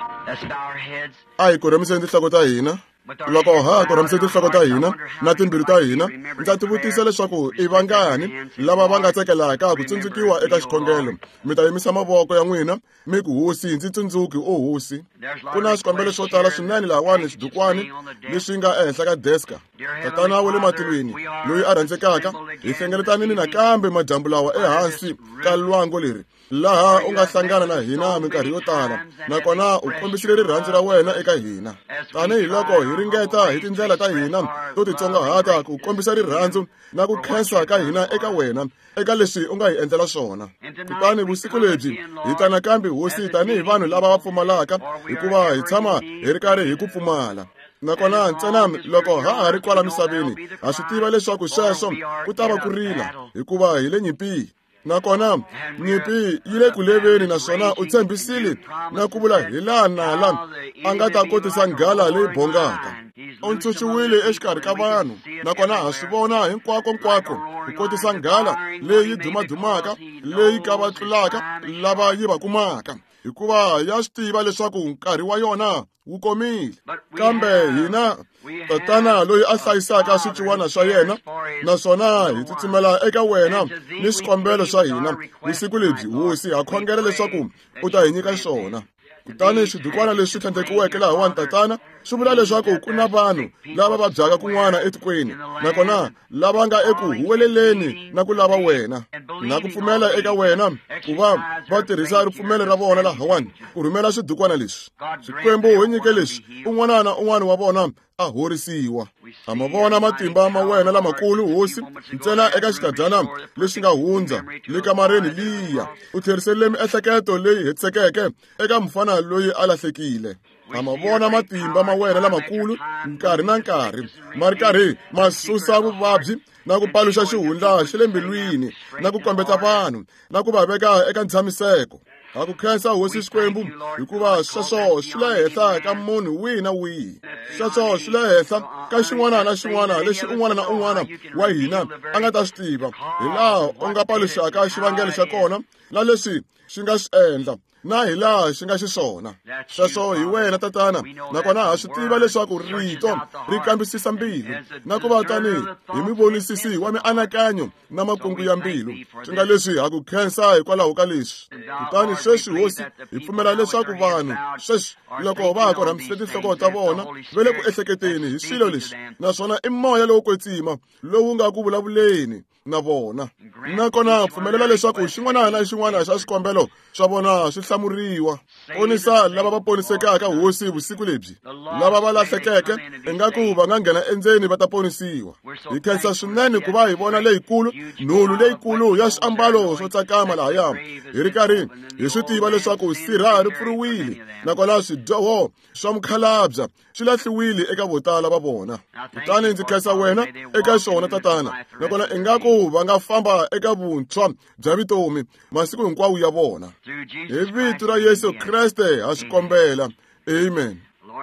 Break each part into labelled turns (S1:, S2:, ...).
S1: A hi kurhamiseni tinhloko ta hina. Loko ha kurhamiseni tinhloko ta hina na timbilu ta hina, ndza tivutisa leswaku i vangani lava va nga tsakelaka ku tsundzukiwa eka xikhongelo. Mi ta yimisa mavoko ya n'wina mi ku hosi ndzi tsundzuki o hosi. Ku na swikombelo swo tala swinene lahawani swidukwani leswi nga ehenhla ka deska. Tatana wa le matilweni loyi a rhandzekaka, hi hlengeletanini nakambe madyambu lawa ehansi ka lwangu leri, laha u nga hlangana na hina minkarhi yo tala, nakona u kombisile rirhandzu ra wena eka hina. Tanihiloko hi ringeta hi tindlela ta hina to titsongahata ku kombisa rirhandzu na ku khensa ka hina eka wena, eka leswi u nga hi endlela swona. Kutani vusiku lebyi hi ta nakambe hosi tanihi vanhu lava va pfumalaka, hikuva hi tshama hi ri karhi hi ku pfumala. Nakona ntsena loko ha ri kwala misaveni, ha swi tiva leswaku sweswo ku ta va ku rila, hikuva hi le nyimpini. Nakona nyimpi yi le ku leveni, naswona u tshembisile na ku vula hi laha nala a nga ta kotisa nghala leyi bongaka. U ntshunxiwile exikarhi ka vanhu, nakona ha swi vona hinkwako ku kotisa nghala leyi dumadumaka, leyi ka va tlulaka lava yi va kumaka, hikuva ya swi tiva leswaku nkarhi wa yona wu komile. Kambe hina tatana loyi a hlayisaka swiciwana swa yena, naswona hi tsutsumela eka wena ni swikombelo swa hina vusiku lebyi hosi, ha khongela leswaku u ta hi nyika swona. Kutani swidukwana leswi tlhandlekiweke lahawani tatana swi vula leswaku ku na vanhu lava vabyaka kun'wana etikweni, nakona lava nga eku huweleleni na ku lava wena na ku pfumela eka wena, ku va va tirhisa ripfumelo ra vona lahawani ku rhumela swidukwana leswi. Xikwembu hi nyike leswi un'wana na un'wana wa vona a horisiwa. Ha ma vona matimba ma wena lamakulu hosi, ntsena eka xikadyana lexi nga hundza le kamareni liya u tlherisele miehleketo leyi hetsekeke eka mufana loyi a lahlekile. Ha ma vona matimba ma wena lamakulu nkarhi na nkarhi ma ri karhi ma susa vuvabyi na ku paluxa xihundla xa le mbilwini, na ku kombeta vanhu na ku va veka eka ntshamiseko. Ha ku khensa hosi Xikwembu, hikuva sweswo swi le henhla ka munhu wihi na wihi. Sweswo swi le henhla ka xin'wana na xin'wana lexi un'wana na un'wana wa hina a nga ta swi tiva, hi laha u nga paluxaka xivangelo xa kona na leswi xi nga swi endla, na hi laha xi nga xiswona. Sweswo hi wena tatana, nakona ha swi tiva leswaku rito ri kambisisa mbilu, na ku va tanihi hi mivonisisi wa mianakanyo na makungu ya mbilu. Swi nga leswi ha ku khensa hikwalaho ka leswi. Kutani sweswi hosi hi pfumela leswaku vanhu sweswi loko va ha kurhamisile tinhloko ta vona va le ku ehleketeni hi swilo leswi, naswona i moya lowo kwetsima lowu nga ku vulavuleni na vona. Nakona pfumelela leswaku xin'wana na xin'wana xa swikombelo swa vona swi hlamuriwa. Ponisa lava va ponisekaka hosi vusiku lebyi, lava va lahlekeke ingaku va nga nghena endzeni va ta ponisiwa. Hi khensa swinene ku va hi vona leyikulu, nhulu leyikulu ya swiambalo swo tsakama lahaya, hi ri karhi hi swi tiva leswaku sirha ri pfuriwile, nakona swidyoho swa mukhalabya swi lahliwile eka vo tala va vona. Kutani ndzi khensa wena eka swona tatana, nakona ingaku va nga famba eka vuntshwa bya vutomi masiku hinkwawo ya vona. Hi vito ra Yesu Kriste ha swi kombela, amen.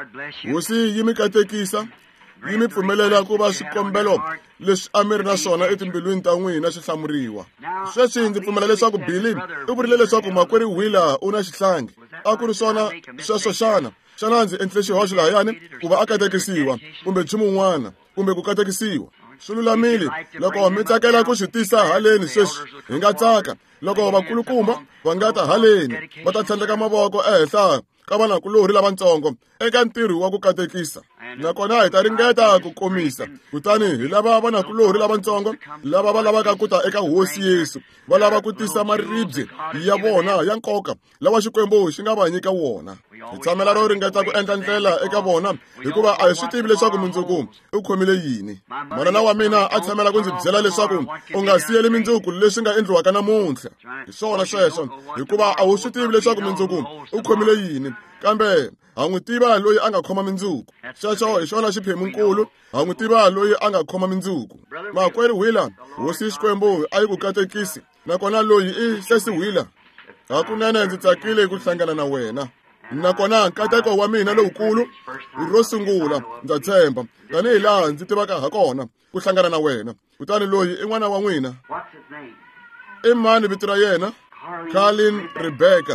S1: Hosi yi mi katekisa, yi mi pfumelela ku va swikombelo leswi a mi ri na swona etimbilwini ta n'wina swi hlamuriwa. Sweswi ndzi pfumela leswaku Billy u vurile leswaku makwerhu Wheeler u na xihlangi. A ku ri swona sweswo xana? Xana ndzi endle xihoxo lahayani ku va a katekisiwa, kumbe nchumu wun'wana, kumbe ku katekisiwa? Swi lulamile loko mi tsakela ku swi tisa haleni sweswi, hi nga tsaka. Loko vakulukumba va nga ta haleni, va ta tlhandleka mavoko ehenhla ka vanakulori lavatsongo eka ntirho wa ku katekisa. Nakona hi ta ringeta ku komisa. Kutani hi lava vanakulori lavatsongo lava va lavaka ku ta eka hosi Yesu, va lava ku tisa maribye ya vona ya nkoka lawa Xikwembu xi nga va nyika wona. Hi tshamela ro ringeta ku endla ndlela eka vona, hikuva a hi swi tivi leswaku mundzuku u khomile yini. Manana wa mina a tshamela ku ndzi byela leswaku u nga siyeli mindzuku leswi nga endliwaka namuntlha. Hi swona sweswo, hikuva a wu swi tivi leswaku mindzuku u khomile yini, kambe ha n'wi tiva loyi a nga khoma mindzuku. Sweswo hi xona xiphemunkulu, ha n'wi tiva loyi a nga khoma mindzuku. Makwerhu Wheeler, hosi Xikwembu a yi ku katekisi, nakona loyi i Sesi Wheeler. Hakunene ndzi tsakile ku hlangana na wena. Nakona nkateko wa mina lowukulu ro sungula ndza tshemba, tanihi laha ndzi tivaka ha kona, ku hlangana na wena. Kutani loyi i n'wana wa n'wina. I mani vito ra yena? Carlin Rebecca.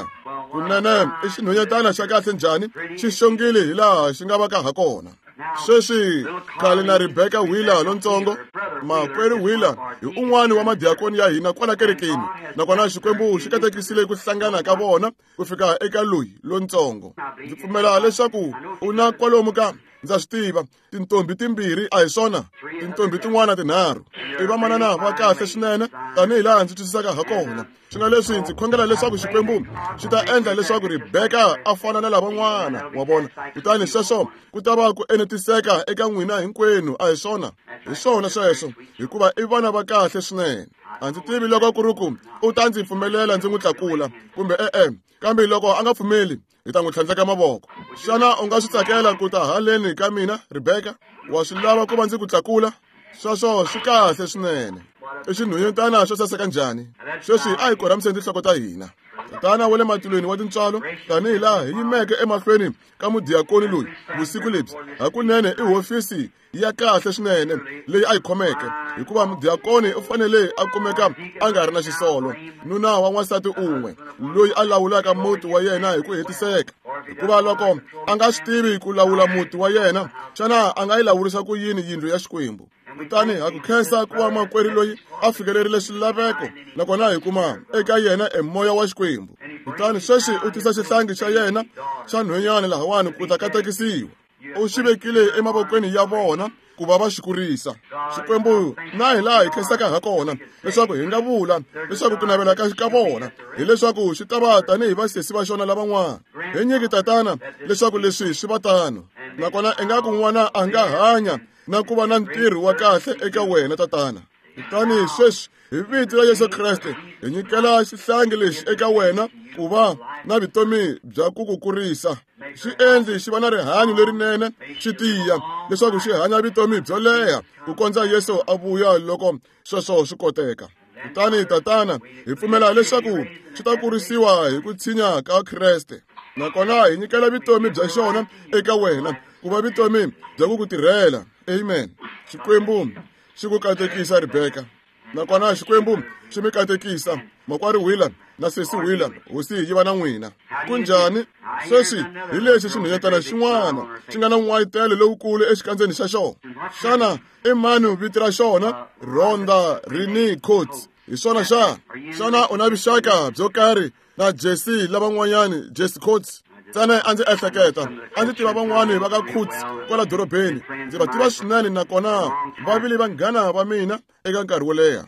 S1: kunene i xinhwanyatana xa kahle njhani xi xongile hi laha xi nga va ka ha kona. Sweswi khale na Rebecca Wheeler lontsongo, makwerhu Wheeler hi un'wana wa madiyakoni ya hina kwala kerekeni, nakona Xikwembu xi katekisile ku hlangana ka vona ku fika eka loyi lontsongo. Ndzi pfumela leswaku u na kwalomu ka, ndza swi tiva, tintombi timbirhi a hi swona, tintombi tin'wana tinharhu. I vamanana va kahle swinene tanihi laha ndzi twisisaka ha kona. Swi nga leswi ndzi khongela leswaku Xikwembu xi ta endla leswaku Rebecca a fana na lavan'wana wa vona, kutani sweswo ku ta va ku enetiseka eka n'wina hinkwenu, a hi swona? Hi swona sweswo, hikuva i vana va kahle swinene. A ndzi tivi loko ku ri ku u ta ndzi pfumelela ndzi n'wi tlakula kumbe kambe loko a nga pfumeli hi ta n'wi tlhandleka mavoko. Xana u nga swi tsakela ku ta haleni ka mina Rebecca? Wa swi lava ku va ndzi ku tlakula? Sweswo swi kahle swinene. I xinhwanyatana xo saseka njhani. Sweswi a hi korhamiseni tinhloko ta hina. Tatana wa le matulweni wa tintswalo, tanihi laha hi yimeke emahlweni ka mudiyakoni loyi vusiku lebyi, hakunene i hofisi ya kahle swinene leyi a yi khomeke, hikuva mudiyakoni u fanele a kumeka a nga ri na xisolo, nuna wa n'wansati un'we loyi a lawulaka muti wa yena hi ku hetiseka. Hikuva loko a nga swi tivi ku lawula muti wa yena, xana a nga yi lawurisa ku yini yindlu ya Xikwembu? Kutani ha ku khensa ku va makwerhu loyi a fikelerile swilaveko, nakona hi kuma eka yena moya wa Xikwembu. Kutani sweswi u tisa xihlangi xa yena xa nhwenyana lahawani ku ta katekisiwa. U xi vekile emavokweni ya vona ku va va xi kurisa. Xikwembu na hi laha hi khensaka ha kona leswaku hi nga vula leswaku ku navela ka vona hileswaku xi ta va tanihi vasesi va xona lavan'wana. Hi nyiki tatana leswaku leswi swi va tano, nakona ingaku n'wana a nga hanya na ku va na ntirho wa kahle eka wena tatana. Kutani sweswi hi vito ra Yesu Kreste hi nyikela xihlangi lexi eka wena ku va na vutomi bya ku ku kurisa. Xi endli xi va na rihanyo lerinene, xi tiya leswaku xi hanya vutomi byo leha ku kondza Yesu a vuya loko sweswo swi koteka. Kutani tatana hi pfumela leswaku xi ta kurisiwa hi ku tshinya ka Kreste, nakona hi nyikela vutomi bya xona eka wena ku va vutomi bya ku ku tirhela. Amen. Xikwembu xi ku katekisa Rebecca, nakona Xikwembu xi mi katekisa makwari Wheeler na sesi Wheeler, hosi yi va na n'wina. Kunjhani? Sweswi hi lexi xinhwanyatana xin'wana xi nga na n'wayitelo lowukulu exikandzeni xa xona. Xana i mani vito ra xona? Rhonda Renee Coates. Hi swona xana? Xana u na vuxaka byo karhi na Jesse lavan'wanyani, Jesse Coates? Tsana a ndzi ehleketa, a ndzi tiva van'wani va ka Coates kwala dorobeni. Ndzi va tiva swinene, nakona va vile vanghana va mina eka nkarhi wo leha.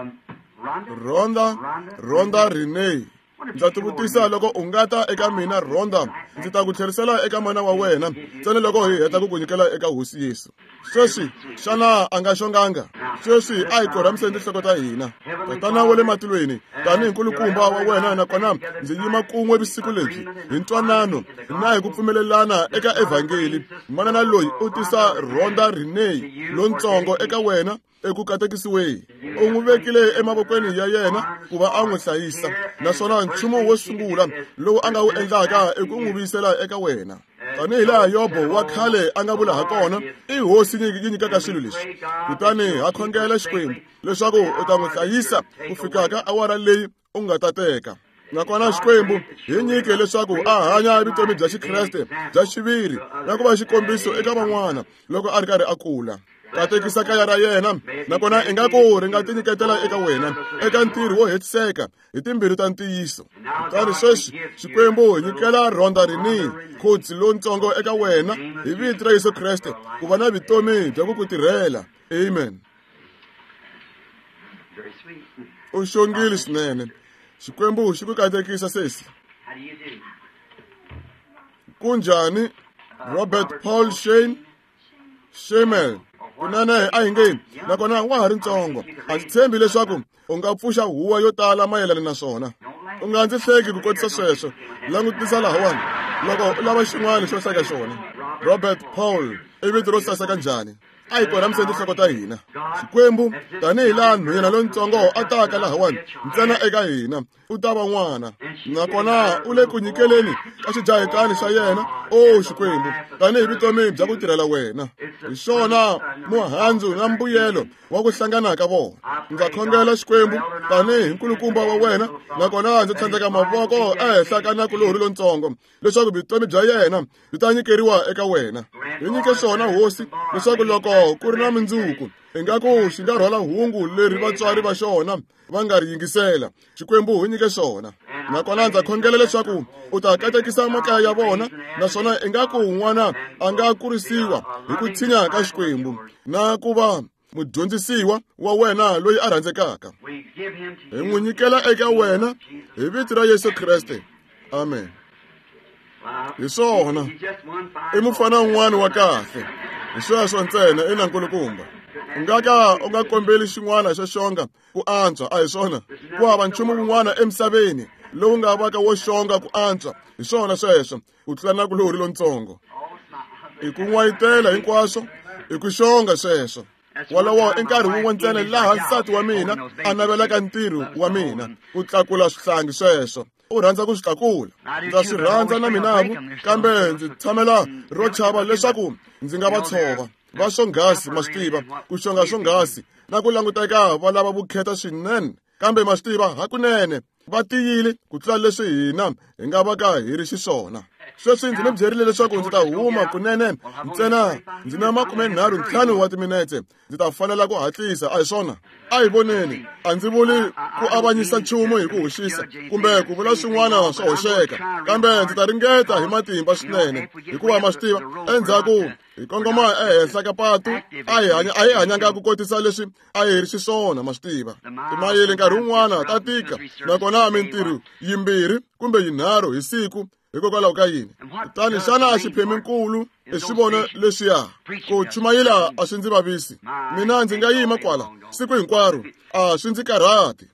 S1: Rhonda Renee. Ndza tivutisa loko u nga ta eka mina Rhonda, ndzi ta ku tlherisela eka mana wa wena ntsena loko hi heta ku ku nyikela eka hosi Yesu. Sweswi xana a nga xonganga? Sweswi a hi korhamiseni tinhloko ta hina. Tatana wa le matulweni, tanihi nkulukumba wa wena, nakona ndzi yima kun'we vusiku lebyi hi ntwanano na hi ku pfumelelana eka evhangeli. Manana loyi u tisa Rhonda Renee lontsongo eka wena eku katekisiweni. U n'wi vekile emavokweni ya yena ku va a n'wi hlayisa, naswona nchumu wo sungula lowu a nga wu endlaka i ku n'wi vuyisela eka wena. Tanihi laha Yobo wa khale a nga vula ha kona, i hosi yi nyikaka swilo leswi. Kutani ha khongela Xikwembu leswaku u ta n'wi hlayisa ku fika ka awara leyi u nga ta teka. Nakona Xikwembu hi nyike leswaku a hanya vutomi bya Xikreste bya xiviri na ku va xikombiso eka van'wana loko a ri karhi a kula. Katekisa kaya ra yena, nakona ingaku ri nga tinyiketela eka wena eka ntirho wo hetiseka hi timbirhi ta ntiyiso. Kutani sweswi Xikwembu hi nyikela Rhonda Renee Coates lontsongo eka wena hi vito ra Yesu Kreste ku va na vutomi bya ku ku tirhela. Amen. U xongile swinene. Xikwembu xi ku katekisa sesi. Kunjhani? Robert Paul Shemel. Kunene a hi nge, nakona wa ha ri ntsongo. A ndzi tshembi leswaku u nga pfuxa huwa yo tala mayelana na swona. U nga ndzi hleki ku kotisa sweswo. Langutisa lahawani loko u lava xin'wana xo hleka xona. Robert Paul i vito ro saseka njhani. A hi korhamiseni tinhloko ta hina. Xikwembu tanihi laha nhwanyana lontsongo a taka lahawani ntsena eka hina, u ta va n'wana, nakona u le ku nyikeleni ka xidlayetani xa yena, Xikwembu, tanihi vutomi bya ku tirhela wena. Hi xona muhandzu na mbuyelo wa ku hlangana ka vona. Ndza khongela Xikwembu tanihi nkulukumba wa wena, nakona ndzi tlhandleka mavoko ehenhla ka nakulori lontsongo leswaku vutomi bya yena byi ta nyikeriwa eka wena. Hi nyike xona Hosi, leswaku loko ku ri na mindzuku ingaku xi nga rhwala hungu leri vatswari va xona va nga ri yingisela. Xikwembu hi nyike xona, nakona ndza khongela leswaku u ta katekisa makaya ya vona, naswona ingaku n'wana a nga kurisiwa hi ku tshinya ka Xikwembu na ku va mudyondzisiwa wa wena loyi a rhandzekaka. Hi n'wi nyikela eka wena hi vito ra Yesu Kriste, amen. Hi swona i mufana wun'wana wa kahle, hi sweswo ntsena i na nkulukumba. U nga kombeli xin'wana xa xonga ku antswa, a hi swona? Ku hava nchumu wun'wana emisaveni lowu nga vaka wo xonga ku antswa hi swona sweswo ku tlula nakulori lontsongo. I ku n'wayitela hinkwaswo, i ku xonga sweswo. Wolowo i nkarhi wun'we ntsena laha nsati wa mina a navelaka ntirho wa mina ku tlakula swihlangi sweswo. U rhandza ku swi tlakula. Ndza swi rhandza na minavu, kambe ndzi tshamela ro chava leswaku ndzi nga va tshova. Va swonghasi ma swi tiva, ku xonga swonghasi na ku languteka va lava vukheta swinene, kambe ma swi tiva hakunene va tiyile ku tlula leswi hina hi nga va ka hi ri xiswona. Sweswi ndzi ni byerile leswaku ndzi ta huma kunene ntsena ndzi na 35 wa timinete. Ndzi ta fanela ku hatlisa, a hi swona? A hi voneni, a ndzi vuli ku avanyisa nchumu hi ku hoxisa kumbe ku vula swin'wana swo hoxeka, kambe ndzi ta ringeta hi matimba swinene, hikuva ma swi tiva endzhaku hi kongoma ehenhla ka patu a hi hanyanga ku kotisa leswi a hi ri xiswona. Ma swi tiva timayili nkarhi wun'wana ta tika, nakona mintirho yimbirhi kumbe yinharhu hi siku hikokwalaho ka yini. Kutani xana a xipheminkulu hi swi vona leswiya ku chumayela a swi ndzi vavisi. Mina ndzi nga yima kwala siku hinkwaro, a swi ndzi karhati,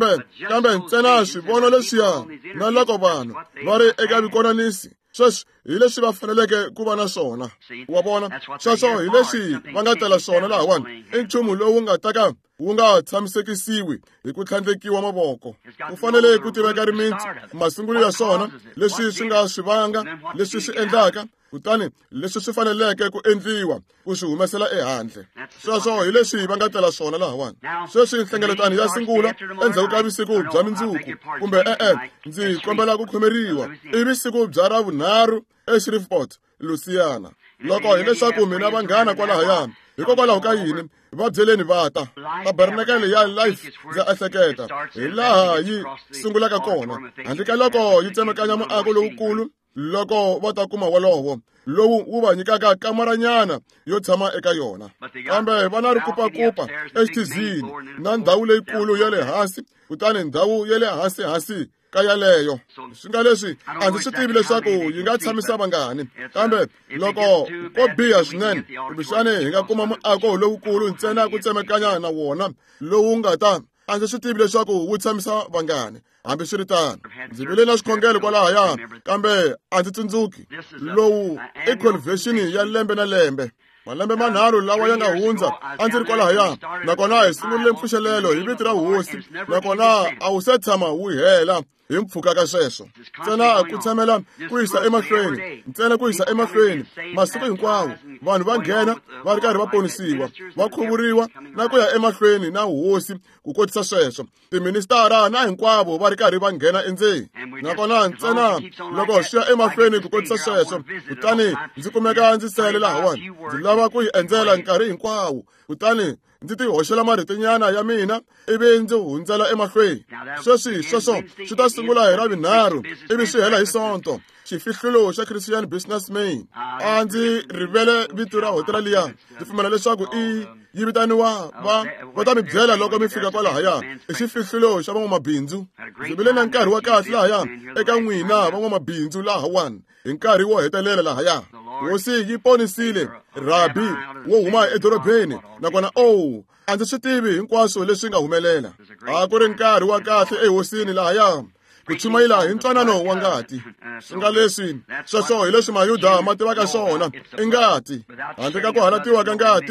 S1: kambe ntsena swivono leswiya na loko vanhu va ri eka vukonanisi, sweswi hi leswi va faneleke ku va na swona. Wa vona, sweswo hi leswi va nga tela swona lahawani. I nchumu lowu nga taka wu nga tshamisekisiwi hi ku tlhandlekiwa mavoko. Ku fanele ku tiveka rimitsu masungulo ya swona, leswi swi nga swi vanga, leswi swi endlaka, kutani leswi swi faneleke ku endliwa ku swi humesela ehandle. Sweswo hi leswi va nga tela swona lahawani. Sweswi nhlengeletano ya sungula endzhaku ka vusiku bya mindzuku, kumbe ndzi kombela ku khomeriwa, i vusiku bya ravunharhu eShreveport, Louisiana. Loko hileswaku mina vanghana kwalahaya hikokwalaho ka yini va byeleni va ta tabernacle ya Life, ndza ehleketa hi laha yi sungulaka kona, handle ka loko yi tsemakanya muako lowukulu. Loko va ta kuma wolowo lowu wu va nyikaka kamaranyana yo tshama eka yona, kambe va na rikupakupa exithizini na ndhawu leyikulu ya le hansi, kutani ndhawu ya le hansi ka yaleyo. Swi nga leswi a ndzi swi tivi leswaku yi nga tshamisa vangani, kambe loko ko biha swinene kumbexani hi nga kuma muako lowukulu ntsena ku tsemakanya na wona lowu nga ta, a ndzi swi tivi leswaku wu tshamisa vangani. Hambi swi ri tano ndzi vile na swikhongelo kwalahaya, kambe a ndzi tsundzuki. Lowu i convention ya lembe na lembe, malembe manharhu lawa ya nga hundza a ndzi ri kwalahaya, nakona hi sungulile mpfuxelelo hi vito ra Hosi, nakona a wu se tshama wu hela hi mpfhuka ka sweswo. Ntsena ku tshamela ku yisa emahlweni, ntsena ku yisa emahlweni masiku hinkwawo. Vanhu va nghena va ri karhi va ponisiwa, va khuvuriwa na ku ya emahlweni na Hosi ku kotisa sweswo. Tiministara na hinkwavo va ri karhi va nghena endzeni, nakona ntsena loko swi ya emahlweni ku kotisa sweswo, kutani ndzi kumeka ndzi sele lahawani. Ndzi lava ku yi endzela nkarhi hinkwawo, kutani ndzi ti hoxela maritinyana ya mina ivi ndzi hundzela emahlweni. Sweswo swi ta sungula hi Ravinharhu ivi swi hela hi Sonto. Xifihlulo xa Christian Businessman. A ndzi rivele vito ra hotela liya. Ndzi pfumela leswaku yi vitaniwa va ta mi byela loko mi fika kwalahaya. I xifihlulo xa van'wamabindzu. Ndzi vile na nkarhi wa kahle lahaya eka n'wina van'wamabindzu lahawani hi nkarhi wo hetelela lahaya. Hosi yi ponisile Rabi wo huma edorobeni, nakona a ndzi swi tivi hinkwaswo leswi nga humelela. A ku ri nkarhi wa kahle ehosini lahaya ku chumayela hi ntwanano wa ngati. Swi nga leswi sweswo hi leswi Mayuda ma tivaka swona i ngati. Handle ka ku halatiwa ka ngati ku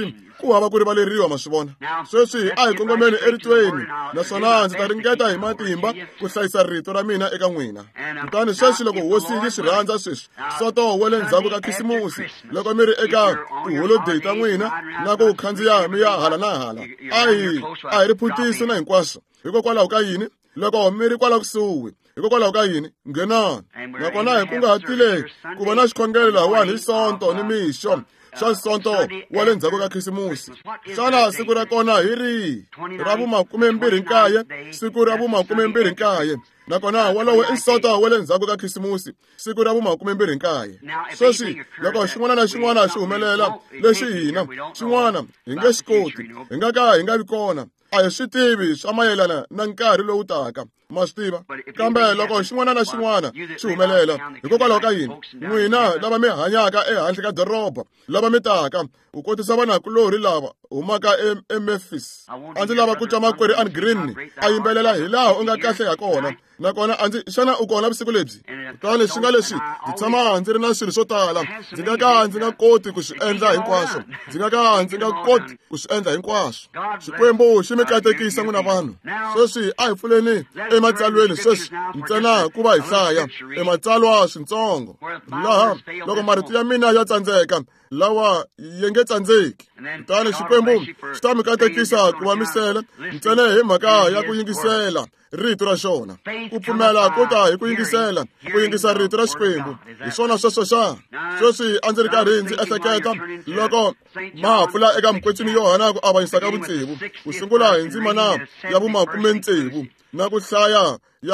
S1: ku hava ku rivaleriwa ma swi vona. Sweswi a hi kongomeni eritweni naswona ndzi ta ringeta hi matimba ku hlayisa rito ra mina eka n'wina. Kutani sweswi loko hosi yi swi rhandza sweswi soto wa le ndzhaku ka khisimusi loko mi ri eka tiholodeyi ta n'wina na ku khandziya mi ya hala na hala a hi ri phutisi na hinkwaswo. Hikokwalaho ka yini? Loko mi ri kwala kusuhi hikokwalaho ka yini nghenani. Nakona hi kungahatile ku va na xikhongelo lahawani hi sonto ni mixo xa sonto wa le ndzhaku ka khisimusi. Xana siku ra kona hi rihi? Ra vu-29, siku ra vu-29. Nakona walowo i sonto wa le ndzhaku ka khisimusi, siku ra vu-29. Sweswi loko xin'wana na xin'wana xi humelela lexi hina xin'wana hi nge xi koti, hi nga ka hi nga vi kona, a hi swi tivi swa mayelana na nkarhi lowu taka, ma swi tiva. Kambe loko xin'wana na xin'wana xi humelela hikokwalaho ka yini n'wina lava mi hanyaka ehandle ka doroba, lava mi taka ku kotisa vanakulorhi lava humaka eMemphis, a ndzi lava ku twa makwerhu Ann Green a yimbelela hi laha u nga kahle ha kona. Nakona xana u kona vusiku lebyi? Kutani swi nga leswi ndzi tshama ndzi ri na swilo swo tala, ndzi nga ka ndzi nga koti ku swi endla hinkwaswo, ndzi nga ka ndzi nga koti ku swi endla hinkwaswo. Xikwembu xi mi katekisa n'wina vanhu. Sweswi a hi pfuleni ematsalweni sweswi ntsena ku va hi hlaya ematsalwa swintsongo laha loko marito ya mina ya tsandzeka lawa ya nge tsandzeki. Kutani Xikwembu xi ta mi katekisa ku va misela ntsena hi mhaka ya ku yingisela rito ra xona. Ku pfumela ko ta hi ku yingisela, ku yingisa rito ra Xikwembu. Hi swona sweswo xana. Sweswi a ndzi ri karhi ndzi ehleketa loko ma ha pfula eka mukwetsini Yohana ku avanyisa ka vutsevu, ku sungula hi ndzimana ya vu-60 na ku hlaya ya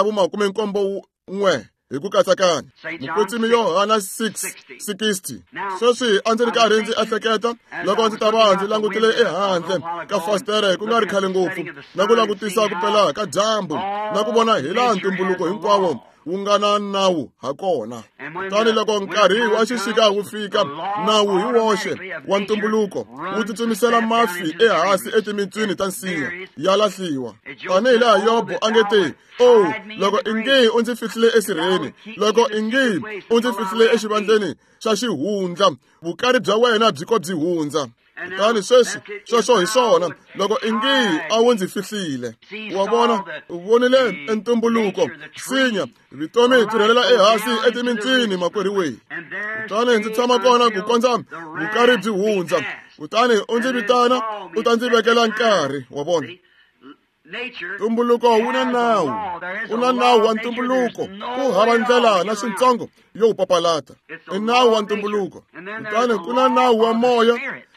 S1: vu-71 hi ku katsakanya. Mukwetsini Yohana 6:60. Sweswi a ndzi ri karhi ndzi ehleketa loko ndzi ta va ndzi langutile ehandle ka fastere ku nga ri khale ngopfu, na ku langutisa ku pela ka dyambu na ku vona hi laha ntumbuluko hinkwawo wu nga na nawu ha kona. Tani loko nkarhi wa xixika wu fika, nawu hi woxe wa ntumbuluko wu tsutsumisela mafi ehansi etimitswini ta nsinya ya lahliwa. Tanihi laha Yobo a nge te, loko ingi u ndzi fihlile esirheni, loko ingi u ndzi fihlile exivandleni xa xihundla, vukarhi bya wena byi ko byi hundza. Kutani sweswo hi swona loko ingi a wu ndzi fihlile. Wa vona, u vonile entumbuluko, nsinya, vitomi byi rhelela ehansi etimitswini makwerhu weyi. Kutani ndzi tshama kona ku kondza vukarhi byi hundza. Kutani u ndzi vitana u ta ndzi vekela nkarhi. Wa vona, ntumbuluko wu na nawu wa ntumbuluko, ku hava ndlela na swintsongo yo wu papalata. I nawu wa ntumbuluko. Kutani ku na nawu wa moya,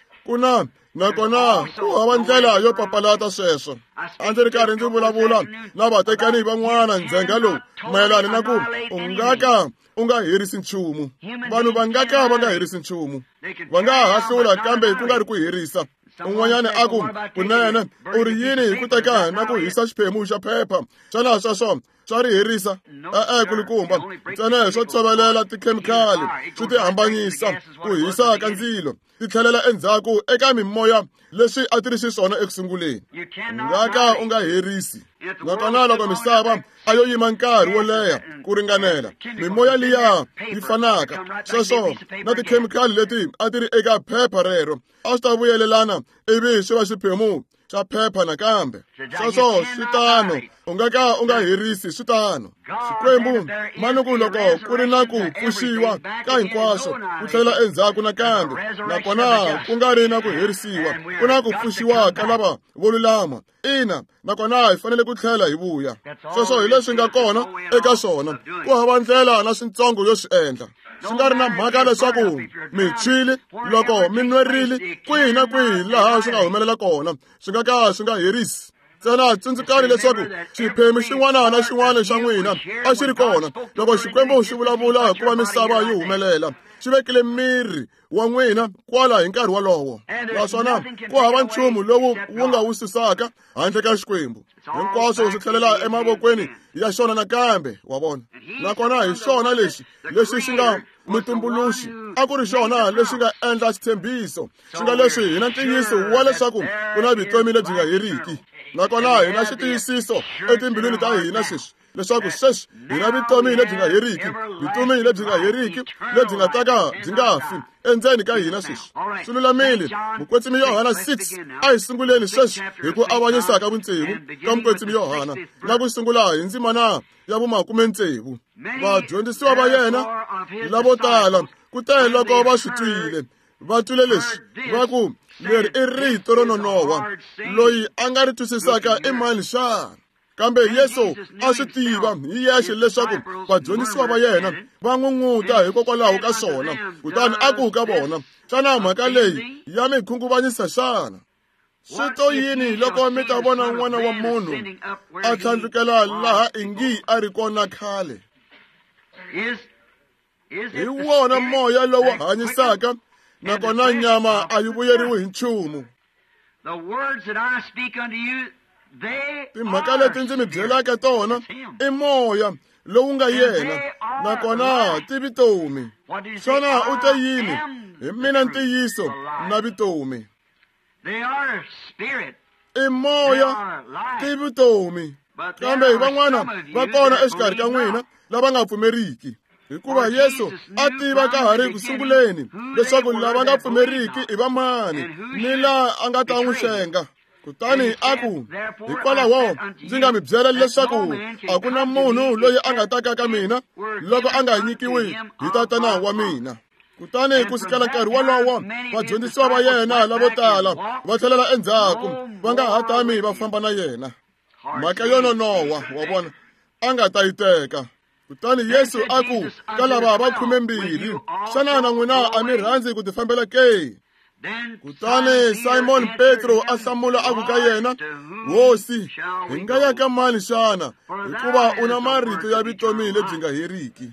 S1: nakona ku hava ndlela yo papalata sweswo. A ndzi ri karhi ndzi vulavula na vatekani van'wana ndzhenga lowu mayelana na ku u nga herisi nchumu. Vanhu va nga herisi nchumu, va nga hahlula kambe ku nga ri ku herisa. Un'wanyana a ku, kunene u ri yini hi ku teka na ku hisa xiphemu xa phepha? Xana sweswo swa ri herisa? Kulukumba, ntsena swo tshovelela tikhemikhali swi ti hambanyisa ku hisa ka ndzilo, ti tlhelela endzhaku eka mimoya leswi a ti ri xiswona ekusunguleni. U nga herisi. Nakona loko misava a yo yima nkarhi wo leha ku ringanela, mimoya liya yi fanaka sweswo na tikhemikhali leti a ti ri eka phepha rero a swi ta vuyelelana ivi swi va xiphemu xa phepha nakambe. Sweswo swi tano, u nga herisi swi tano. Xikwembu manuku loko ku ri na ku pfuxiwa ka hinkwaswo ku tlhelela endzhaku nakambe, nakona ku nga ri na ku herisiwa, ku na ku pfuxiwa ka lava vo lulama. Ina, nakona hi fanele ku tlhela hi vuya. Sweswo hi leswi nga kona eka swona. Ku hava ndlela na swintsongo yo swi endla. Swi nga ri na mhaka leswaku mi tshwile, loko mi nwerile, kwihi na kwihi laha swi nga humelela kona, swi nga ka swi nga herisi. Ntsena tsundzukani leswaku xiphemu xin'wana na xin'wana xa n'wina a xi ri kona loko Xikwembu xi vulavula ku va misava yi humelela. Xi vekile miri wa n'wina kwala hi nkarhi wolowo, naswona ku hava nchumu lowu wu nga wu susaka handle ka Xikwembu. Hinkwaswo swi tlhelela emavokweni ya xona nakambe. Wa vona, nakona hi xona lexi xi nga mutumbuluxi a ku ri xona lexi nga endla xitshembiso. Swi nga leswi hi na ntiyiso wa leswaku ku na vutomi lebyi nga heriki, nakona hi na xitiyisiso etimbilwini ta hina sweswi leswaku sweswi hi na vutomi lebyi nga heriki, vutomi lebyi nga heriki lebyi nga taka byi nga fi endzeni ka hina sweswi. Swi lulamile. Mukwetsimi Yohana 6 a hi sunguleni sweswi hi ku avanyisa ka vutsevu ka Mukwetsimi Yohana na ku sungula hi ndzimana ya vu-60. Vadyondzisiwa va yena lavo tala ku tele loko va swi twile, va twile leswi va ku leri i rito ro nonoha, loyi a nga ri twisisaka i mani xana? Kambe Yesu a swi tiva hi yexe leswaku vadyondzisiwa va yena va ng'ung'uta hikokwalaho ka swona. Kutani a ku ka vona, xana mhaka leyi ya mi khunguvanyisa xana? Swi to yini loko mi ta vona n'wana wa munhu a tlhandlukela laha ingi a ri kona khale? Hi wona moya lowu hanyisaka, nakona nyama a yi vuyeriwi hi nchumu. Timhaka leti ndzi mi byelaka tona i moya lowu nga yena, nakona ti vutomi. Xana u te yini? Hi mina ntiyiso na vutomi. I moya, ti vutomi. Kambe van'wana va kona exikarhi ka n'wina lava nga pfumeriki, hikuva Yesu a tiva ka ha ri ku sunguleni leswaku lava nga pfumeriki i va mani ni la a nga ta n'wi xenga. Kutani a ku, hikwalaho ndzi nga mi byela leswaku a ku na munhu loyi a nga taka ka mina loko a nga nyikiwi hi tatana wa mina. Kutani ku sukela nkarhi wolowo vadyondzisiwa va yena lavo tala va tlhelela endzhaku, va nga ha tami va famba na yena. Mhaka yo nonoha wa vona a nga ta yi teka. Kutani Yesu a ku ka lava va 12, xana na n'wina a mi rhandzi ku tifambela ke? Kutani Simon Petro a hlamula a ku ka yena, Hosi, hi nga ya ka mani xana? Hikuva u na marito ya vutomi lebyi nga heriki.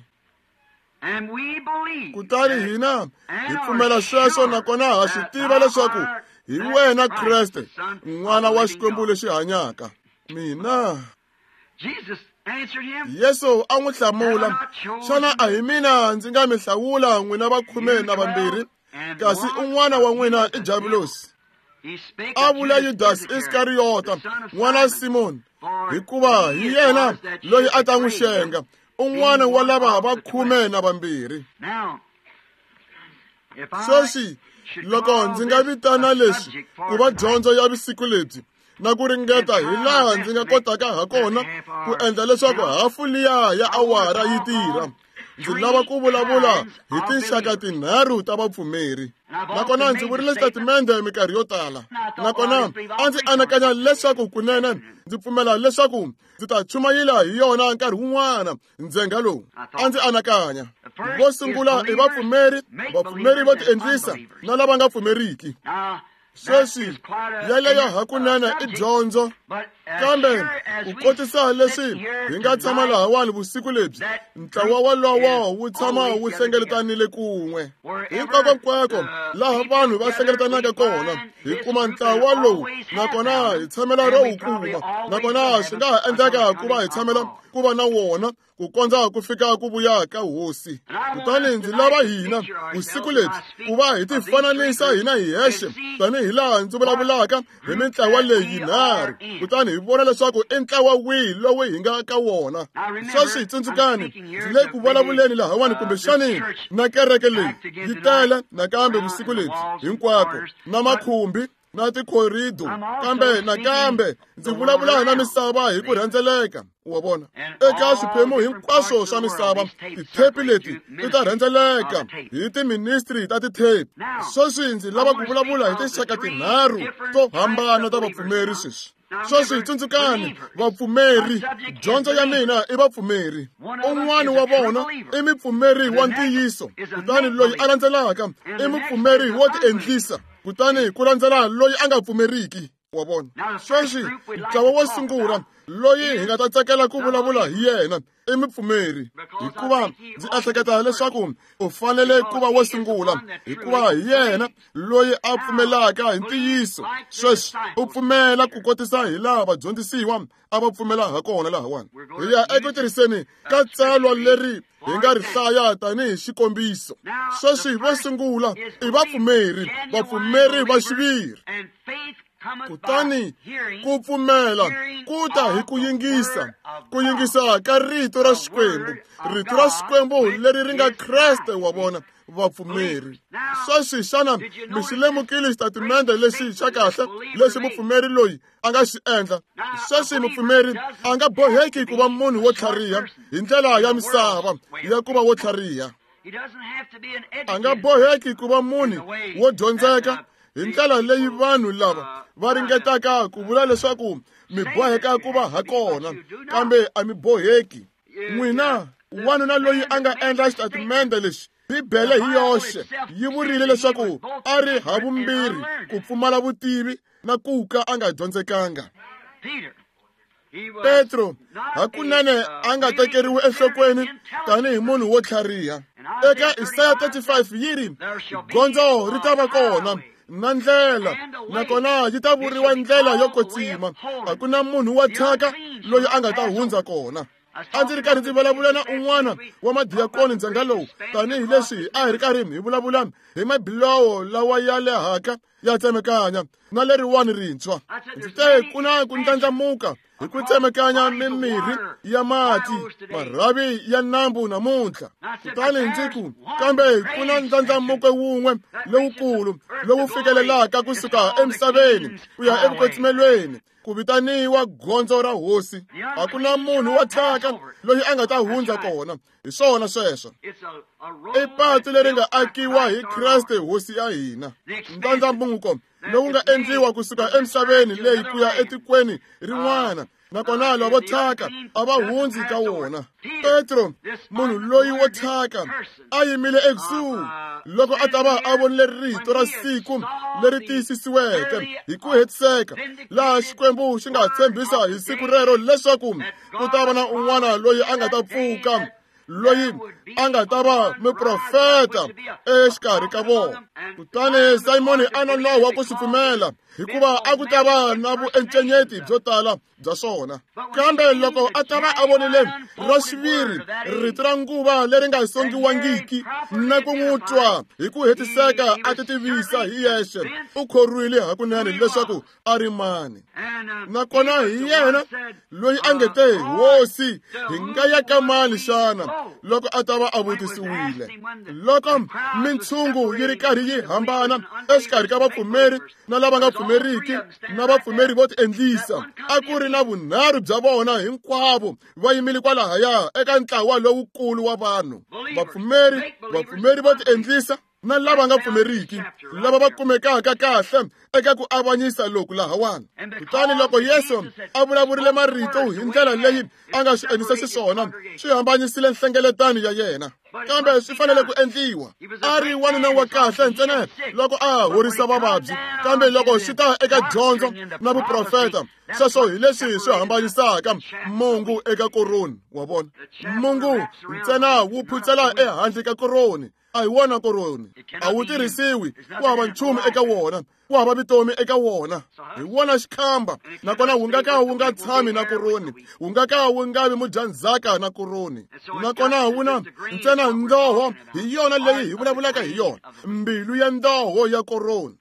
S1: Kutani hina hi pfumela sweswo, nakona ha swi tiva leswaku hi wena Kreste, n'wana wa Xikwembu lexi hanyaka. Mina Yesu a n'wi hlamula, xana a hi mina ndzi nga mi hlawula n'wina va 12, kasi un'wana wa n'wina i Jabulosi? A vula Yudasi Iskariyota, n'wana Simoni, hikuva hi yena loyi a ta n'wi xenga, un'wana wa lava va 12. Sweswi loko ndzi nga vitana leswi ku va dyondzo ya vusiku lebyi na ku ringeta hi laha ndzi nga kotaka ha kona ku endla leswaku hafu liya ya awara yi tirha, ndzi lava ku vulavula hi tinxaka tinharhu ta vapfumeri. Nakona ndzi vurile statimende minkarhi yo tala, nakona a ndzi anakanya leswaku kunene ndzi pfumela leswaku ndzi ta chumayela hi yona nkarhi wun'wana ndzhenga lowu. A ndzi anakanya vo sungula i vapfumeri vo tiendlisa na lava nga pfumeriki. Sweswi yaleyo hakunene i dyondzo, kambe ku kotisa leswi hi nga tshama lahawani vusiku lebyi, ntlawa wolowo wu tshama wu hlengeletanile kun'we. Hinkwako laha vanhu va hlengeletanaka kona hi kuma ntlawa lowu, nakona hi tshamela ro wu kuma, nakona swi nga ha endleka ku va hi tshamela ku va na wona ku kondza ku fika ku vuya ka Hosi. Kutani ndzi lava hina vusiku lebyi ku va hi tifananisa hina hi hexe, tanihi laha ndzi vulavulaka hi mitlawa leyi yinharhu, kutani hi vona leswaku i ntlawa wihi lowu hi nga ka wona. Sweswi tsundzukani, ndzi le ku vulavuleni lahawani kumbe xani na kereke leyi yi tele nakambe vusiku lebyi hinkwako, na makhumbi na tikhorido, kambe nakambe ndzi vulavula na misava hi ku rhendzeleka. Wa vona, eka swiphemu hinkwaswo swa misava tithepi leti ti ta rhendzeleka hi tiministri ta tithepi. Sweswi ndzi lava ku vulavula hi tinxaka tinharhu to hambana ta vapfumeri sweswi. Sweswi tsundzukani, vapfumeri, dyondzo ya mina i vapfumeri. Un'wana wa vona i mupfumeri wa ntiyiso, kutani loyi a landzelaka i mupfumeri wo tiendlisa, kutani ku landzela loyi a nga pfumeriki. Wa vona, sweswi ntlawa wo sungula loyi hi nga ta tsakela ku vulavula hi yena i mupfumeri, hikuva ndzi ehleketa leswaku u fanele ku va wo sungula, hikuva hi yena loyi a pfumelaka hi ntiyiso. Sweswi u pfumela ku kotisa hi laha vadyondzisiwa a va pfumela ha kona lahawani. Hi ya eku tirhiseni ka tsalwa leri hi nga ri hlaya tanihi xikombiso. Sweswi vo sungula i vapfumeri va xiviri, kutani ku pfumela ku ta hi ku yingisa ka rito ra Xikwembu leri ri nga Kreste, wa vona vapfumeri. Sweswi xana mi xi lemukile xitatimende lexi xa kahle lexi mupfumeri loyi a nga xi endla? Sweswi mupfumeri a nga boheki ku va munhu wo tlhariha hi ndlela ya misava ya ku va wo tlhariha. A nga boheki ku va munhu wo dyondzeka hi ndlela leyi vanhu lava va ringetaka ku vula leswaku mi boheka ku va ha kona, kambe a mi boheki. N'wina wanuna loyi a nga endla xitatimende lexi, Bibele hi yoxe yi vurile leswaku a ri havumbirhi ku pfumala vutivi na ku ka a nga dyondzekanga. Petro hakunene a nga tekeriwi enhlokweni tanihi munhu wo tlhariha. Eka Isaya 35 yi ri, gondzo ri ta va kona na ndlela, nakona yi ta vuriwa ndlela yo kwetsima. A ku na munhu wa thyaka loyi a nga ta hundza kona. A ndzi ri karhi ndzi vulavula na un'wana wa madiyakoni ndzanga lowu, tanihileswi a hi ri karhi hi vulavula hi mabilowo lawa ya lehaka ya tsemekanya na leriwani rintshwa. Ndzi te ku na ku ndlandlamuka hi ku tsemekanya mimirhi ya mati, marhavi ya nambu namuntlha. Kutani ndzi ku, kambe ku na ndlandlamuko wun'we lowukulu lowu fikelelaka kusuka emisaveni ku ya evukwetsimelweni, ku vitaniwa gondzo ra hosi. A ku na munhu wa thyaka loyi a nga ta hundza kona. Hi swona sweswo, i patu leri nga akiwa hi Kreste hosi ya hina. Ndlandlamuko lowu nga endliwa kusuka emisaveni leyi ku ya etikweni rin'wana, nakona lavo thyaka a va hundzi ka wona. Petro, munhu loyi wo thyaka, a yimile ekusuhi loko a ta va a vonile rito ra siku leri tiyisisiweke hi ku hetiseka, laha Xikwembu xi nga tshembisa hi siku rero leswaku ku ta va na un'wana loyi a nga ta pfuka, loyi a nga ta va muprofeta exikarhi ka vona. Kutani Simoni a nonoha ku swi pfumela hikuva a ku ta va na vuencenyeti byo tala bya swona. Kambe loko a ta va a vonile ra xiviri, rito ra nguva leri nga songiwangiki, na ku n'wi twa hi ku hetiseka a titivisa hi yexe, u khorwile hakunene leswaku a ri mani. Nakona hi yena loyi a nge te hosi hi nga ya ka mani xana loko a ta va a vutisiwile. Loko mitshungu yi ri karhi yi hambana exikarhi ka vapfumeri na lava nga pfumeriki na vapfumeri vo tiendlisa, a ku ri na vunharhu bya vona hinkwavo va yimile kwalahaya eka ntlawa lowukulu wa vanhu, vapfumeri vo tiendlisa na lava nga pfumeriki, lava va kumekaka kahle eka ku avanyisa loku lahawani. Kutani loko Yesu a vulavurile marito hi ndlela leyi a nga swi endlisa xiswona, swi hambanyisile nhlengeletano ya yena. Kambe swi fanele ku endliwa. A ri wanuna wa kahle ntsena loko a horisa vavabyi, kambe loko swi ta eka dyondzo na vuprofeta, sweswo hi leswi swi hambanyisaka Mungu eka koroni. Wa vona, Mungu ntsena wu phutsela ehandle ka koroni, a hi wona koroni. A wu tirhisiwi, ku hava nchumu eka wona, ku hava vitomi eka wona. Hi wona xikhamba, nakona wu nga ka wu nga tshami na koroni, wu nga ka wu nga vi mudyandzhaka na koroni. Nakona wuna ntsena ndoho hi yona leyi hi vulavulaka hi yona, mbilu ya ndoho ya koroni.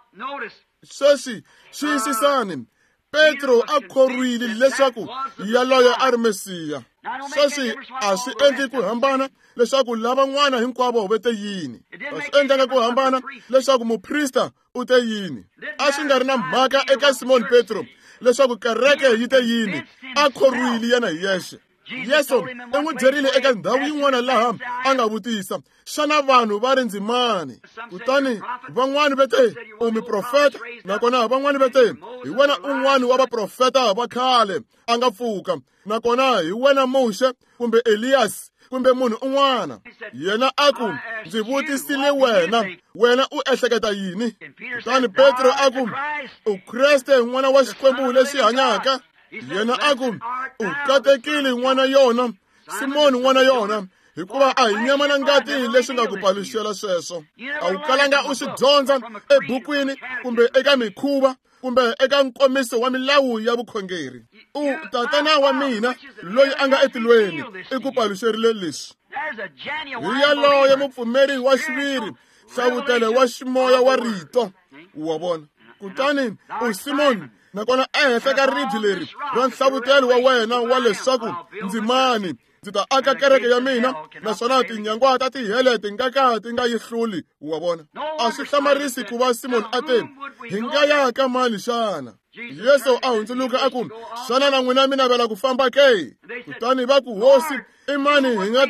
S1: Sweswi xiyisisani, Petro a khorwile leswaku yaloye a ri Mesiya. Sweswi a swi endli ku hambana leswaku lavan'wana hinkwavo va te yini. A swi endlanga ku hambana leswaku muprista u te yini. A swi nga ri na mhaka eka Simon Petro leswaku kereke yi te yini. A khorwile yena hi yexe. Yesu u n'wi byerile eka ndhawu yin'wana laha a nga vutisa, xana vanhu va ri ndzimani? Kutani van'wani va te u muprofeta, nakona van'wani va te hi wena un'wana wa vaprofeta va khale a nga pfuka, nakona hi wena Moshe kumbe Eliyasi kumbe munhu un'wana. Yena a ku, ndzi vutisile wena u ehleketa yini? Kutani Petro a ku, u Kreste n'wana wa Xikwembu lexi hanyaka. Yena a ku, u katekile n'wana yona, Simoni n'wana yona, hikuva a hi nyama na ngati leswi nga ku paluxela sweswo. A wu kalanga u swi dyondza ebukwini kumbe eka mikhuva kumbe eka nkomiso wa milawu ya vukhongeri. Tatana wa mina loyi a nga etilweni i ku paluxerile leswi. Hi yaloye mupfumeri wa xiviri, hlavutele wa ximoya wa rito. Wa vona, kutani u Simoni nakona ehenhla ka ribye leri ra nhlavutelo wa wena wa leswaku ndzimani ndzi ta aka kereke ya mina naswona tinyangwa ta tihele ti nga yi hluli wa vona. A swi hlamarisi ku va Simoni a te hi nga ya ka mani xana. Yesu a hundzuluka a ku xana na n'wina mi navela ku famba ke? Kutani va ku hosi i mani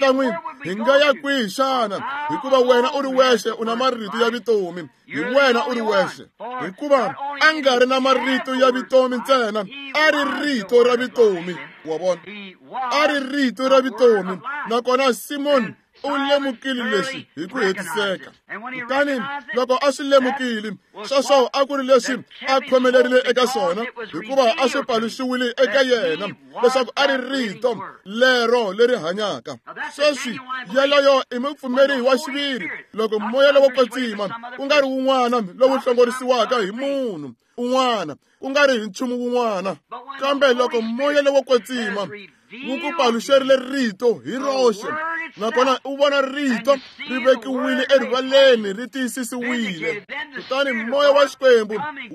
S1: hi nga ya kwihi xana? Hikuva wena u ri wexe u na marito ya vitomi, hi wena u ri wexe. Hikuva a nga ri na marito ya vitomi ntsena, a ri rito ra vitomi wa vona, a ri rito ra vitomi. Nakona Simoni u lemukile leswi hi ku hetiseka. Kutani loko a swi lemukile sweswo a ku ri leswi a khomelerile eka swona, hikuva a swi paluxiwile eka yena leswaku a ri rito lero leri hanyaka. Sweswi yeleyo i mupfumeri wa xiviri loko moya lowo kwetsima ku nga ri wun'wana lowu hlongorisiwaka hi munhu un'wana, ku nga ri hi nchumu wun'wana, kambe loko moya lowo kwetsima wu ku paluxerile rito hi roxe, nakona u vona rito ri vekiwile erivaleni ri tiyisisiwile. Kutani moya wa Xikwembu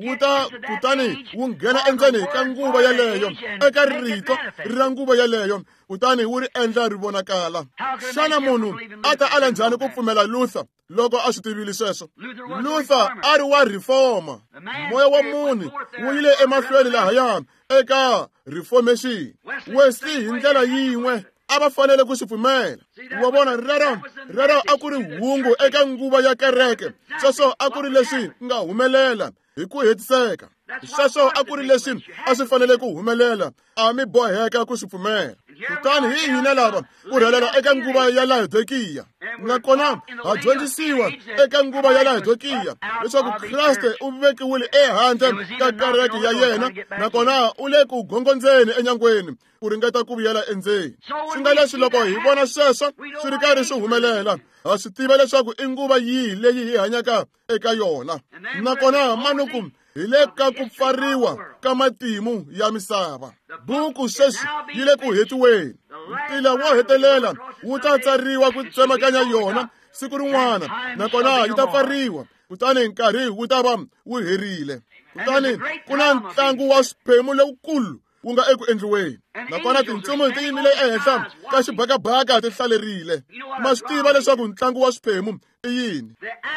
S1: kutani wu nghena endzeni ka nguva yaleyo, eka rito ra nguva yaleyo, kutani wu ri endla ri vonakala. Xana munhu a ta ala njhani ku pfumela Luther loko a swi tivile sweswo? Luther a ri wa reforma. Moya wa munhu wu yile emahlweni lahaya eka reformation. Wesley hi ndlela yin'we a va fanele ku swi pfumela. Wa vona rero a ku ri hungu eka nguva ya kereke. Sweswo a ku ri leswi nga humelela hi ku hetiseka. Sweswo a ku ri leswi a swi fanele ku humelela, a mi boheka ku swi pfumela. Kutani hi hina lava ku rhelela eka nguva ya Laodikiya, nakona ha dyondzisiwa eka nguva ya Laodikiya leswaku Kriste u vekiwile ehandle ka kereke ya yena, nakona u le ku gongondzeni enyangweni ku ringeta ku vuyela endzeni. Swi nga leswi loko hi vona sweswo swi ri karhi swi humelela, ha swi tiva leswaku i nguva yihi leyi hi hanyaka eka yona, nakona manuku hi le ka ku pfariwa ka matimu ya misava. Buku sweswi yi le ku hetiweni. Ntila wo hetelela wu ta tsariwa ku tsemakanya yona siku rin'wana, nakona yi ta pfariwa. Kutani nkarhi wu ta va wu herile. Kutani ku na ntlangu wa swiphemu lowukulu wu nga eku endliweni, nakona tintsumi ti yimile ehenhla ka xibakabaka ti hlalerile. Ma swi tiva leswaku ntlangu wa swiphemu i yini?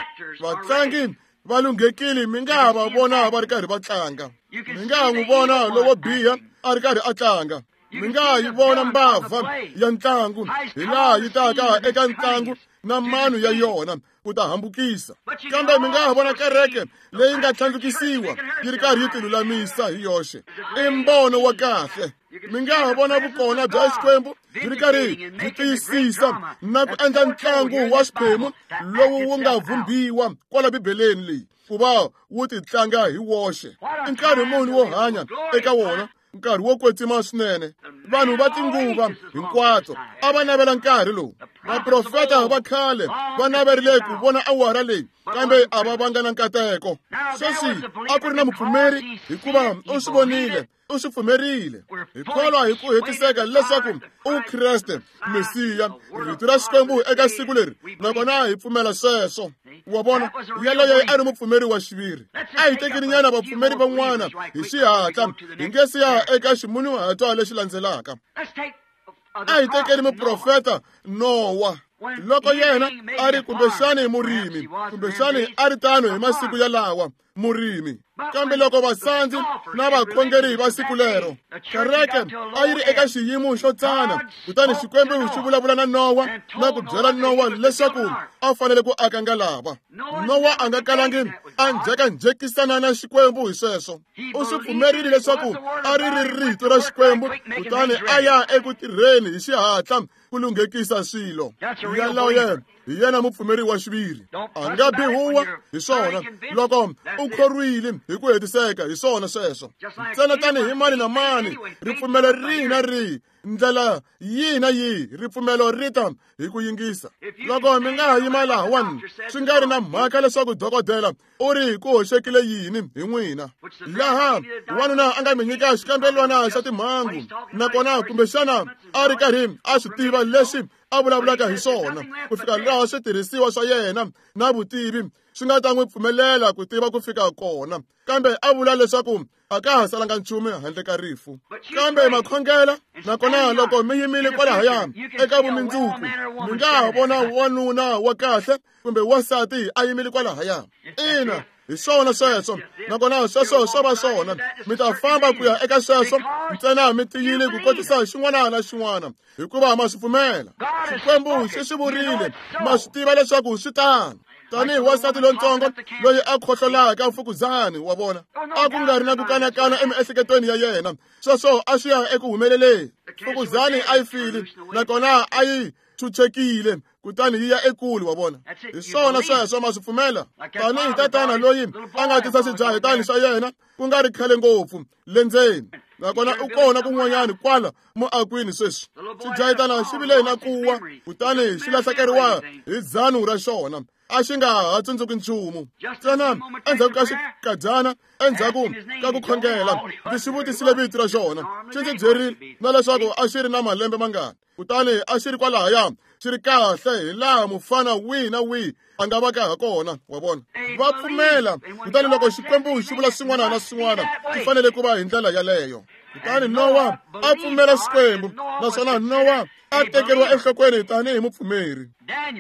S1: Vatlangi va lunghekile mi nga va vona va ri karhi va tlanga. Mi nga n'wi vona lowo biha a ri karhi a tlanga. Mi nga yi vona mbavha ya ntlangu hi laha yi taka eka ntlangu na manu ya yona ku ta hambukisa. Kambe mi nga vona kereke leyi nga tlhandlukisiwa yi ri karhi yi tilulamisa hi yoxe. I mbono wa kahle. Mi nga vona vukona bya Xikwembu byi ri karhi byi tiyisisa na ku endla ntlangu wa swiphemu lowu wu nga vhumbiwa kwala Bibeleni leyi ku va wu ti tlanga hi woxe. I nkarhi muni wo hanya eka wona, nkarhi wo kwetsima swinene. Vanhu va tinguva hinkwato a va navela nkarhi lowu. Vaprofeta va khale va naverile ku vona awara leyi, kambe a va vanga na nkateko. Sweswi a ku ri na mupfumeri hikuva u swi vonile, u swi pfumerile. Hi kholwa hi ku hetiseka leswaku u Kriste Mesiya, rito ra Xikwembu eka siku leri, nakona hi pfumela sweswo. Wa vona yeleyo a ri mupfumeri wa xiviri. A hi tekeni nyana vapfumeri van'wana hi xihatla hi nge si ya eka ximunhuhatwa lexi landzelaka. A hi tekeni muprofeta Nowa. Loko yena a ri kumbexani murimi, kumbexani a ri tano hi masiku yalawa murimi. Kambe loko vasandzi na vakhongeri va siku lero, kereke a yi ri eka xiyimo xo tsana. Kutani Xikwembu xi vulavula na Nowa na ku byela Nowa leswaku a fanele ku aka ngalava. Nowa a nga kalangi a njhekanjhekisana na Xikwembu hi sweswo. U swi pfumerile leswaku a ri rito ra Xikwembu, kutani a ya eku tirheni hi xihatla ku lunghekisa swilo. Yaloye hi yena mupfumeri wa xiviri. A nga bihuwa hi swona loko u khorwile hi ku hetiseka hi swona sweswo. Ntsena tani hi mani na mani, ripfumelo rihi na rihi, ndlela yihi na yihi, ripfumelo rita hi ku yingisa. Loko mi nga ha yima lahawani swi nga ri na mhaka leswaku dokodela u ri hi ku hoxekile yini hi n'wina. Laha wanuna a nga mi nyika xikambelwana xa timhangu, nakona kumbexana a ri karhi a swi tiva leswi a vulavulaka hi swona ku fika laha switirhisiwa swa yena na vutivi swi nga ta n'wi pfumelela ku tiva ku fika kona. Kambe a vula leswaku a ka ha salanga nchumu handle ka rifu. Kambe makhongela nakona loko mi yimile kwalahaya eka vumundzuku mi nga ha vona wanuna wa kahle kumbe wasati a yimile kwalahaya. Ina, hi swona sweswo, nakona sweswo swo va swona. Mi ta famba ku ya eka sweswo ntsena mi tiyile ku kotisa xin'wana na xin'wana hikuva ma swi pfumela. Xikwembu xi vurile, ma swi tiva leswaku swi tano. Tanihi wasati lontsongo loyi a khohlolaka mfukuzani wa vona, a ku nga ri na ku kanakana emiehleketweni ya yena. Sweswo a swi ya eku humeleleni. Mfukuzani a yi file nakona a yi chuchekile kutani yi ya ekule wa vona. Hi swona sweswo ma swi pfumela. Tanihi tatana loyi a nga tisa swidlayetani swa yena ku nga ri khale ngopfu le ndzeni, nakona u kona kun'wanyani kwala muakwini sweswi. Swidlayetana xi vile na kuwa kutani xi lahlekeriwa hi dzanu ra xona. A xi nga ha tsundzuki nchumu. Ntsena endzhaku ka xikadyana, endzhaku ka ku khongela, ndzi xi vutisile vito ra xona. Xi ndzi byerile na leswaku a xi ri na malembe mangani. Kutani a xi ri kwalahaya xi ri kahle hi laha mufana wihi na wihi a nga va ka ha kona wa vona. Va pfumela kutani loko Xikwembu xi vula swin'wana na swin'wana swi fanele ku va hi ndlela yaleyo. Kutani Nowa a pfumela Xikwembu, naswona Nowa a tekeriwa enhlokweni tanihi mupfumeri.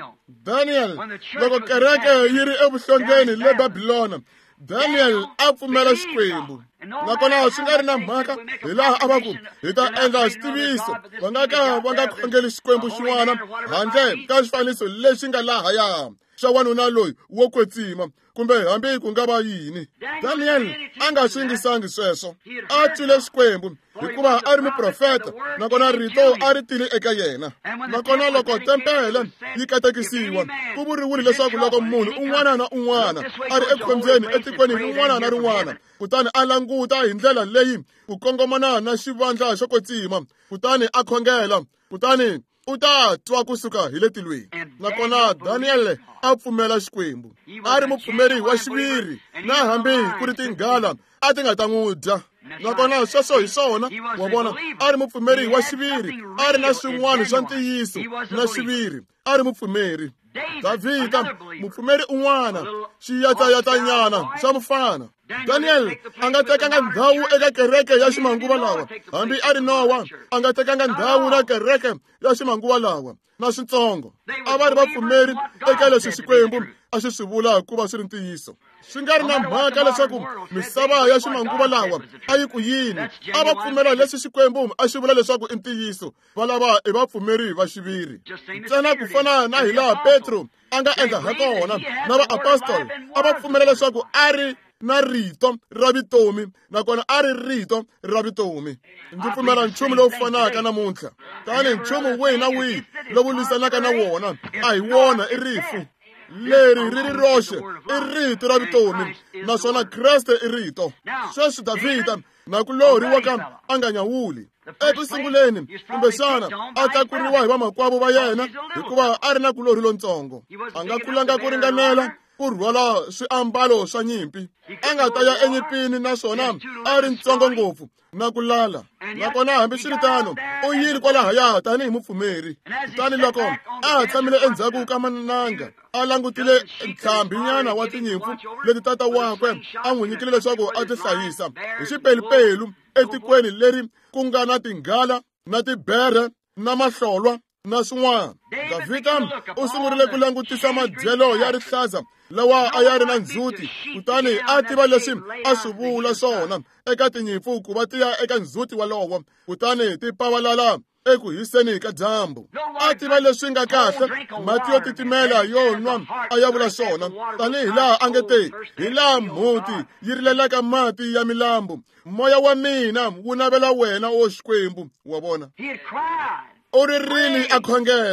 S1: Daniel, loko kereke yi ri evuhlongeni le Babilona, Daniel a pfumela Xikwembu. Nakona swi nga ri na mhaka hi laha a va ku hi ta endla xitiviso, va nga ka va nga khongeli Xikwembu xin'wana handle ka xifaniso lexi nga lahaya xa wanuna loyi wo kwetsima, kumbe hambi ku nga va yini. Daniel a nga swi yingisangi sweswo. A twile Xikwembu hikuva a ri muprofeta, nakona rito a ri tile eka yena. Nakona loko tempele yi katekisiwa, ku vuriwile leswaku loko munhu un'wana na un'wana a ri ekhombyeni etikweni rin'wana na rin'wana, kutani a languta hi ndlela leyi ku kongomana na xivandla xo kwetsima, kutani a khongela, kutani u ta twa kusuka hi le tilweni. Nakona Daniel a pfumela Xikwembu. A ri mupfumeri wa xiviri, na hambi ku ri tinghala a ti nga ta n'wi dya. Nakona sweswo hi swona wa vona, a ri mupfumeri wa xiviri, a ri na swin'wana swa ntiyiso na xiviri, a ri mupfumeri. Davhida, mupfumeri un'wana, xiyatayatanyana xa mufana. Daniel a nga tekanga ndhawu eka kereke ya ximanguva lawa, hambi a ri Nowa a nga tekanga ndhawu na kereke ya ximanguva lawa na swintsongo. A va ri vapfumeri eka leswi Xikwembu a xi swi vula ku va swi ri ntiyiso. Swi nga ri na mhaka leswaku misava ya ximanguva lawa a yi ku yini, a va pfumela leswi Xikwembu a xi vula leswaku i ntiyiso. Valava i vapfumeri va xiviri. Ntsena ku fana na hi laha Petro a nga endla ha kona na vaapostoli, a va pfumela leswaku a ri na rito ra vutomi, nakona a ri rito ra vutomi. Ndzi pfumela nchumu lowu fanaka namuntlha. Tani nchumu wihi na wihi lowu lwisanaka na wona a hi wona i rifu. Leri ri ri roxe i rito ra vutomi, naswona Kreste i rito. Sweswi Davhida na ku loriwaka a nga nyawuli. Ekusunguleni kumbexana a tlakuriwa hi vamakwavo va yena hikuva a ri na kulori lontsongo. A nga kulanga ku ringanela ku rhwala swiambalo swa nyimpi. A nga ta ya enyimpini, naswona a ri ntsongo ngopfu na ku lala. Nakona hambi swi ri tano u yile kwalahaya tanihi mupfumeri. Kutani loko a tshamile endzhaku ka mananga a langutile ntlhambinyana wa tinyimpfu leti tata wakwe a n'wi nyikile leswaku a ti hlayisa hi xipelupelu etikweni leri ku nga na tinghala na tibere na mahlolwa na swin'wana. Davhida u sungurile ku langutisa madyelo ya rihlaza lawa a ya ri na ndzhuti, kutani a tiva leswi a swi vula swona eka tinyimpfu ku va ti ya eka ndzhuti walowo, kutani ti pavalala eku hiseni ka dyambu. A tiva leswi nga kahle, mati yo titimela yo nwa a ya vula swona, tanihi laha a nge te hi laha mhuti yi rilelaka mati ya milambu. Moya wa mina wu navela wena o Xikwembu wa vona. U ririle a khongela,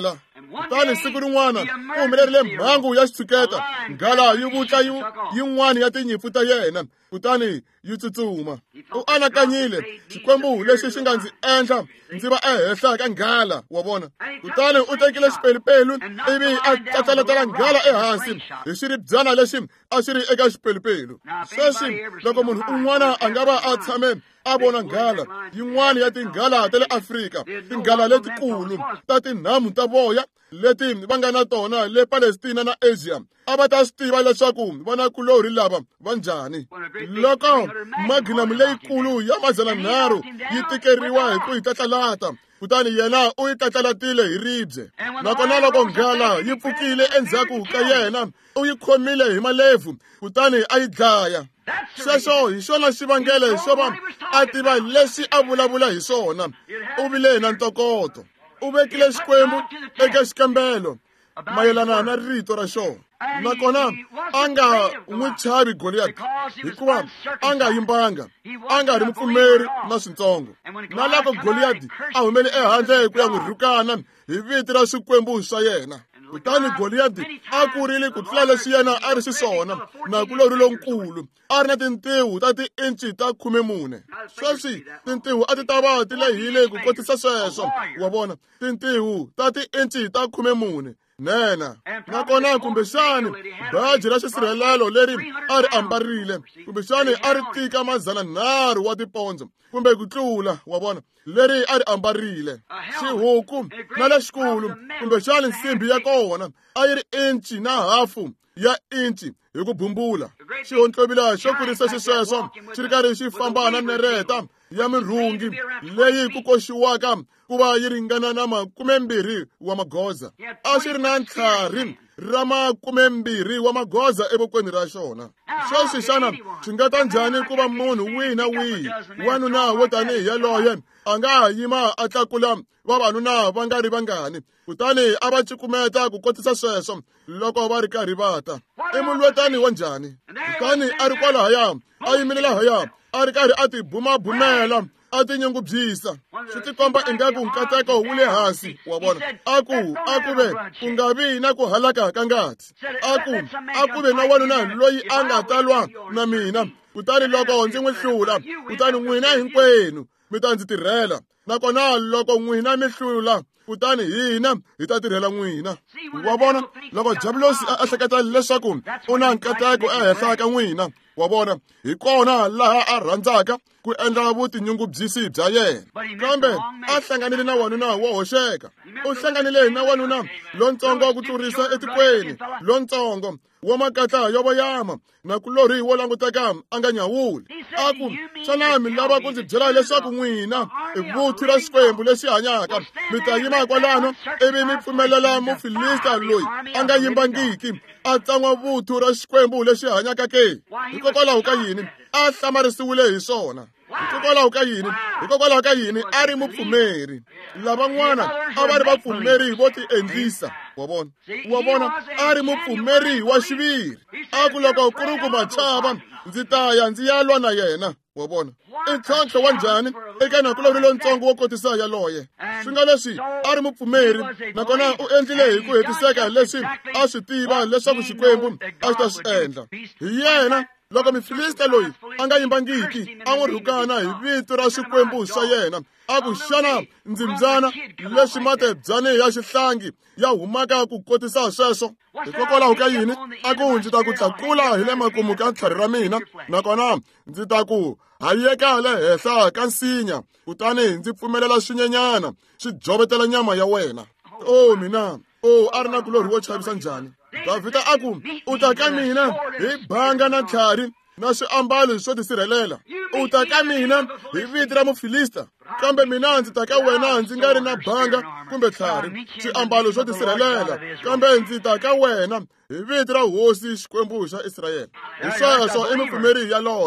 S1: kutani siku rin'wana ku humelerile mhangu ya xitshuketa. Nghala yi vutla yin'wana ya tinyimpfu ta yena kutani yi tsutsuma. U anakanyile, xikwembu lexi xi nga ndzi endla ndzi va ehenhla ka nghala, wa vona. Kutani u tekile xipelupelu ivi a tlatlaletela nghala ehansi hi xiribyana lexi a xi ri eka xipelupelu. Sweswi loko munhu un'wana a nga va a tshame a vona nghala, yin'wana ya tinghala ta le Afrika, tinghala letikulu ta tinhamu ta voya leti va nga na tona le Palestina na Asia, a va ta swi tiva leswaku vanakulorhi lava va njhani. Loko maginamu leyikulu ya 300 yi tikeriwa hi ku yi tlatlalata, kutani yena u yi tlatlalatile hi ribye. Nakona loko nghala yi pfukile endzhaku ka yena, u yi khomile hi malebvu kutani a yi dlaya. Sweswo hi xona xivangelo xo va a tiva leswi a vulavula hi swona. U vile na ntokoto. U vekile xikwembu eka xikambelo mayelana na rito ra xona. Nakona a nga n'wi chavi Goliath hikuva a nga yimbanga, a nga ri mupfumeri na swintsongo. Na loko Goliath a humele ehandle ku ya n'wi rhukana hi vito ra swikwembu swa yena, kutani Goliath a kurile ku tlula leswi yena a ri xiswona, nakulorhi lonkulu a ri na tintiho ta ti-inchi ta 14. Sweswi tintiho a ti ta va ti lehile ku kotisa sweswo, wa vona, tintiho ta ti-inchi ta 14. Nena, nakona kumbexani baji ra xisirhelelo leri a ri ambarile, kumbexani a ri tika 100 wa tipondzo kumbe ku tlula, wa vona, leri a ri ambarile. Xihuku na lexikulu kumbexani nsimbi ya kona a yi ri inchi na hafu ya inchi hi ku bumbula. Xihontlovila xo kurisa xisweswo xi ri karhi xi famba na nereta ya mirhungi leyi ku koxiwaka ku va yi ringana na 20 wa magoza. A xi ri na ntlhari ra 20 wa magoza evokweni ra xona. Sweswi xana swi nga ta njhani ku va munhu wihi na wihi, wanuna wo tanihi yaloye, a nga yima a tlakula vavanuna va nga ri vangani, kutani a va cukumeta ku kotisa sweswo loko va ri karhi va ta? I mulwetani wa njhani? Kutani a ri kwalahaya, a yimile lahaya, a ri karhi a ti bumabumela, a ti nyungubyisa. Swi tikomba ingaku nkateko wu le hansi, wa vona. A ku ve ku nga vi na ku halaka ka ngati. A ku ve na wanuna loyi a nga talwa na mina, kutani loko ndzi n'wi hlula, kutani n'wina hinkwenu mi ta ndzi tirhela. Nakona loko n'wina mi hlula, kutani hina hi ta tirhela n'wina. Wa vona, loko Jabulosi a hleketa leswaku u na nkateko ehenhla ka n'wina, wa vona, hi kona laha a rhandzaka ku endla vutinyungubyisi bya yena. Kambe a hlanganile na wanuna wo hoxeka. U hlanganile na wanuna lontsongo ku tlurisa etikweni, lontsongo wa makatla yo voyama, na kulorhi wo languteka a nga nyawuli. A ku, xana mi lava ku ndzi byela leswaku n'wina i vuthu ra xikwembu lexi hanyaka, mi ta yima kwalano ivi mi pfumelela Mufilista loyi a nga yimbangiki a tsan'wa vuthu ra xikwembu lexi hanyaka ke? Hikokwalaho ka yini a hlamarisiwile hi swona? Hikokwalaho ka yini a ri mupfumeri? Lavan'wana a va ri vapfumeri vo ti endlisa, wa vona, a ri mupfumeri wa xiviri. A ku loko ku ri ku machava ndzi ta ya ndzi ya lwa na yena, wa vona. I ntlhontlho wa njhani eka nakulorhi lontsongo wo kotisa yaloye? Swi nga leswi a ri mupfumeri, nakona u endlile hi ku hetiseka leswi a swi tiva leswaku xikwembu a xi ta swi endla. Hi yena loko Mufilista loyi a nga yimbangiki a n'wi rhukana hi vito ra swikwembu swa yena, a ku xana ndzimbyana leswi matebyani ya xihlangi ya humaka ku kotisa sweswo? Hikokwalaho ka yini a ku ndzi ta ku tlakula hi le makumu ka tlhari ra mina, nakona ndzi ta ku hayeka le henhla ka nsinya, kutani ndzi pfumelela swinyenyana swi jovetela nyama ya wena. Mina, a ri na kulorhi wo chavisa njhani. Davhida a ku, u ta ka mina hi banga na tlhari na swiambalo swo tisirhelela. U ta ka mina hi vito ra Mufilista, kambe mina ndzi ta ka wena ndzi nga ri na banga kumbe tlhari, swiambalo swo tisirhelela, kambe ndzi ta ka wena hi vito ra Hosi Xikwembu xa Israyele. Hi sweswo i mupfumeri yaloye.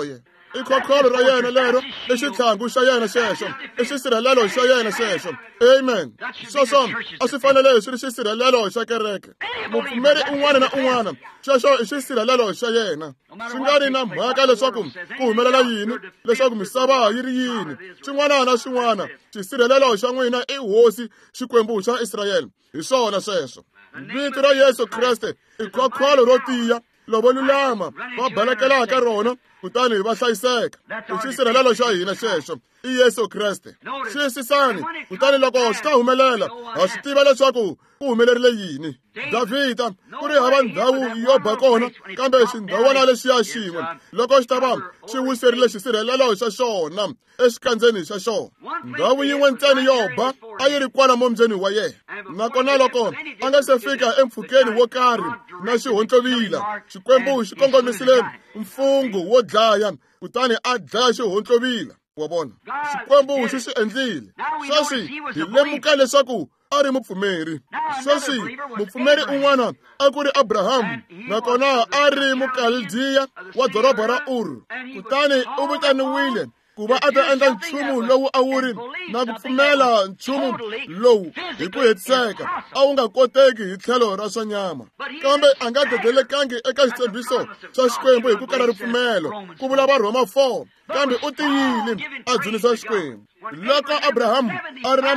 S1: I khokholo ra yena lero I xithlangu xa yena xexo I xisirhelelo xa yena xexo amen sweswo a swi fanele swi ri xisirhelelo xa kereke mupfumeri un'wana na un'wana xexo I xisirhelelo xa yena swi nga ri na mhaka leswaku ku humelela yini leswaku misava yi ri yini xin'wana na xin'wana xisirhelelo xa n'wina I hosi xikwembu xa Israyele hi swona sweswo vito ra Yesu Kriste I khokholo ro tiya lovo lulama va balekelaka rona kutani va hlayiseka I xisirhelelo xa hina xexo I Yesu Kriste xiyisisani kutani loko swi ta humelela ha swi tiva leswaku ku humelerile yini Davhida ku ri hava ndhawu yo ba kona kambe xindhawana lexiya xin'we loko xi ta va xi wiserile xisirhelelo xa xona exikandzeni xa xona ndhawu yin'we ntsena yo ba a yi ri kwala mombyeni wa yena nakona loko a nga se fika empfhukeni wo karhi na xihontlovila xikwembu xi kongomisile mfungu wo dlaya kutani a dlaya xihontlovila wa vona xikwembu xi endlile sweswi hi lemuka leswaku a ri mupfumeri sweswi mupfumeri un'wana a ku ri Abrahamu nakona a ri mukaldiya wa doroba ra Uru kutani u vitaniwile ku va a ta endla nchumu lowu a wu ri na ku pfumela nchumu lowu hi ku hetiseka a wu nga koteki hi tlhelo ra swa nyama kambe a nga dedelekangi eka xitshembiso xa xikwembu hi ku kala ripfumelo ku vula Varhoma 4 kambe u tiyile a dzunisa xikwembu loko Abrahamu a ri na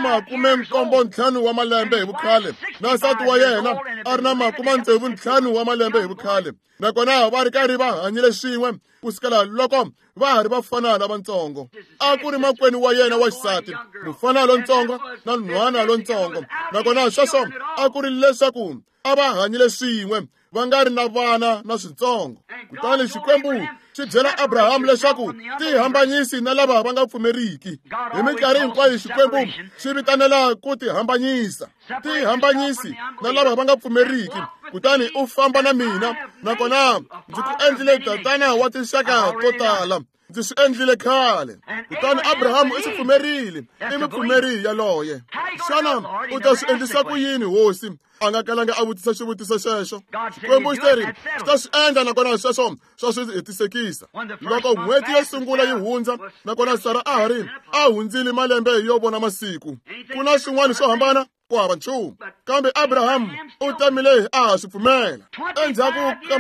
S1: 75 wa malembe hi vukhale na nsati wa yena a ri na 65 wa malembe hi vukhale nakona va ri karhi va hanyile swin'we kusukela loko va ha ri vafana lavatsongo a ku ri makwenu wa yena wa xisati mufana lontsongo na nhwana lontsongo nakona sweswo a ku ri leswaku a va hanyile swin'we va nga ri na vana na switsongo kutani xikwembu xi byela Abrahamu leswaku tihambanyisi na lava va nga pfumeriki hi minkarhi hinkwayo xikwembu xi vitanela ku tihambanyisa tihambanyisi na lava va nga pfumeriki kutani u famba na mina nakona ndzi ku endlile tatana wa tinxaka to tala ndzi swi endlile khale kutani Abrahamu I swi pfumerile I mupfumeri yaloye xana u ta swi endlisa ku yini hosi a nga kalanga a vutisa xivutiso xexo xikwembu xi ta swi endla nakona sweswo swa swi hetisekisa loko n'hweti yo sungula yi hundza nakona Sara a hundzile malembe yo vona masiku ku na swin'wana swo hambana ku hava nchumu kambe Abrahamu u tamile a swi pfumela endzhaku ka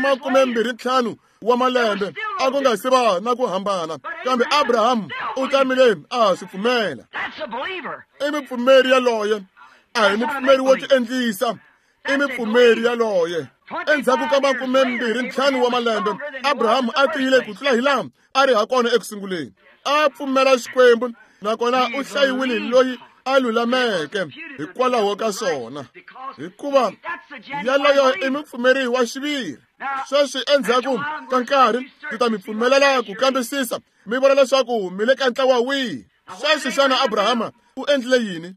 S1: 25 wa malembe a ku nga si va na ku hambana kambe Abrahamu u tamile a swi pfumela I mupfumeri yaloye a hi mupfumeri wo tiendlisa I mupfumeri yaloye endzhaku ka 25 wa malembe Abrahamu a tiyile ku tlula hilaha a ri hakona ekusunguleni a pfumela xikwembu nakona u hlayiwile loyi a lulameke hikwalaho ka swona hikuva yaloyo I mupfumeri wa xiviri sweswi endzhaku ka nkarhi ti ta mi pfumelela ku kambisisa mi vona leswaku mi le ka ntlawa wihi sweswi xana Abrahama u endlile yini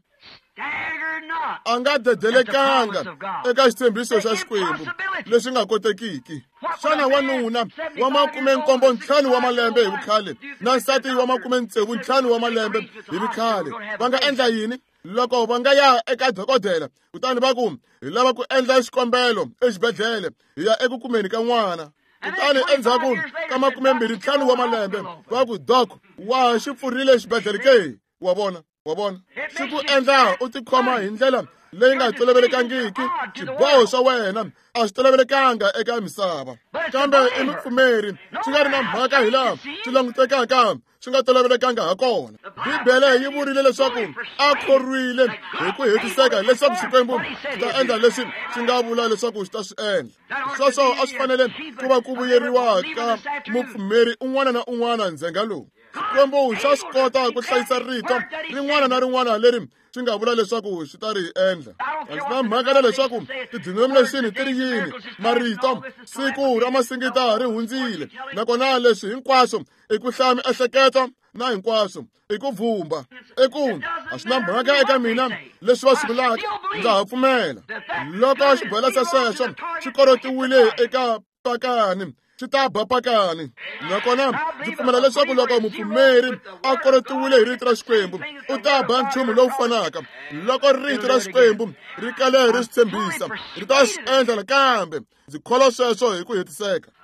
S1: a nga dedelekanga eka xitshembiso xa xikwembu leswi nga kotekiki xana wanuna wa 75 wa malembe hi vukhale na nsati wa 65 wa malembe hi vukhale va nga endla yini loko va nga ya eka dokodela kutani va ku hi lava ku endla xikombelo exibedhlele hi ya eku kumeni ka n'wana kutani endzhaku ka 25 wa malembe va ku dok wa xi pfurile xibedhlele ke wa vona swi ku endla u tikhoma hi ndlela leyi nga tolovelekangiki xiboho xa wena a swi tolovelekanga eka misava kambe I mupfumeri swi nga ri na mhaka hi laha swi langutekaka swi nga tolovelekanga ha kona Bibele yi vurile leswaku a khorwile hi ku hetiseka leswaku xikwembu xi ta endla leswi swi nga vula leswaku xi ta swi endla sweswo a swi fanele ku va ku vuyeriwa ka mupfumeri un'wana na un'wana ndzhenga lowu xikwembu xa swi kota ku hlayisa rito rin'wana na rin'wana leri swi nga vula leswaku swi ta ri endla a swi na mhaka na leswaku ti-denomination ti ri yini marito siku ra masingita ri hundzile nakona leswi hinkwaswo I ku hlaya miehleketo na hinkwaswo I ku vhumba a swi na mhaka eka mina leswi va swi vulaka ndza ha pfumela loko xibolesa sweswo xi korotiwile eka pakani swi ta ba pakani nakona ndzi pfumela leswaku loko mupfumeri a korotiwile hi rito ra xikwembu u ta ba nchumu lowu fanaka loko rito ra xikwembu ri kale ri swi tshembisa ri ta swi endla nakambe ndzi kholwa sweswo hi ku hetiseka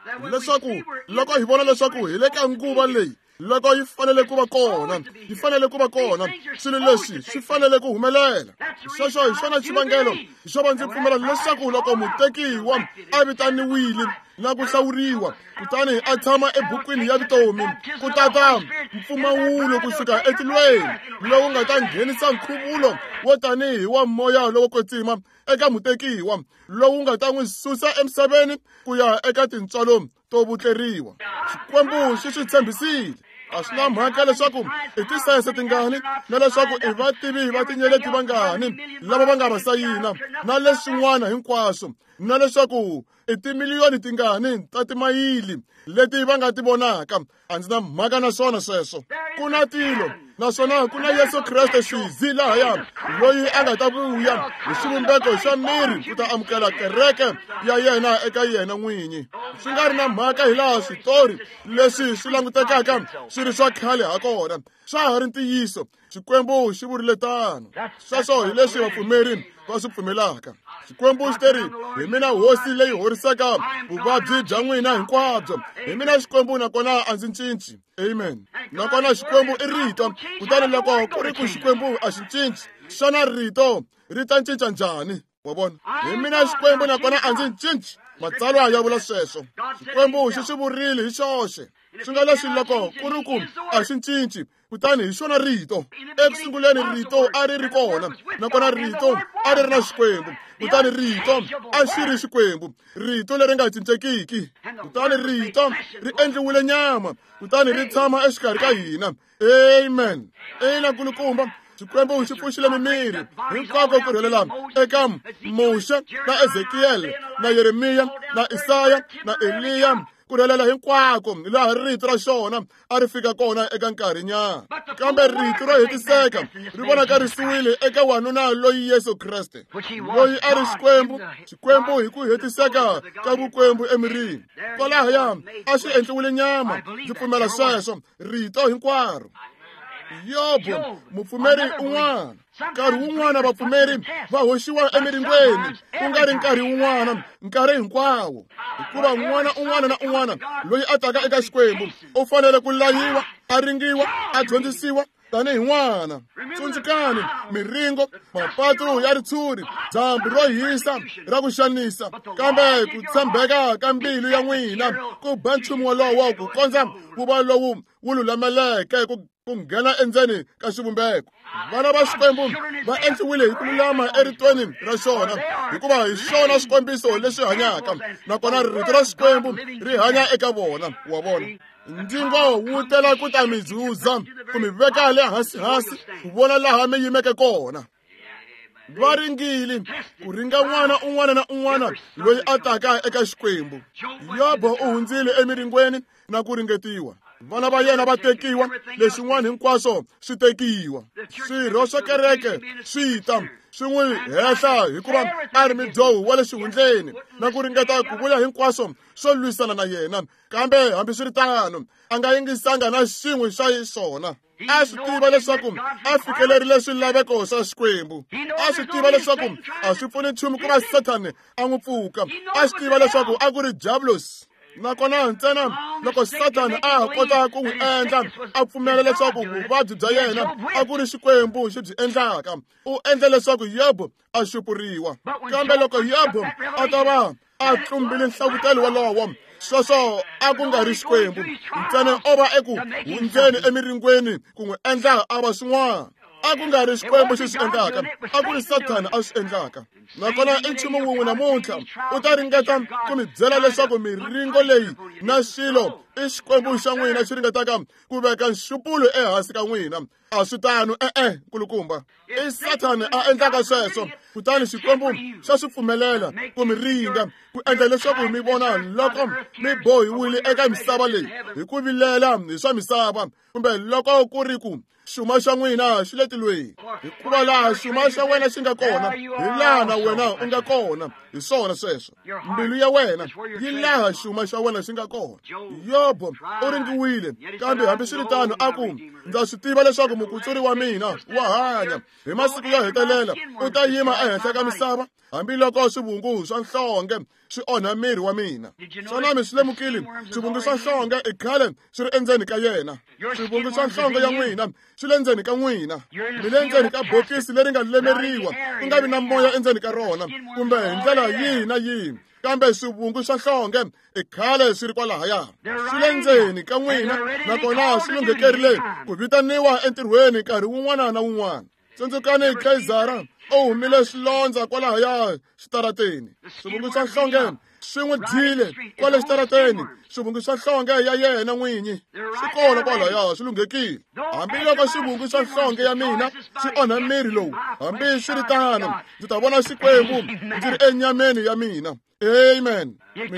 S1: leswaku loko hi vona leswaku hi le ka nguva leyi loko yi fanele ku va kona yi fanele ku va kona swilo leswi swi fanele ku humelela sweswo hi swona xivangelo hi xo va ndzi pfumela leswaku loko mutekiwa a vitaniwile na ku hlawuriwa kutani a tshama ebukwini ya vutomi ku tata mpfumawulo kusuka etilweni lowu nga ta nghenisa nkhuvulo wo tanihi wa moya lowo kwetsima eka mutekiwa lowu nga ta n'wi susa emisaveni ku ya eka tintswalo to vutleriwa xikwembu xi swi tshembisile a swi na mhaka leswaku i tisayense tingani na leswaku i vativi va tinyeleti vangani lava va nga va sayina na leswin'wana hinkwaswo na leswaku i timiliyoni tingani ta timayili leti va nga ti vonaka a ndzi na mhaka na swona sweswo ku na tilo naswona ku na Yesu Kriste xizi lahaya loyi a nga ta vuya hi xivumbeko xa miri ku ta amukela kereke ya yena eka yena n'winyi swi nga ri na mhaka hi laha switori leswi swi langutekaka swi ri swa khale ha kona swa ha ri ntiyiso xikwembu xi vurile tano sweswo hi leswi vapfumeri va swi pfumelaka xikwembu xi teri hi mina hosi leyi horisaka vuvabyi bya n'wina hinkwabyo hi mina xikwembu nakona a ndzi cinci amen nakona xikwembu i rito kutani loko ku ri ku xikwembu a xi cinci xana rito ri ta cinca njhani wa vona hi mina xikwembu nakona a ndzi cinci matsalwa ya vula sweswo xikwembu xi swi vurile hi xoxe swi nga leswi loko ku ri ku a xi cinci kutani hi xona rito ekusunguleni rito a ri ri kona nakona rito a ri ri na xikwembu kutani rito a xi ri xikwembu rito leri nga cincekiki kutani rito ri endliwile nyama kutani ri tshama exikarhi ka hina amen ina nkulukumba xikwembu xi pfuxile mimiri hinkwako ku rhelela eka Moshe na Ezekiyele na Yeremiya na Isaya na Eliya ku rhelela hinkwako laha rito ra xona a ri fika kona eka nkarhi nyana kambe rito ro hetiseka ri vonakarisiwile eka wanuna loyi Yesu Kriste loyi a ri xikwembu hi ku hetiseka ka vukwembu emirini kwalahaya a xi endliwile nyama ndzi pfumela sweswo rito hinkwaro Yobu mupfumeri un'wana nkarhi wun'wana vapfumeri va hoxiwa emiringweni ku nga ri nkarhi wun'wana nkarhi hinkwawo hikuva un'wana na un'wana loyi a taka eka xikwembu u fanele ku layiwa a ringiwa a dyondzisiwa tanihi n'wana tsundzukani miringo mapatu ya ritshuri dyambu ro hisa ra ku xanisa kambe ku tshembeka ka mbilu ya n'wina ku ba nchumu wolowo ku kondza wu va lowu wu lulameleke ku nghena endzeni ka xivumbeko vana va xikwembu va endliwile hi ku lulama eritweni ra xona hikuva hi xona xikombiso lexi hanyaka nakona rito ra xikwembu ri hanya eka vona wa vona ndzingo wu tela ku ta mi dzuza ku mi veka le hansi ku vona laha mi yimeke kona va ringile ku ringa n'wana un'wana na un'wana loyi a taka eka xikwembu Yobo u hundzile emiringweni na ku ringetiwa vana va yena va tekiwa leswin'wana hinkwaswo swi tekiwa swirho swa kereke swi ta swi n'wi hehla hikuva a ri midzohu wa le xihundleni na ku ringeta ku vula hinkwaswo swo lwisana na yena kambe hambi swi ri tano a nga yingisanga na xin'we xa swona a swi tiva leswaku a fikelerile swilaveko swa xikwembu a swi tiva leswaku a swi pfuni nchumu ku va Satani a n'wi pfuka a swi tiva leswaku a ku ri diabolos nakona ntsena loko Satani a ha kota ku n'wi endla a pfumela leswaku vuvabyi bya yena a ku ri xikwembu xi byi endlaka u endla leswaku Yobu a xupuriwa kambe loko Yobu a ta va a tlumbile nhlavutelo walowo sweswo a ku nga ri xikwembu ntsena o va eku hundzeni emiringweni ku n'wi endla a va swin'wana a ku nga ri xikwembu xi swi endlaka a ku ri Satani a swi endlaka nakona i nchumu wun'we namuntlha u ta ringeta ku mi byela leswaku miringo leyi na xilo i xikwembu xa n'wina xi ringetaka ku veka nxupulo ehansi ka n'wina a swi tano nkulukumba i Satani a endlaka sweswo kutani xikwembu xa swi pfumelela ku mi ringa ku endla leswaku mi vona loko mi bohiwile eka misava leyi hi ku vilela hi swa misava kumbe loko ku ri ku xuma xa n'wina xi le tilweni hikuva laha xuma xa wena xi nga kona hi laha na wena u nga kona hi swona sweswo mbilu ya wena yi laha xuma xa wena xi nga kona Yobo u ringiwile, kambe hambiswiritano a ku, ndza swi tiva leswaku mukutsuri wa mina wa hanya. Hi masiku yo hetelela u ta yima ehenhla ka misava, hambiloko swivungu swa nhlonge swi onha miri wa mina. Xana mi swi lemukile? Swivungu swa nhlonge i khale swi ri endzeni ka yena. Swivungu swa nhlonge ya n'wina swi le ndzeni ka n'wina. Mi le ndzeni ka bokisi leri nga lemeriwa, ku nga vi na moya endzeni ka rona, kumbe hi ndlela yihi na yihi. Kambe swivungu swa nhlonge i khale swi ri kwalahaya. Swi le ndzeni ka n'wina, nakona swi lunghekerile ku vitaniwa entirhweni nkarhi wun'wana na wun'wana. Tsundzukani Kayisari u humile swilondza kwalahaya xitarateni. Swivungu swa nhlonge swi n'wi dyile kwale xitarateni. Swivungu swa nhlonge ya yena n'winyi swi kona kwalahaya, swi lunghekile. Hambiloko swivungu swa nhlonge ya mina swi onha miri lowu, hambi swi ri tano ndzi ta vona Xikwembu ndzi ri enyameni ya mina. Amen.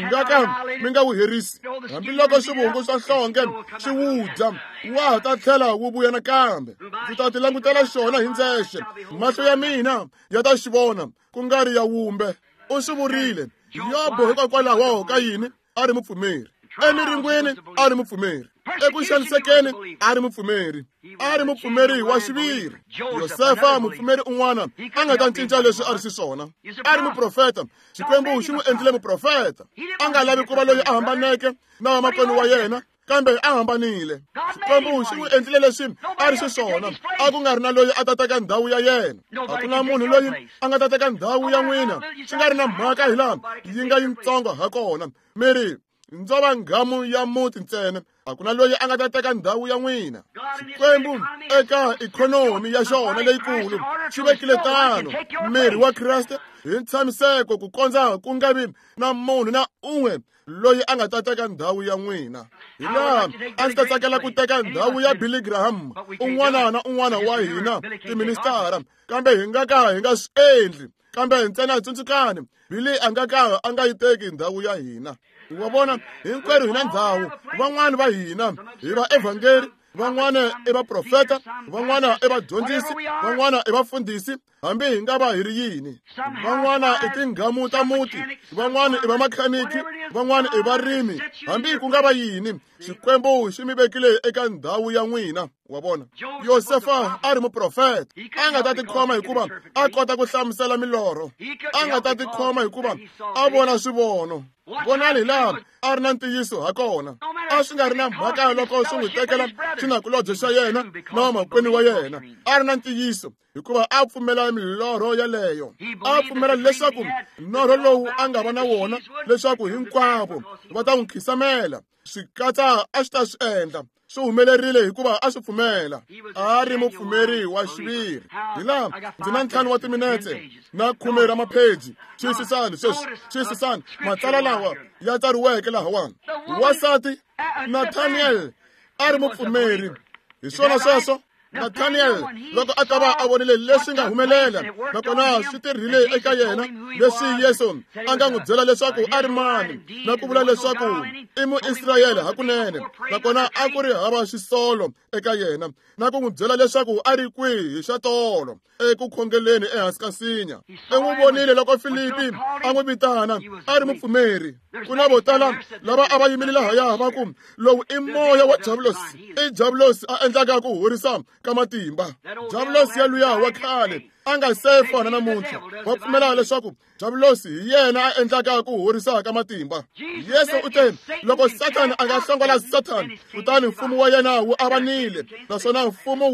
S1: Mi nga wu herisi. Hambiloko swivungu swa nhlonge swi wu dya, wa ta tlhela wu vuya nakambe. Ndzi ta ti langutela xona hi ndzexe, mahlo ya mina ya ta xi vona, ku nga ri ya wumbe. U swi vurile. Yobo hikokwalaho ka yini a ri mupfumeri. Emiringweni a ri mupfumeri. Eku xanisekeni a ri mupfumeri. A ri mupfumeri wa xiviri. Yosefa mupfumeri un'wana a nga ta cinca leswi a ri xiswona. A ri muprofeta. Xikwembu xi n'wi endlile muprofeta. A nga lavi ku va loyi a hambaneke na vamakwenu wa yena, kambe a hambanile. Xikwembu xi n'wi endlile leswi a ri xiswona. A ku nga ri na loyi a ta teka ndhawu ya yena. A ku na munhu loyi a nga ta teka ndhawu ya n'wina. Swi nga ri na mhaka hi laha yi nga yintsongo ha kona. Miri ndzo va nghamu ya muti ntsena, a ku na loyi a nga ta teka ndhawu ya n'wina. Xikwembu eka ikhonomi ya xona leyikulu xi vekile tano miri wa Kriste hi ntshamiseko ku kondza ku nga vi na munhu na un'we loyi a nga ta teka ndhawu ya n'wina. Hi laha a ndzi ta tsakela ku teka ndhawu ya Billy Graham, un'wana na un'wana wa hina tiministara, kambe hi nga ka hi nga swi endli. Kambe ntsena tsundzukani, Billy a nga ka a nga yi teki ndhawu ya hina. Wa vona hinkwerhu hi na ndhawu. Van'wana va hina hi va evhangeli, van'wana i vaprofeta, van'wana i vadyondzisi, van'wana i vafundhisi, hambi hi nga va hi ri yini. Van'wana i tinghamu ta muti, van'wana i vamakhaniki, van'wana i varimi, hambi ku nga va yini. Xikwembu xi mi vekile eka ndhawu ya n'wina. Wa vona Yosefa a ri muprofeta. A nga ta tikhoma hikuva a kota ku hlamusela milorho. A nga ta tikhoma hikuva a vona swivono. Vonani laha a ri na ntiyiso ha kona. A swi nga ri na mhaka loko swi n'wi tekela xinakulobye xa yena na vamakwenu wa yena. A ri na ntiyiso hikuva a pfumela milorho yaleyo. A pfumela leswaku norho lowu a nga va na wona, leswaku hinkwavo va ta n'wi khisamela. Swi katsa a swi ta swi endla. Swi humelerile hikuva a swi pfumela. A ri mupfumeri wa xiviri. Hi laha ndzi na 5 wa timinetse na 10 ra mapheji. Xiyisisani sweswi, xiyisisani matsalwa lawa ya tsariweke lahawani. Wasati Nathaniel a ri mupfumeri. Hi swona sweswo Nathaniel loko a ta va a vonile leswi nga humelela, nakona swi tirhile eka yena, leswi Yesu a nga n'wi byela leswaku a ri mani, na ku vula leswaku i muIsrayele hakunene, nakona a ku ri hava xisolo eka yena, na ku n'wi byela leswaku a ri kwihi hi xatolo eku khongeleni ehansi ka nsinya. I n'wi vonile loko Filipi a n'wi vitana, a ri mupfumeri. Ku na vo tala lava a va yimile lahaya va ku lowu i moya wa Jabulosi. I Jabulosi a endlaka ku horisa ka matimba. Jabulosi ya luya wa khale a nga se fana namuntlha. Va pfumela leswaku Jabulosi hi yena a endlaka ku horisa ka matimba. Yesu u te loko Satani a nga hlongola Satani, kutani mfumo wa yena wu avanile, naswona mfumo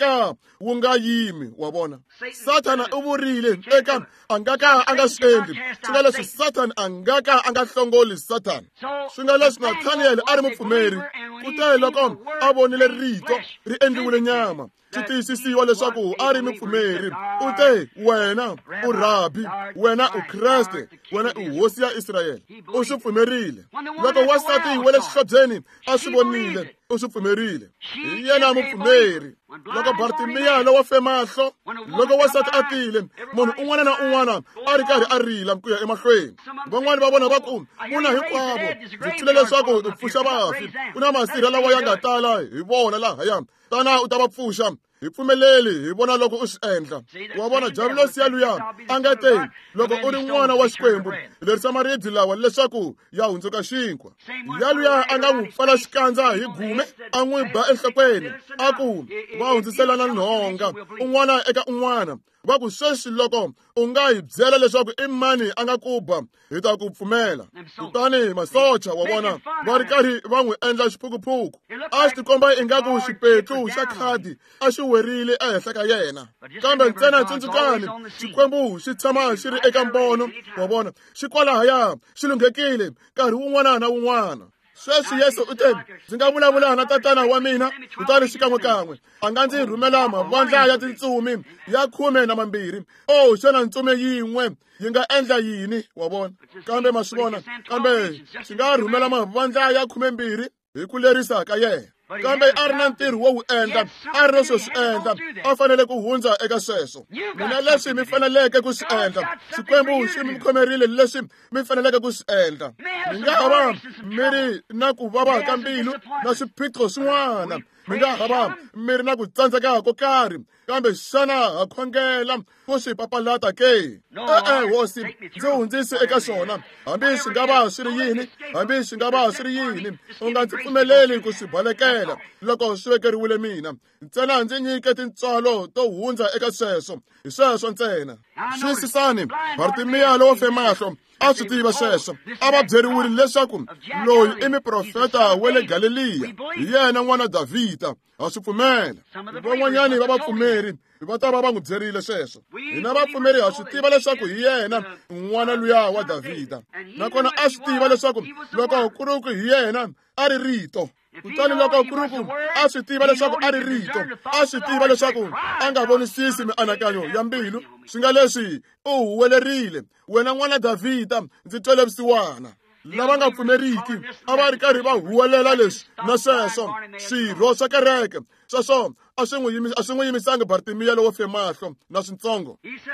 S1: wu nga yimi. Wa vona Satani u vurile eka a nga ka a nga swi endli. Swi nga leswi Satani a nga ka a nga hlongoli Satani. Swi nga leswi Nathaniel a ri mupfumeri. Kutani loko a vonile rito ri endliwile nyama, swi tiyisisiwa leswaku a ri mupfumeri. U te wena u Rabi, wena u Kreste, wena u hosi ya Israyele. U swi pfumerile. Loko wasati wa le xihlobyeni a swi vonile, u swi pfumerile. Hi yena mupfumeri. Loko Bartimeya lowo fe mahlo, loko wasati a tile, munhu un'wana na un'wana a ri karhi a rila ku ya emahlweni. Van'wana va vona va ku una hinkwavo byi tlule leswaku u pfuxa vafi. Ku na masirha lawa ya nga tala hi vona lahaya. Tana u ta va pfuxa. hi pfumeleli hi vona loko u swi endla. Wa vona javulosi yaluya a nga te loko u ri n'wana wa Xikwembu lerisa maribye lawa leswaku ya hundzuka xinkwa. Yaluya a nga n'wi pfala xikandza hi gume a n'wi ba enhlokweni a ku va hundziselana nhonga un'wana eka un'wana. Va ku sweswi loko u nga hi byela leswaku i mani a nga ku ba hi ta ku pfumela. Kutani masocha wa vona va ri karhi va n'wi endla xiphukuphuku. A xi tikomba ingaku xipetlu xa khadi a xi werile ehenhla ka yena. Kambe ntsena tsundzukani Xikwembu xi tshama xi ri eka mbono wa vona xi kwalahaya xi lunghekile nkarhi wun'wana na wun'wana. Sweswi Yesu u te ndzi nga vulavula na tatana wa mina kutani xikan'wekan'we a nga ndzi rhumela mavandla ya tintsumi ya 12. Xana ntsume yin'we yi nga endla yini wa vona? Kambe ma swi vona, kambe xi nga rhumela mavandla ya 12 hi ku lerisa ka yena. Kambe a ri na ntirho wo wu endla, a ri na swo swi endla, a fanele ku hundza eka sweswo. Mina leswi mi faneleke ku swi endla, Xikwembu xi mi khomerile leswi mi faneleke ku swi endla. Mi nga va mi ri na ku vava ka mbilu na swiphiqo swin'wana, mi nga va mi ri na ku tsandzeka ko karhi, kambe xana ha khongela ku swi papalata ke? Hosi ndzi hundzisi eka swona, hambi swi nga va swi ri yini, hambi swi nga va swi ri yini, u nga ndzi pfumeleli ku swi balekela loko swi vekeriwile mina. Ntsena ndzi nyike tintswalo to hundza eka sweswo, hi sweswo ntsena. Xiyisisani Bartimeya lowo fe mahlo a swi tiva sweswo. A va byeriwile leswaku loyi i miprofeta wa le Galileya, hi yena n'wana Davhida. A swi pfumela. Van'wanyani va vapfumeri va ta va n'wi byerile sweswo. Hina vapfumeri ha swi tiva leswaku hi yena n'wana luya wa Davhida. Nakona a swi tiva leswaku loko ku ri ku hi yena a ri rito. Kutani loko ku ri ku a swi tiva leswaku a ri rito, a swi tiva leswaku a nga vonisisi mianakanyo ya mbilu. Swi nga leswi u huwelerile, wena n'wana Davhida, ndzi twele vusiwana. Lava nga pfumeriki a va ri karhi va huwelela leswi na sweswo swirho swa kereke. Sweswo a swi n'wi yimisanga Bartimeya lowo fe mahlo na swintsongo.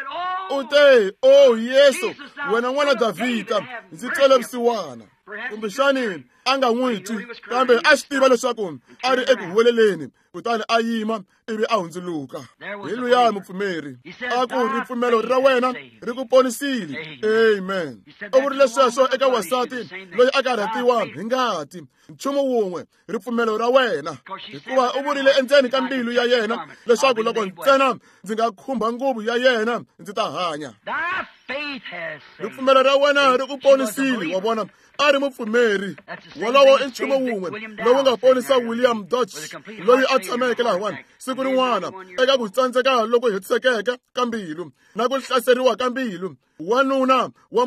S1: U te, Yesu, wena n'wana Davhida, ndzi twele vusiwana. Kumbexani a nga n'wi twi, kambe a swi tiva leswaku a ri eku huweleleni. Kutani a yima ivi a hundzuluka. Hi luya mupfumeri a ku ripfumelo ra wena ri ku ponisile. Amen. U vurile sweswo eka wasati loyi a karhatiwa hi ngati. Nchumu wun'we, ripfumelo ra wena, hikuva u vurile endzeni ka mbilu ya yena leswaku loko ntsena ndzi nga khumba nguvu ya yena ndzi ta hanya. Ripfumelo ra wena ri ku ponisile. Wa vona a ri mupfumeri. Wolowo i nchumu wun'we lowu nga ponisa William Dutch loyi a tshameke lahawani siku rin'wana eka ku tsandzeka loko hetisekeke ka mbilu na ku hlaseriwa ka mbilu. Wanuna wa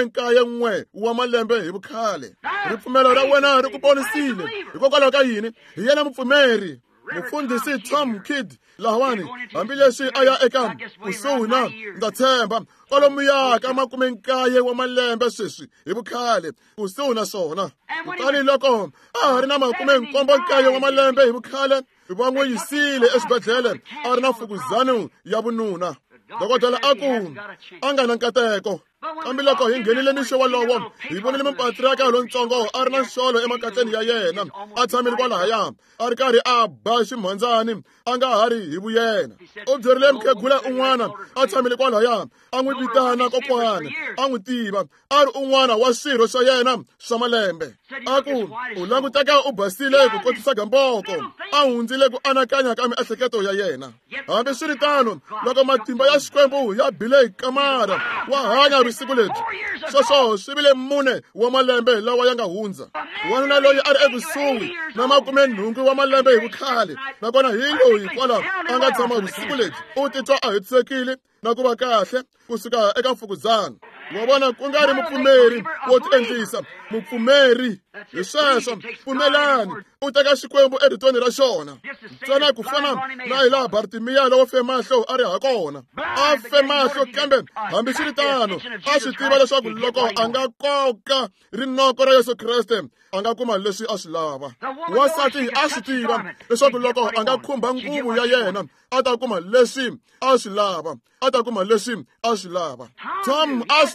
S1: 91 wa malembe hi vukhale. Ripfumelo ra wena ri ku ponisile. Hikokwalaho ka yini? Hi yena mupfumeri. Mufundhisi Tom Kidd lahawani, hambileswi a ya eka kusuhi na nga tshemba kwalomuya ka 90 wa malembe sweswi hi vukhale kusuhi na swona. Kutani loko a ha ri na 79 wa malembe hi vukhale, va n'wi yisile exibedhlele a ri na mfukuzano ya vununa. Dokodela a ku a nga na nkateko. Kambe loko hi nghenile mixo walowo, hi vonile mupatriaka lontsongo a ri na nxolo emakatleni ya yena, a tshamile kwalahaya a ri karhi a ba ximhandzani a nga ha ri hi vuyena. U byerile mukhegula un'wana a tshamile kwalahaya a n'wi vitana kokwana, a n'wi tiva, a ri un'wana wa swirho swa yena swa malembe. A ku u languteka u basile ku kotisa gamboko, a hundzile ku anakanya ka miehleketo ya yena. Hambi swi ri tano, loko matimba ya Xikwembu ya bile hi kamara, wa hanya siku lebyi. Sweswo swi vile 4 wa malembe lawa ya nga hundza. Wanuna loyi a ri ekusuhi na 80 wa malembe hi vukhale, nakona hi loyi kwala a nga tshama vusiku lebyi. U titwa a hetisekile na ku va kahle kusuka eka mfukuzano. Wa vona ku nga ri mupfumeri wo tiendlisa, mupfumeri. Hi sweswo pfumelani u teka Xikwembu eritweni ra xona. Ntsena ku fana na hi laha Bartimeya lowo fe mahlo a ri ha kona. A fe mahlo, kambe hambi swi ri tano a swi tiva leswaku loko a nga koka rinoko ra Yesu Kriste a nga kuma leswi a swi lava. Wasati a swi tiva leswaku loko a nga khumba nguvu ya yena a ta kuma leswi a swi lava, a ta kuma leswi a swi lava. Tom a swi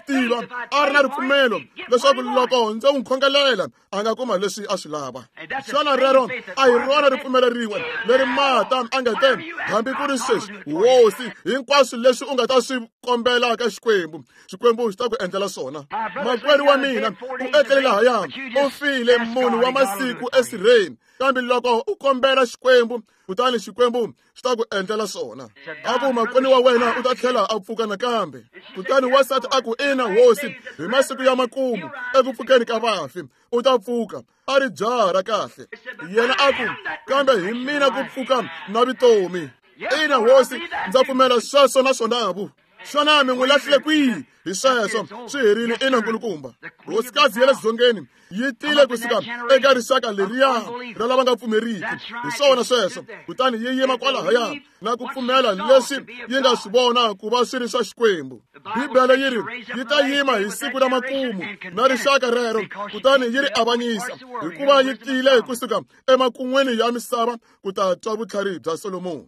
S1: swi tiva, a ri na ripfumelo leswaku loko ndzi n'wi khongelela a nga kuma leswi a swi lava. Xana rero a hi rona ripfumelo rin'we leri Martha a nga te hambi ku ri sweswi hosi hinkwaswo leswi u nga ta swi kombela ka Xikwembu xi ta ku endlela swona. Makwenu wa mina u etlele lahaya u file munhu wa masiku esirheni, kambe loko u kombela Xikwembu kutani Xikwembu xi ta ku endlela swona. A ku makwenu wa wena u ta tlhela a pfuka nakambe. Kutani wasati a ku ina hosi, hi masiku ya makumu eku pfukeni ka vafi u ta pfuka. A ri jaha ra kahle. Yena a ku kambe hi mina ku pfuka na vutomi. Ina hosi, ndza pfumela sweswo na swonavu. Xana mi n'wi lahlile kwihi? Hi sweswo swi herile, ina nkulukumba. Hosikazi ya le dzongeni yi tile kusuka eka rixaka leriya ra lava nga pfumeriki. Hi swona sweswo kutani yi yima kwalahaya na ku pfumela leswi yi nga swi vona ku va swi ri swa Xikwembu. Bibele yi ri yi ta yima hi siku ra makumu na rixaka rero kutani yi ri avanyisa, hikuva yi tile kusuka emakun'weni ya misava ku ta twa vutlhari bya Solomoni.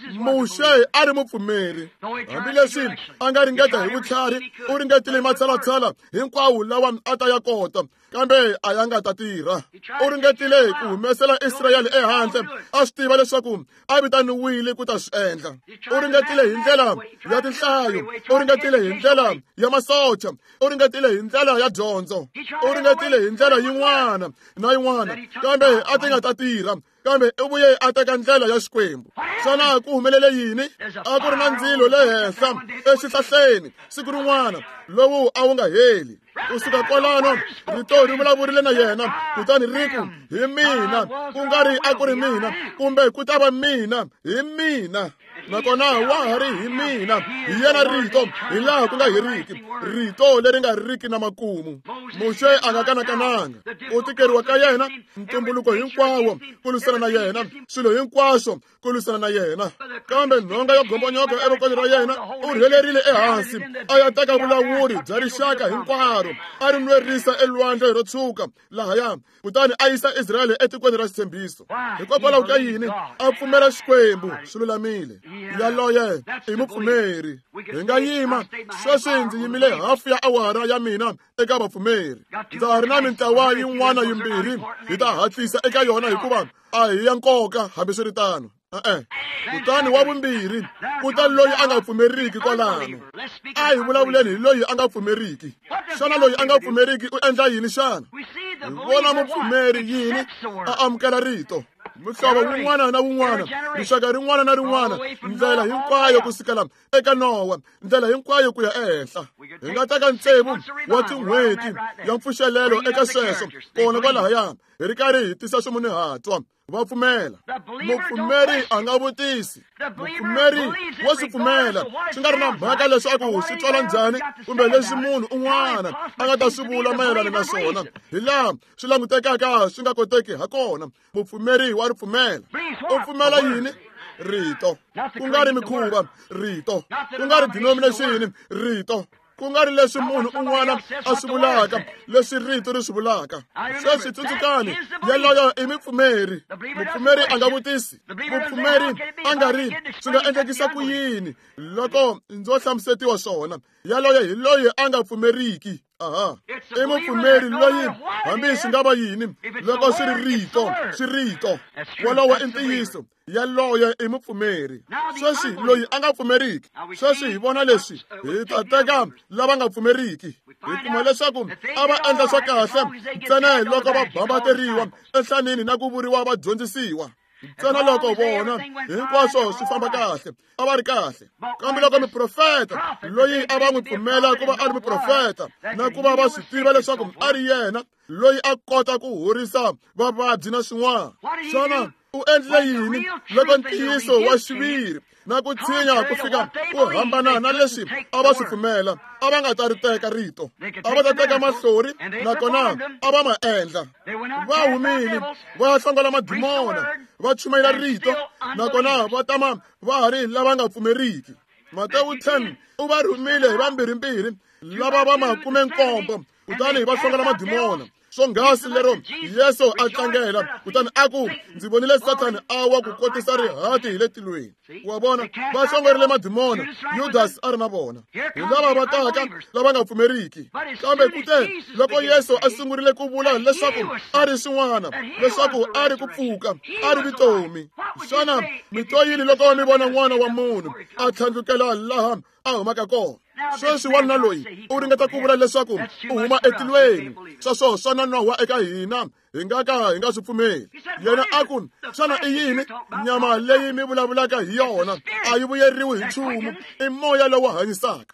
S1: Moshe a ri mupfumeri, hambileswi a nga ringeta hi vutlhari u ringetile matshalatshala hinkwawo lawa a ta ya kota, kambe a ya nga ta tirha. U ringetile ku humesela Israyele ehandle, a swi tiva leswaku a vitaniwile ku ta swi endla. U ringetile hi ndlela ya tinhlayo, u ringetile hi ndlela ya masocha, u ringetile hi ndlela ya dyondzo, u ringetile hi ndlela yin'wana na yin'wana, kambe a ti nga ta tirha. Kambe u vuye a teka ndlela ya Xikwembu. Xana ku humelele yini? A ku ri na ndzilo le henhla exihlahleni siku rin'wana lowu a wu nga heli. Kusuka kwalano rito ri vulavurile na yena kutani ri ku hi mina, ku nga ri a ku ri mina kumbe ku ta va mina, hi mina. Nakona wa ha ri hi mina, hi yena rito, hi laha ku nga heriki, rito leri nga riki na makumu. Moshe a nga kanakananga. Ku tikeriwa ka yena, ntumbuluko hinkwawo ku lwisana na yena, swilo hinkwaswo ku lwisana na yena. Kambe nhonga yo gombonyoka evokweni ra yena u rhelerile ehansi a ya teka vulawuri bya rixaka hinkwaro, a ri nwerisa elwandle ro tshuka lahaya, kutani a yisa Israyele etikweni ra xitshembiso. Hikokwalaho ka yini a pfumela Xikwembu swi lulamile. Yaloye i mupfumeri. Hi nga yima sweswi ndzi yimile hafu ya awara ya mina eka vapfumeri. Ndza ha ri na mintlawa yin'wana yimbirhi hi ta hatlisa eka yona hikuva a hi ya nkoka hambiswiritano. Kutani wa vumbirhi ku ta loyi a nga pfumeriki kwalano. A hi vulavuleni hi loyi a nga pfumeriki. Xana loyi a nga pfumeriki u endla yini xana? Hi vona mupfumeri yini a amukela rito. Muhlovo wun'wana na wun'wana, rixaka rin'wana na rin'wana, ndlela hinkwayo kusukela eka Nowa, ndlela hinkwayo ku ya ehenhla. Hi nga teka ntsevu wa tin'hweti ya mpfuxelelo eka sweswo kona kwalahaya hi ri karhi hi tisa swimunhuhatwa. Va pfumela. Mupfumeri a nga vutisi. Mupfumeri wo swi pfumela swi nga ri na mhaka leswaku swi twala njhani kumbe leswi munhu un'wana a nga ta swi vula mayelana na swona, hi laha swi langutekaka swi nga koteki ha kona. Mupfumeri wa ripfumela. U pfumela yini? Rito. Ku nga ri mikhuva, rito. Ku nga ri denomination, rito. Ku nga ri leswi munhu un'wana a swi vulaka, leswi rito ri swi vulaka. Sweswi tsundzukani, yaloyo i mupfumeri. Mupfumeri a nga vutisi. Mupfumeri a nga ri swi nga endlekisa ku yini loko ndzo hlamusetiwa swona. Yaloyo hi loyi a nga pfumeriki. I mupfumeri loyi hambi swi nga va yini loko swi ri rito, swi rito. Walowo i ntiyiso. Yaloye i mupfumeri. Sweswi loyi a nga pfumeriki, sweswi hi vona leswi hi ta teka lava nga pfumeriki. Hi kuma leswaku a va endla swa kahle ntsena loko va bambateriwa enhlanini na ku vuriwa vadyondzisiwa. Ntsena loko vona hinkwaswo swi famba kahle, a va ri kahle. Kambe loko miprofeta loyi a va n'wi pfumela ku va a ri miprofeta na ku va va swi tiva leswaku a ri yena loyi a kota ku horisa vavabyi na swin'wana. Xana u endlile yini loko ntiyiso wa xiviri na ku tshinya ku fika ku hambana na leswi a va swi pfumela? A va nga ta ri teka rito, a va ta teka mahlori nakona a va ma endla. Va humile va ya hlongola madimona, va chumayela rito nakona va tama va ha ri lava nga pfumeriki. Matewu 10 u va rhumile hi vambirhimbirhi lava va 17 kutani va hlongola madimona. swonghasi lero Yesu a tlangela kutani aku ndzi vonile Sathani awa ku kotisa rihati hi le tilweni wa vona va hlongorile madimoni Judas a ri na vona hi lava va taka lava nga pfumeriki kambe kute loko Yesu a sungurile ku vula leswaku a ri swin'wana leswaku a ri ku pfuka a ri vutomi xana mi twa yini loko mi vona n'wana wa munhu a tlhandlukela laha a humaka kona sweswi wanuna loyi u ringeta ku vula leswaku u huma etilweni sweswo swa nonohwa eka hina hi nga ka hi nga swi pfumeli yena a ku xana i yini nyama leyi mi vulavulaka hi yona a yi vuyeriwi hi nchumu i moya lowu hanyisaka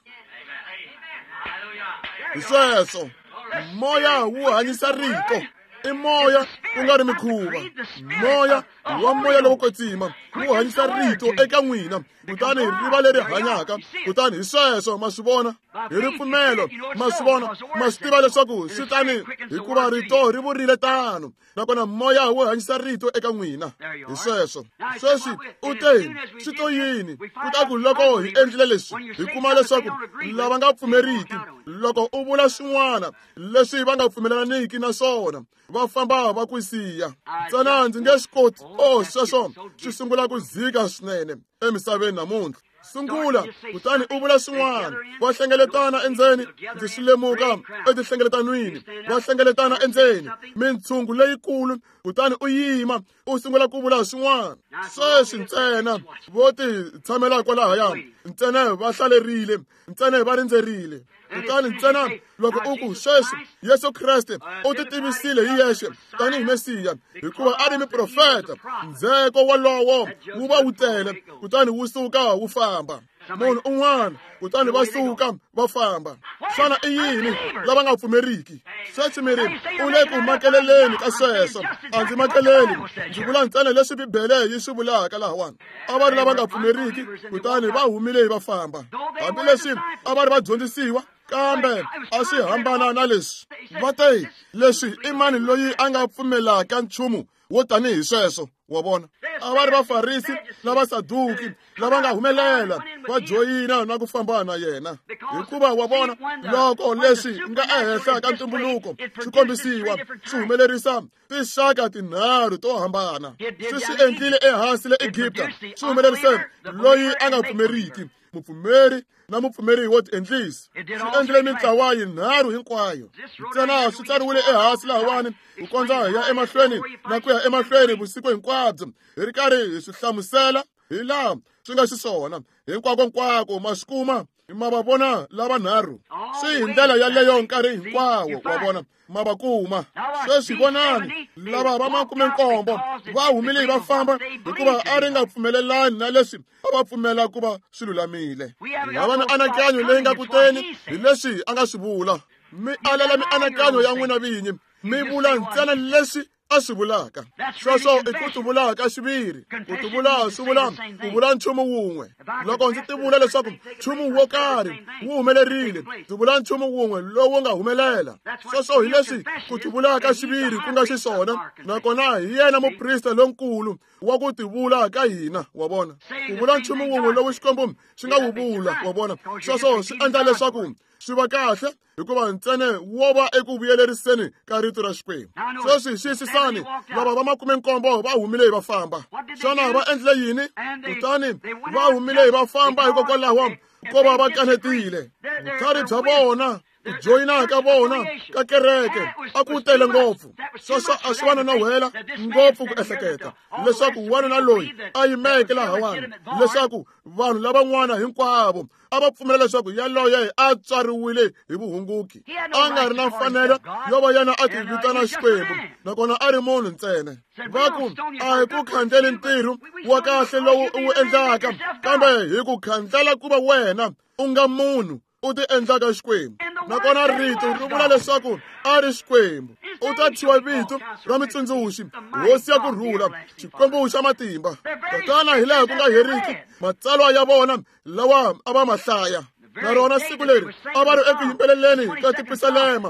S1: hi sweswo moya wu hanyisa rito i moya ku nga ri mikhuva moya wa moya lowo kwetsima wu hanyisa rito eka n'wina kutani hi riva leri hanyaka kutani hi sweswo ma swi vona hi ripfumelo ma swi vona ma swi tiva leswaku swi tani hikuva rito ri vurile tano nakona moya wu hanyisa rito eka n'wina hi sweswo sweswi u te swi to yini kutaku loko hi endlile leswi hi kuma leswaku lava nga pfumeriki loko u vula swin'wana leswi va nga pfumelelaniki na swona va famba va ku siya ntsena ndzi nge swi koti sweswo swi sungula ku zika swinene emisaveni namuntlha sungula kutani u vula swin'wana va hlengeletana endzeni ndzi swi lemuka etihlengeletanwini va hlengeletana endzeni mintshungu leyikulu kutani u yima u sungula ku vula swin'wana sweswi ntsena vo ti tshamela kwalahaya ntsena va hlalerile ntsena va rindzerile kutani ntsena loko u ku sweswi Yesu Kreste u ti tivisile hi yexe tanihi Mesiya hikuva a ri miprofeta ndzheko walowo wu va wu tele kutani wu suka wu famba munhu un'wana kutani va suka va famba xana i yini lava nga pfumeriki sweswi miri u le ku makeleleni ka sweswo a ndzi makeleli ndzi vula ntsena leswi Bibele yi swi vulaka lahawani a va ri lava nga pfumeriki kutani va humile va famba hambileswi a va ri vadyondzisiwa kambe a swi hambana na leswi va te leswi i mani loyi a nga pfumelaka nchumu wo tanihi sweswo wa vona a va ri vafarisi na vasaduki lava nga humelela va joyina na ku famba na yena hikuva wa vona loko leswi nga ehenhla ka ntumbuluko swi kombisiwa swi humelerisa tinxaka tinharhu to hambana swi endlile ehansi le Egipta swi humelerise loyi a nga pfumeriki mupfumeri na mupfumeri wo tiendlisa swi endlile mitlawa yinharhu hinkwayo ntsena swi tsariwile ehansi lahawani ku kondza hi ya emahlweni na ku ya emahlweni vusiku hinkwabyo hi ri karhi hi swi hlamusela hi laha swi nga xiswona hinkwako ma swi kuma ma va vona lava nharhu swi hi ndlela yaleyo nkarhi hinkwawo wa vona ma va kuma sweswi vonani lava va 70 va humile va famba hikuva a ri nga pfumelelani na leswi va pfumela ku va swi lulamile lava na anakanyo leyi nga kuteni hi leswi a nga swi vula mi alela mianakanyo ya n'wina vinyi mi vula ntsena leswi a swi vulaka sweswo i ku tivulaka xiviri ku tivula swi vula ku vula nchumu wun'we loko ndzi tivula leswaku nchumu wo karhi wu humelerile ndzi vula nchumu wun'we lowu nga humelela sweswo hi leswi ku tivulaka xiviri ku nga xiswona nakona hi yena muprista lonkulu wa ku tivula ka hina wa vona ku vula nchumu wun'we lowu xikwembu xi nga wu vula wa vona sweswo swi endla leswaku swi va kahle hikuva ntsene wo va eku vuyeleriseni ka rito ra Xikwembu sweswi xiyisisani lava va 70 va humile va famba xana va endle yini kutani va humile va famba hikokwalaho ko va va kanetile vutlhari bya vona ku joyina ka vona ka kereke a ku tele ngopfu sweswo a swi va nonohwela ngopfu ku ehleketa leswaku wanuna loyi a yimeke lahawani leswaku vanhu lavan'wana hinkwavo a va pfumela leswaku yaloye a tswariwile hi vuhunguki a nga ri na mfanelo yo va yena a ti vitana Xikwembu nakona a ri munhu ntsena va ku a hi ku khandleli ntirho wa kahle lowu u wu endlaka kambe hi ku khandlela ku va wena u nga munhu u ti endlaka Xikwembu nakona rito ri vula leswaku a ri Xikwembu u ta thyiwa vito ra mitsundzuxi hosi ya kurhula Xikwembu xa matimba kutana hi laha ku nga heriki matsalwa ya vona lawa a va mahlaya na rona siku leri a va ri eku yimbeleleni ka tipisalema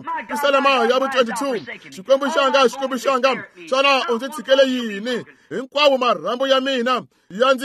S1: ya vu 22 Xikwembu xanga xana u ndzi tshikele yini hinkwawo marhambu ya mina ya ndzi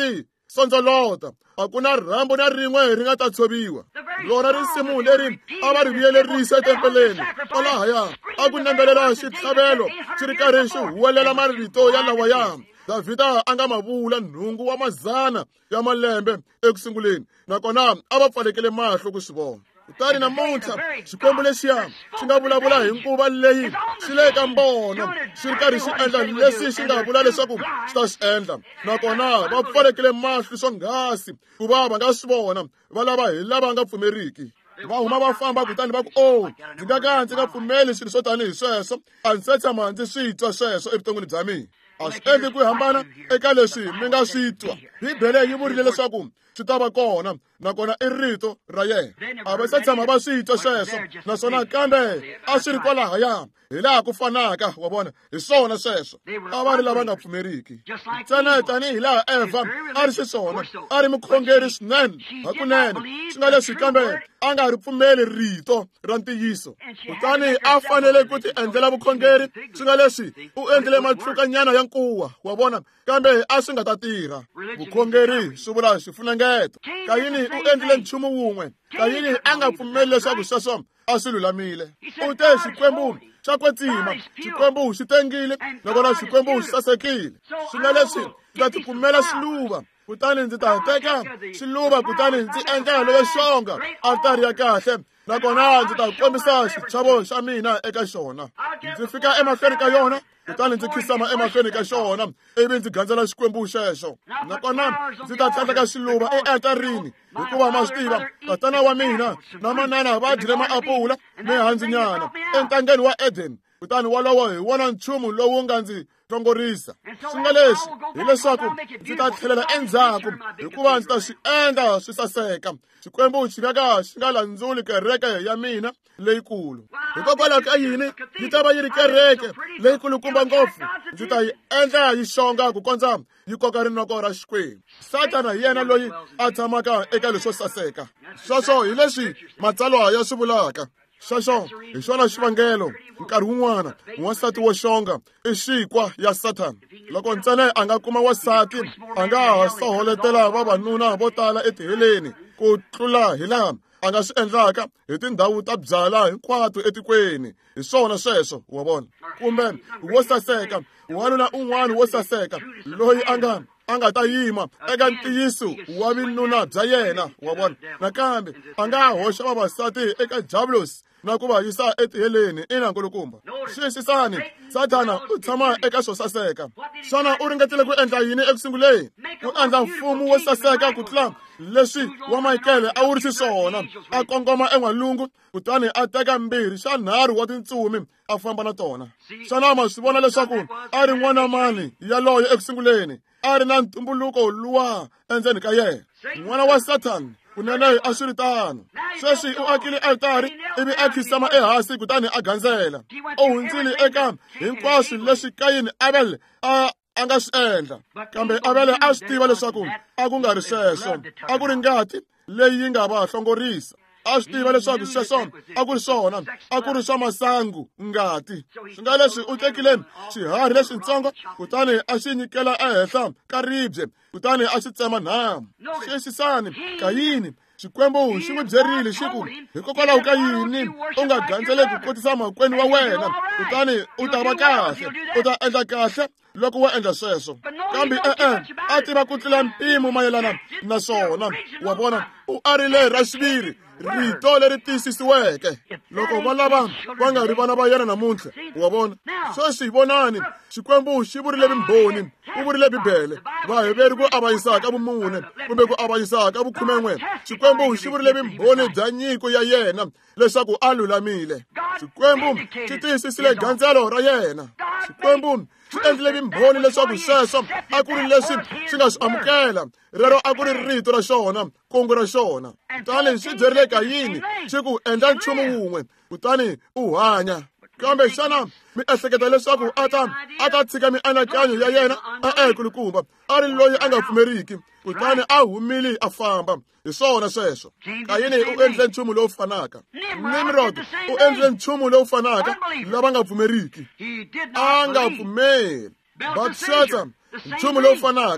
S1: sondzolota, a ku na rhambu na rin'we ri nga ta tshoviwa. Rona risimu leri a va ri vuyelerisa etempeleni kwalahaya a ku nembelela xitlhavelo xi ri karhi xi huwelela marito ya lawaya Davhida a nga ma vula nhungu wa mazana ya malembe ekusunguleni, nakona a va pfalekele mahlo ku swi vona. Kutani namuntlha xikwembu lexiya xi nga vulavula hi nkuva leyi xi le ka mbono xi ri karhi xi endla leswi xi nga vula leswaku xi ta xi endla, nakona va pfalekele mahlo swonghasi ku va nga swi vona va lava hi lava nga pfumeriki. Va huma va famba kutani va ku ndzi nga pfumeli swilo swo tanihi sweswo, a ndzi se tshama ndzi swi twa sweswo evuton'wini bya mina. A swi endli ku hambana eka leswi mi nga swi twa. Bibele yi vurile leswaku swi ta va kona, nakona i rito ra yena. A va se tshama va swi twa sweswo, naswona kambe a swi ri kwalahaya hi laha ku fanaka, wa vona, hi swona sweswo. A va ri lava nga pfumeriki. Ntsena tanihi laha Eva a ri xiswona, a ri mukhongeri swinene, hakunene, swi nga leswi kambe a nga ri pfumeli rito ra ntiyiso. Kutani a fanele ku ti endlela vukhongeri, swi nga leswi u endlile mathlukanyana ya nkuwa, wa vona, kambe a swi nga ta tirha. Vukhongeri swi vula xifunengeto. Kayini u endlile nchumu wun'we. Kayini a nga pfumeli leswaku sweswo a swi lulamile. U te xikwembu xa kwetsima, xikwembu xi tengile, nakona xikwembu xi sasekile. Swi nga leswi ndzi ta tipfumela xiluva, kutani ndzi ta teka xiluva kutani ndzi endla leyo xonga altari ya kahle, nakona ndzi ta kombisa xichavo xa mina eka xona. Ndzi fika emahlweni ka yona, kutani ndzi khisama emahlweni ka xona, ivi ndzi gandzela xikwembu xexo. Nakona ndzi ta tlhandleka xiluva ealtarini, hikuva ma swi tiva tatana wa mina na manana va dyile maapula mihandzunyana entangeni wa Eden. Kutani walowo hi wona nchumu lowu nga ndzi tongorisa. Swi nga leswi hileswaku ndzi ta tlhelela endzhaku, hikuva ndzi ta swi endla swi saseka. Xikwembu xi nga landzuli kereke ya mina leyikulu. Hikokwalaho ka yini yi ta va yi ri kereke leyikulukumba ngopfu? Ndzi ta yi endla yi xonga ku kondza yi koka rinoko ra Xikwembu. Satana hi yena loyi a tshamaka eka leswo saseka. Sweswo hi leswi matsalwa ya swi vulaka. Sweswo hi xona xivangelo nkarhi wun'wana wansati wo xonga i xinkwa ya Satana. Loko ntsena a nga kuma wasati, a nga ha soholetela vavanuna vo tala etiheleni ku tlula hi laha a nga swi endlaka hi tindhawu ta byala hinkwato etikweni. Hi swona sweswo, wa vona. Kumbe wo saseka, wanuna un'wana wo saseka loyi a nga ta yima eka ntiyiso wa vinuna bya yena, wa vona. Nakambe a nga hoxa vavasati eka javulosi na ku va yisa etiheleni nkulukumba. Xiyisisani, Satana u tshama eka swo saseka. Xana u ringetile ku endla yini ekusunguleni? Ku endla mfumo wo saseka ku tlula leswi wa Michael a wu ri xiswona. A kongoma en'walungu, kutani a teka mbirhi xa nharhu wa tintsumi a famba na tona. Xana ma swi vona leswaku a ri n'wana mani yaloye ekusunguleni? A ri na ntumbuluko luwa endzeni ka yena. N'wana wa Satana kunene a swi ri tano. Sweswi u akile altari, ivi a khisama ehansi kutani a gandzela. U hundzile eka hinkwaswo leswi Kayini Abele a nga swi endla. Kambe Abele a swi tiva leswaku a ku nga ri sweswo, a ku ri ngati leyi yi nga va hlongorisa. A swi tiva leswaku sweswo a ku ri swona, a ku ri swa masangu, ngati. Swi nga leswi u tekile xiharhi lexintsongo kutani a xi nyikela ehenhla ka ribye, kutani a xi tsema nhamu. Xiyisisani, Kayini Xikwembu xi n'wi byerile xi ku hikokwalaho ka yini u nga gandzeli ku kotisa makwenu wa wena, kutani u ta va kahle, u ta endla kahle loko wo endla sweswo. Kambe a tiva ku tlula mpimo mayelana na swona, wa vona. U arile ra xiviri, rito leri tiyisisiweke. Loko va lava va nga ri vana va yena namuntlha, wa vona. Sweswi vonani, Xikwembu xi vurile vumbhoni, u vurile Bibele, vaheveri ku avanyisaka vumune kumbe ku avanyisaka vukhumen'we. Xikwembu xi vurile vumbhoni bya nyiko ya yena leswaku a lulamile. Xikwembu xi tiyisisile gandzelo ra yena. Xikwembu xi endlile vumbhoni leswaku sweswo a ku ri leswi swi nga swi amukela. Rero a ku ri rito ra xona, kungu ra xona. Kutani xi byerile Kayini xi ku endla nchumu wun'we, kutani u hanya. Kambe xana mi ehleketa leswaku a ta tshika mianakanyo ya yena kulukumba? A ri loyi a nga pfumeriki, kutani a humile a famba. Hi swona sweswo. Kayini u endle nchumu lowu fanaka. Nimrod u endle nchumu lowu fanaka, lava nga pfumeriki. A nga pfumeli. Bathsheba nchumu lowu fanaka.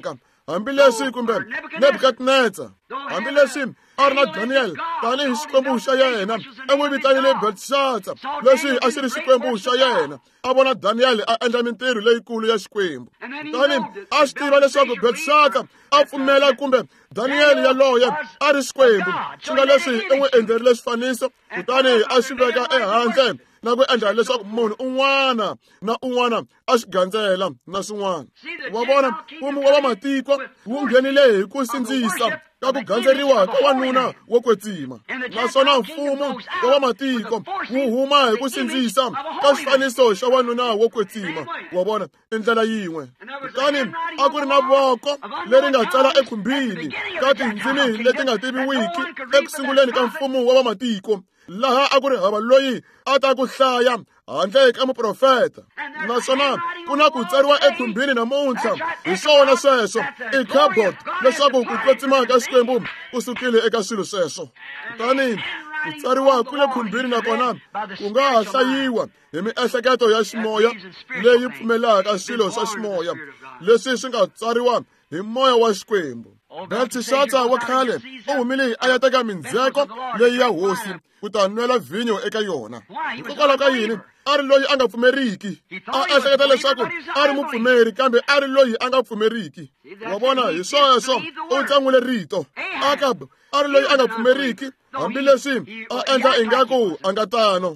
S1: hambileswi kumbe Nebukadnezar, hambileswi a ri na Daniel tanihi xikwembu xa yena, n'wi vitanile Belteshazzar leswi a xi ri xikwembu xa yena, a vona Daniel a endla mintirho leyikulu ya xikwembu. Kutani a swi tiva leswaku Belteshazzar a pfumela kumbe Daniel yaloye a ri xikwembu, swi nga leswi i n'wi endlerile swifaniso kutani a swi veka ehandle na ku endla leswaku munhu un'wana na un'wana a swi gandzela na swin'wana. Wa vona mfumo wa vamatiko wu nghenile hi ku sindzisa ka ku gandzeriwa ka wanuna wo kwetsima, naswona mfumo wa vamatiko wu huma hi ku sindzisa ka xifaniso xa wanuna wo kwetsima. Wa vona i ndlela yin'we. Kutani a ku ri na voko leri nga tsala ekhumbini ka tindzimi leti nga tiviwiki ekusunguleni ka mfumo wa vamatiko, laha a ku ri hava loyi a ta ku hlaya handle ka muprofeta. Naswona ku na ku tsariwa ekhumbini namuntlha hi swona sweswo i khabod leswaku ku kwetsima ka xikwembu ku sukile eka swilo sweswo. Kutani ku tsariwa ku le khumbini nakona ku nga ha hlayiwa hi miehleketo ya ximoya leyi pfumelaka swilo swa ximoya leswi swi nga tsariwa hi moya wa xikwembu. Belteshazzar wa khale u humile a ya teka mindzheko leyi ya hosi ku ta nwela vinyo eka yona. Hikokwalaho ka yini? A ri loyi a nga pfumeriki. A ehleketa leswaku a ri mupfumeri kambe a ri loyi a nga pfumeriki. Wa vona hi sweswo u tsan'wile rito. Akab a ri loyi a nga pfumeriki hambileswi a endla ingaku a nga tano.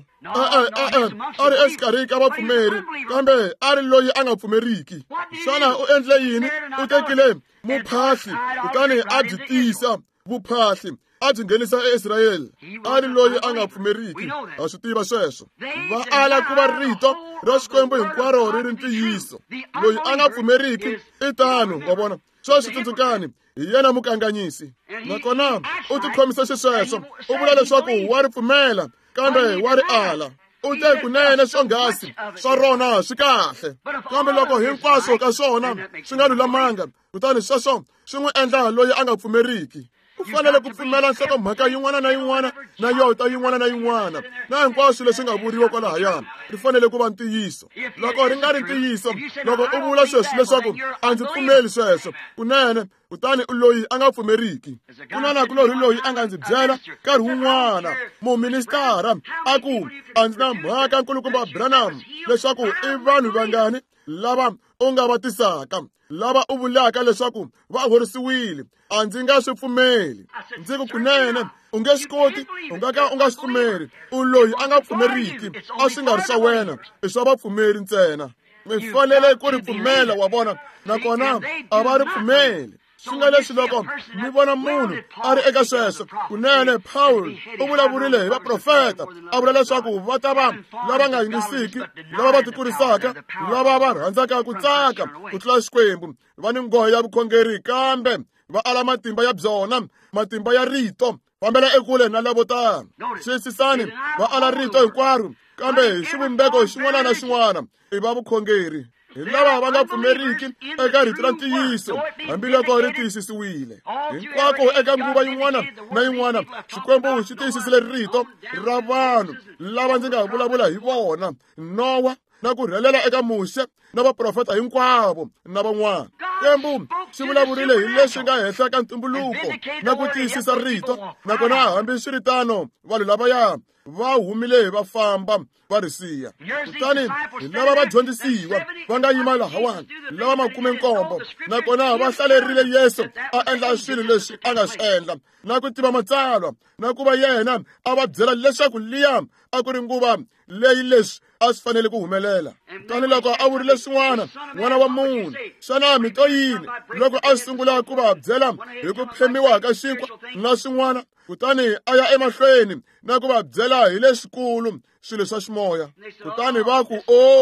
S1: A ri exikarhi ka vapfumeri kambe a ri loyi a nga pfumeriki. Xana u endle yini? U tekile muphahli kutani a byi tisa vuphahli a byi nghenisa eIsrayeli. A ri loyi a nga pfumeriki. Ha swi tiva sweswo. Va ala ku va rito ra xikwembu hinkwaro ri ri ntiyiso. Loyi a nga pfumeriki i tano. Wa vona sweswi tsundzukani hi yena mukanganyisi, nakona u tikhomisa xisweswo. U vula leswaku wa ri pfumela kambe wa ri ala. U te kunene swonghasi swa rona swi kahle, kambe loko hinkwaswo ka swona swi nga lulamanga, kutani sweswo swi n'wi endla loyi a nga pfumeriki. U fanele ku pfumela nhlokomhaka yin'wana na yin'wana na yota yin'wana na yin'wana na hinkwaswo leswi nga vuriwa kwalahaya ri fanele ku va ntiyiso. Loko ri nga ri ntiyiso, loko u vula sweswi leswaku a ndzi pfumeli sweswo kunene, kutani u loyi a nga pfumeriki. Kunana ku lo ri loyi a nga ndzi byela nkarhi wun'wana muministara a ku a ndzi na mhaka nkulukumba Branham leswaku i vanhu vangani lava u nga va tisaka, lava u vulaka leswaku va horisiwile. A ndzi nga swi pfumeli. Ndzi ku kunene u nge swi koti, u nga ka u nga swi pfumeli. U loyi a nga pfumeriki a swi nga ri swa wena, i swa vapfumeri ntsena. Mi fanele ku ri pfumela. Wa vona nakona a va ri pfumeli. Swi nga leswi loko mi vona munhu a ri eka sweswo kunene. Paul u vulavurile hi vaprofeta, a vula leswaku va ta va lava nga yingisiki, lava va tikurisaka, lava va rhandzaka ku tsaka ku tlula xikwembu, va ni nghohe ya vukhongeri kambe va ala matimba ya byona, matimba ya rito, fambela ekule na lavo tano. Xiyisisani va ala rito hinkwaro kambe hi xivumbeko xin'wana na xin'wana i va vukhongeri. Hi lava va nga pfumeriki eka rito ra ntiyiso hambiloko ri tiyisisiwile. Hinkwako eka nguva yin'wana na yin'wana xikwembu xi tiyisisile rito ra vanhu lava ndzi nga vulavula hi vona, Nowa, na ku rhelela eka Muxe na vaprofeta hinkwavo na van'wana. Xikwembu xi vulavurile hi leswi nga henhla ka ntumbuluko na ku tiyisisa rito, nakona hambi swi ri tano vanhu lavaya va humile va famba va ri siya. Kutani lava va dyondzisiwa va nga yima lahawani, lava 70, nakona va hlalerile Yesu a endla swilo leswi a nga swi endla, na ku tiva matsalwa, na ku va yena a va byela leswaku liya a ku ri nguva leyi leswi a swi fanele ku humelela. Kutani loko a vurile swin'wana, n'wana wa munhu, xana mi to yini loko a sungula ku va byela hi ku phemiwa ka xinkwa na swin'wana, kutani a ya emahlweni na ku va byela hi leswikulu swilo swa ximoya. Kutani va ku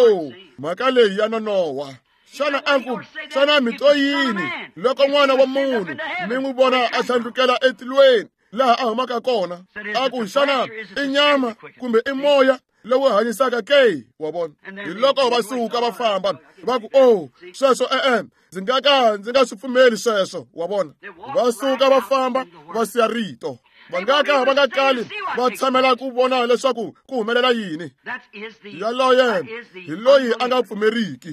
S1: mhaka leyi ya nonowa. Xana mi to yini loko n'wana wa munhu mi n'wi vona a hlandlukela etilweni laha a humaka kona? A ku xana i nyama kumbe i moya lowu hanyisaka ke? Wa vona hi loko va suka va famba va ku sweswo ndzi nga swi pfumeli sweswo. Wa vona va suka va famba va siya rito. Va nga kali va tshamela ku vona leswaku ku humelela yini. Yaloye hi loyi a nga pfumeriki.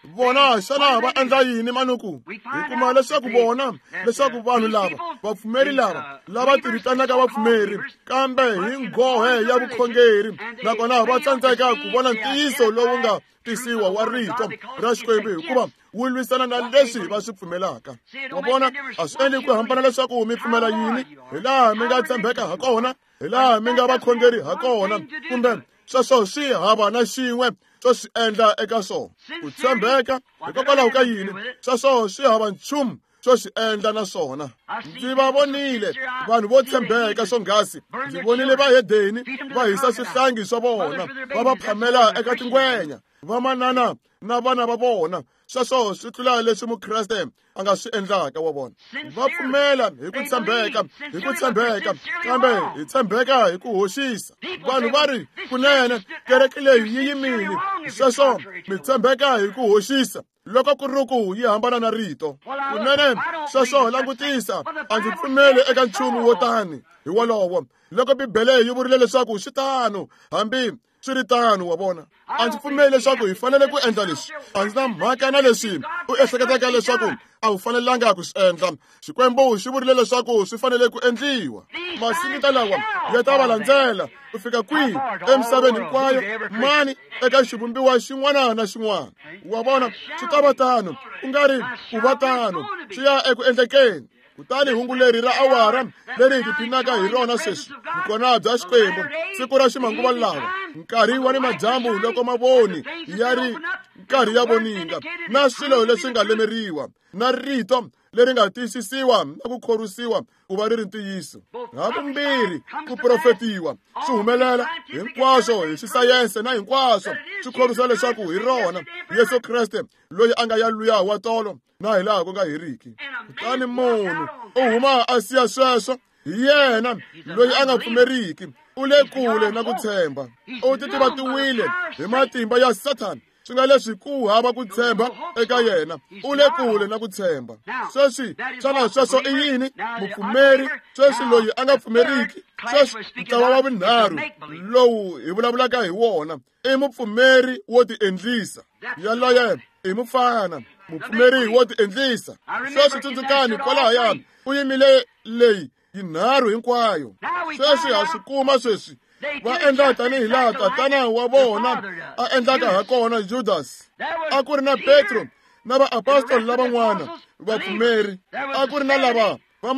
S1: vona xana va endla yini manuku? Hi kuma leswaku vona leswaku vanhu lava vapfumeri lava tivitanaka vapfumeri kambe hi nghohe ya vukhongeri nakona va tsandzeka ku vona ntiyiso lowu nga tisiwa wa rito ra Xikwembu hikuva wu lwisana na leswi va swi pfumelaka. Wa vona a swi endli ku hambana leswaku mi pfumela yini, hi laha mi nga tshembeka ha kona, hi laha mi nga vakhongeri ha kona, kumbe sweswo swi hava na xin'we swo swi endla eka swona. Ku tshembeka hikokwalaho ka yini sweswo swi hava nchumu swo swi endla na swona. Ndzi va vonile vanhu vo tshembeka swonghasi, ndzi vonile vahedeni va hisa swihlangi swa vona va va phamela eka tingwenya, vamanana na vana va vona. Sweswo swi tlula leswi mukreste a nga swi endlaka. Wa vona va pfumela hi ku tshembeka, kambe hi tshembeka hi ku hoxisa. Vanhu va ri kunene kereke leyi yi yimile, sweswo mi tshembeka hi ku hoxisa. Loko ku ri ku yi hambana na rito kunene, sweswo langutisa a ndzi pfumeli eka nchumu wo tani hi wolowo. Loko Bibele yi vurile leswaku swi tano, hambi swi ri tano, wa vona a ndzi pfumeli leswaku hi fanele ku endla leswi. A ndzi na mhaka na leswi u ehleketaka leswaku a wu fanelanga ku swi endla. Xikwembu xi vurile leswaku swi fanele ku endliwa. Masingita lawa ya ta va landzela ku fika kwihi emisaveni hinkwayo, mani eka xivumbiwa xin'wana na xin'wana. Wa vona swi ta va tano, ku nga ri ku va tano, swi ya eku endlekeni. Kutani hungu leri ra awara leri hi tiphinaka hi rona sweswi vukona bya Xikwembu, siku ra ximanguva lawa, nkarhi wa ni madyambu loko mavoni ya ri nkarhi ya voninga, na swilo leswi nga lemeriwa, na rito leri nga tiyisisiwa na ku khorwisiwa ku va ri ri ntiyiso. Havumbirhi ku profetiwa swi humelela, hinkwaswo hi xisayense na hinkwaswo swi khorwisa leswaku hi rona Yesu Kreste loyi a nga yaluya wa tolo na hi laha ku nga heriki. Kutani munhu u huma a siya sweswo, hi yena loyi a nga pfumeriki, u le kule na ku tshemba, u titivatiwile hi matimba ya Satani. Swi nga leswi ku hava ku tshemba eka yena, u le kule na ku tshemba. Sweswi xana sweswo i yini? Mupfumeri sweswi loyi a nga pfumeriki, sweswi ntlawa wa vunharhu lowu hi vulavulaka hi wona i mupfumeri wo tiendlisa. Yaloye i mufana mupfumeri wo tiendlisa. Sweswi tsundzukani kwalaya u yimile leyi yinharhu hinkwayo. Sweswi ha swi kuma sweswi va endla tanihi laha tatana wa vona a endlaka ha kona Judas. A ku ri na Petro na vaapostoli lavan'wana vapfumeri, a ku ri na lava va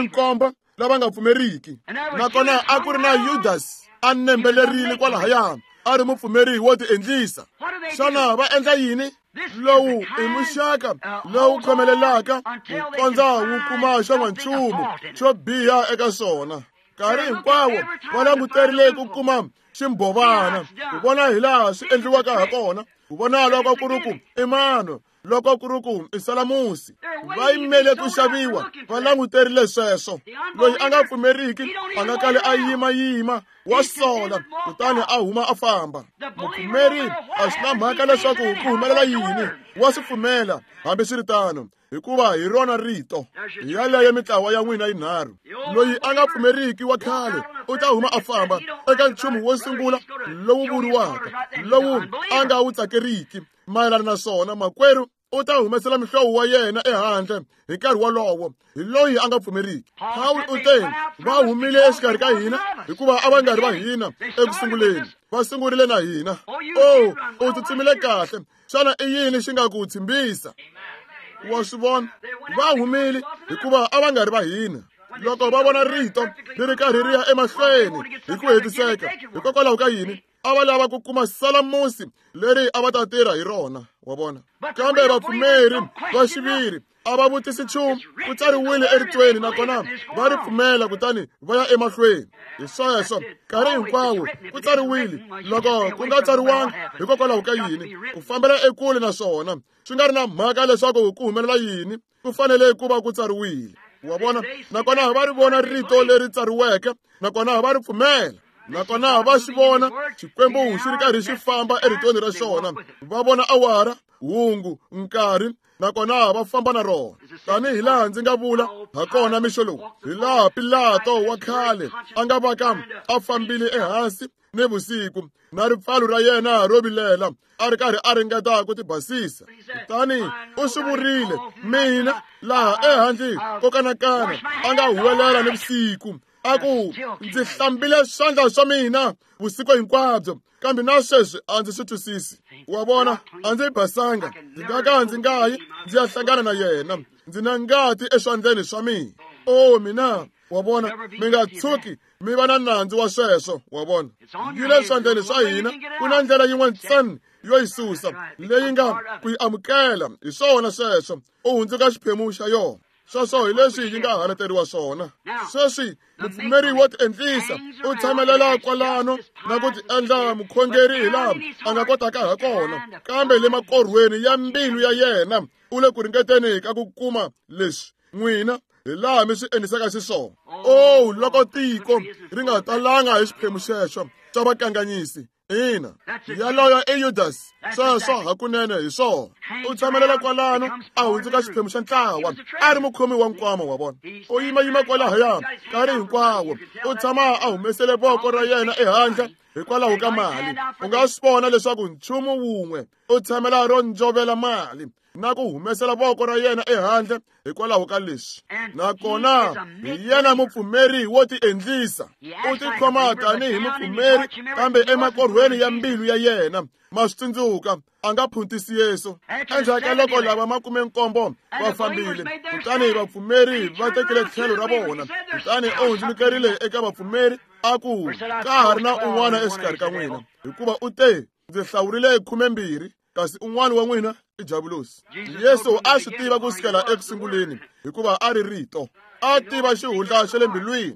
S1: 70 lava nga pfumeriki, nakona a ku ri na Judas a nembelerile kwalahaya a ri mupfumeri wo tiendlisa. Xana va endla yini? Lowu i muxaka lowu khomelelaka ku kondza wu kuma xan'wanchumu xo biha eka swona. Nkarhi hinkwawo va languterile ku kuma ximbhovana, ku vona hi laha swi endliwaka ha kona, ku vona loko ku ri ku i mano, loko ku ri ku i Salamusi. Va yimele ku xaviwa, va languterile sweswo. Loyi a nga pfumeriki a nga kali a yima wa sola, kutani a huma a famba. Mupfumeri a swi na mhaka leswaku ku humelela yini, wa swi pfumela hambi swi ri tano, hikuva hi rona rito. Hi yaleyo mitlawa ya n'wina yinharhu. Loyi a nga pfumeriki wa khale u ta huma a famba eka nchumu wo sungula lowu vuriwaka, lowu a nga wu tsakeriki mayelana na swona. Makwerhu u ta humesela mihlovo wa yena ehandle hi nkarhi wolowo. Hi loyi a nga pfumeriki. Pawulo u te va humile exikarhi ka hina hikuva a va nga ri va hina ekusunguleni, va sungurile na hina. U tsutsumile kahle. Xana i yini xi nga ku tshimbisa? Wa swi vona va humile hikuva a va nga ri va hina. Loko va vona rito ri ri karhi ri ya emahlweni hi ku hetiseka, hikokwalaho ka yini a va lava ku kuma Salamusi leri a va ta tirha hi rona. Wa vona kambe vapfumeri va xiviri a va vutisi nchumu, ku tsariwile eritweni nakona va ri pfumela kutani va ya emahlweni. Hi sweswo nkarhi hinkwawo ku tsariwile. Loko ku nga tsariwanga hikokwalaho ka yini ku fambela ekule na swona, swi nga ri na mhaka leswaku ku humelela yini, ku fanele ku va ku tsariwile. Wa vona nakona va ri vona rito leri tsariweke, nakona va ri pfumela, nakona va xi vona Xikwembu xi ri karhi xi famba eritweni ra xona. Va vona awara, hungu, nkarhi nakona va famba na rona. Tanihi laha ndzi nga vula hakona mixo lowu, hi laha Pilato wa khale a nga vaka a fambile ehansi nivusiku na ripfalo ra yena ro vilela a ri karhi a ringeta ku tibasisa. Kutani u swi vurile, mina laha ehandle ko kanakana a nga huwelela nivusiku a ku ndzi hlambile swandla swa mina vusiku hinkwabyo, kambe na sweswi a ndzi swi twisisi. Wa vona, a ndzi basanga, ndzi nga ka ndzi nga yi ndzi ya hlangana na yena, ndzi na ngati eswandleni swa mina. Mina wa vona, mi nga tshuki mi va na nandzu wa sweswo. Wa vona, yi le swandleni swa hina, ku na ndlela yin'we ntsena yo yi susa leyi nga ku yi amukela. Hi swona sweswo u hundzuka xiphemu xa yona. Sweswo hi leswi yi nga haleteriwa swona. Sweswi mupfumeri wo tiendlisa u tshamelela kwalano na ku ti endla mukhongeri hi laha a nga kotaka ha kona, kambe le makorhweni ya mbilu ya yena u le ku ringeteni ka ku kuma leswi n'wina hi laha mi swi endlisaka xiswona. Loko tiko ri nga talanga hi xiphemu xexo xa vakanganyisi, ina, yaloyo i Judas. Sweswo hakunene hi swona. U tshamelela kwalano a hundzuka xiphemu xa ntlawa, a ri mukhomi wa nkwama. Wa vona, u yimayima kwalahaya nkarhi hinkwawo, u tshama a humesele voko ra yena ehandle hikwalaho ka mali. U nga swi vona leswaku nchumu wun'we u tshamela ro njovela mali na ku humesela voko ra yena ehandle hikwalaho ka leswi. Nakona hi yena mupfumeri wo tiendlisa. U tikhoma tanihi mupfumeri, kambe emakorhweni ya mbilu ya yena ma swi tsundzuka a nga phuntisi Yesu. Endzhaku ka loko lava 70 va fambile, kutani vapfumeri va tekile tlhelo ra vona. Kutani u hundzulukerile eka vapfumeri a ku ka ha ri na un'wana exikarhi ka n'wina, hikuva u te ndzi hlawurile 12, kasi un'wana wa n'wina i Jabulosi. Yesu a swi tiva kusukela ekusunguleni hikuva a ri rito, a tiva xihundla xa le mbilwini.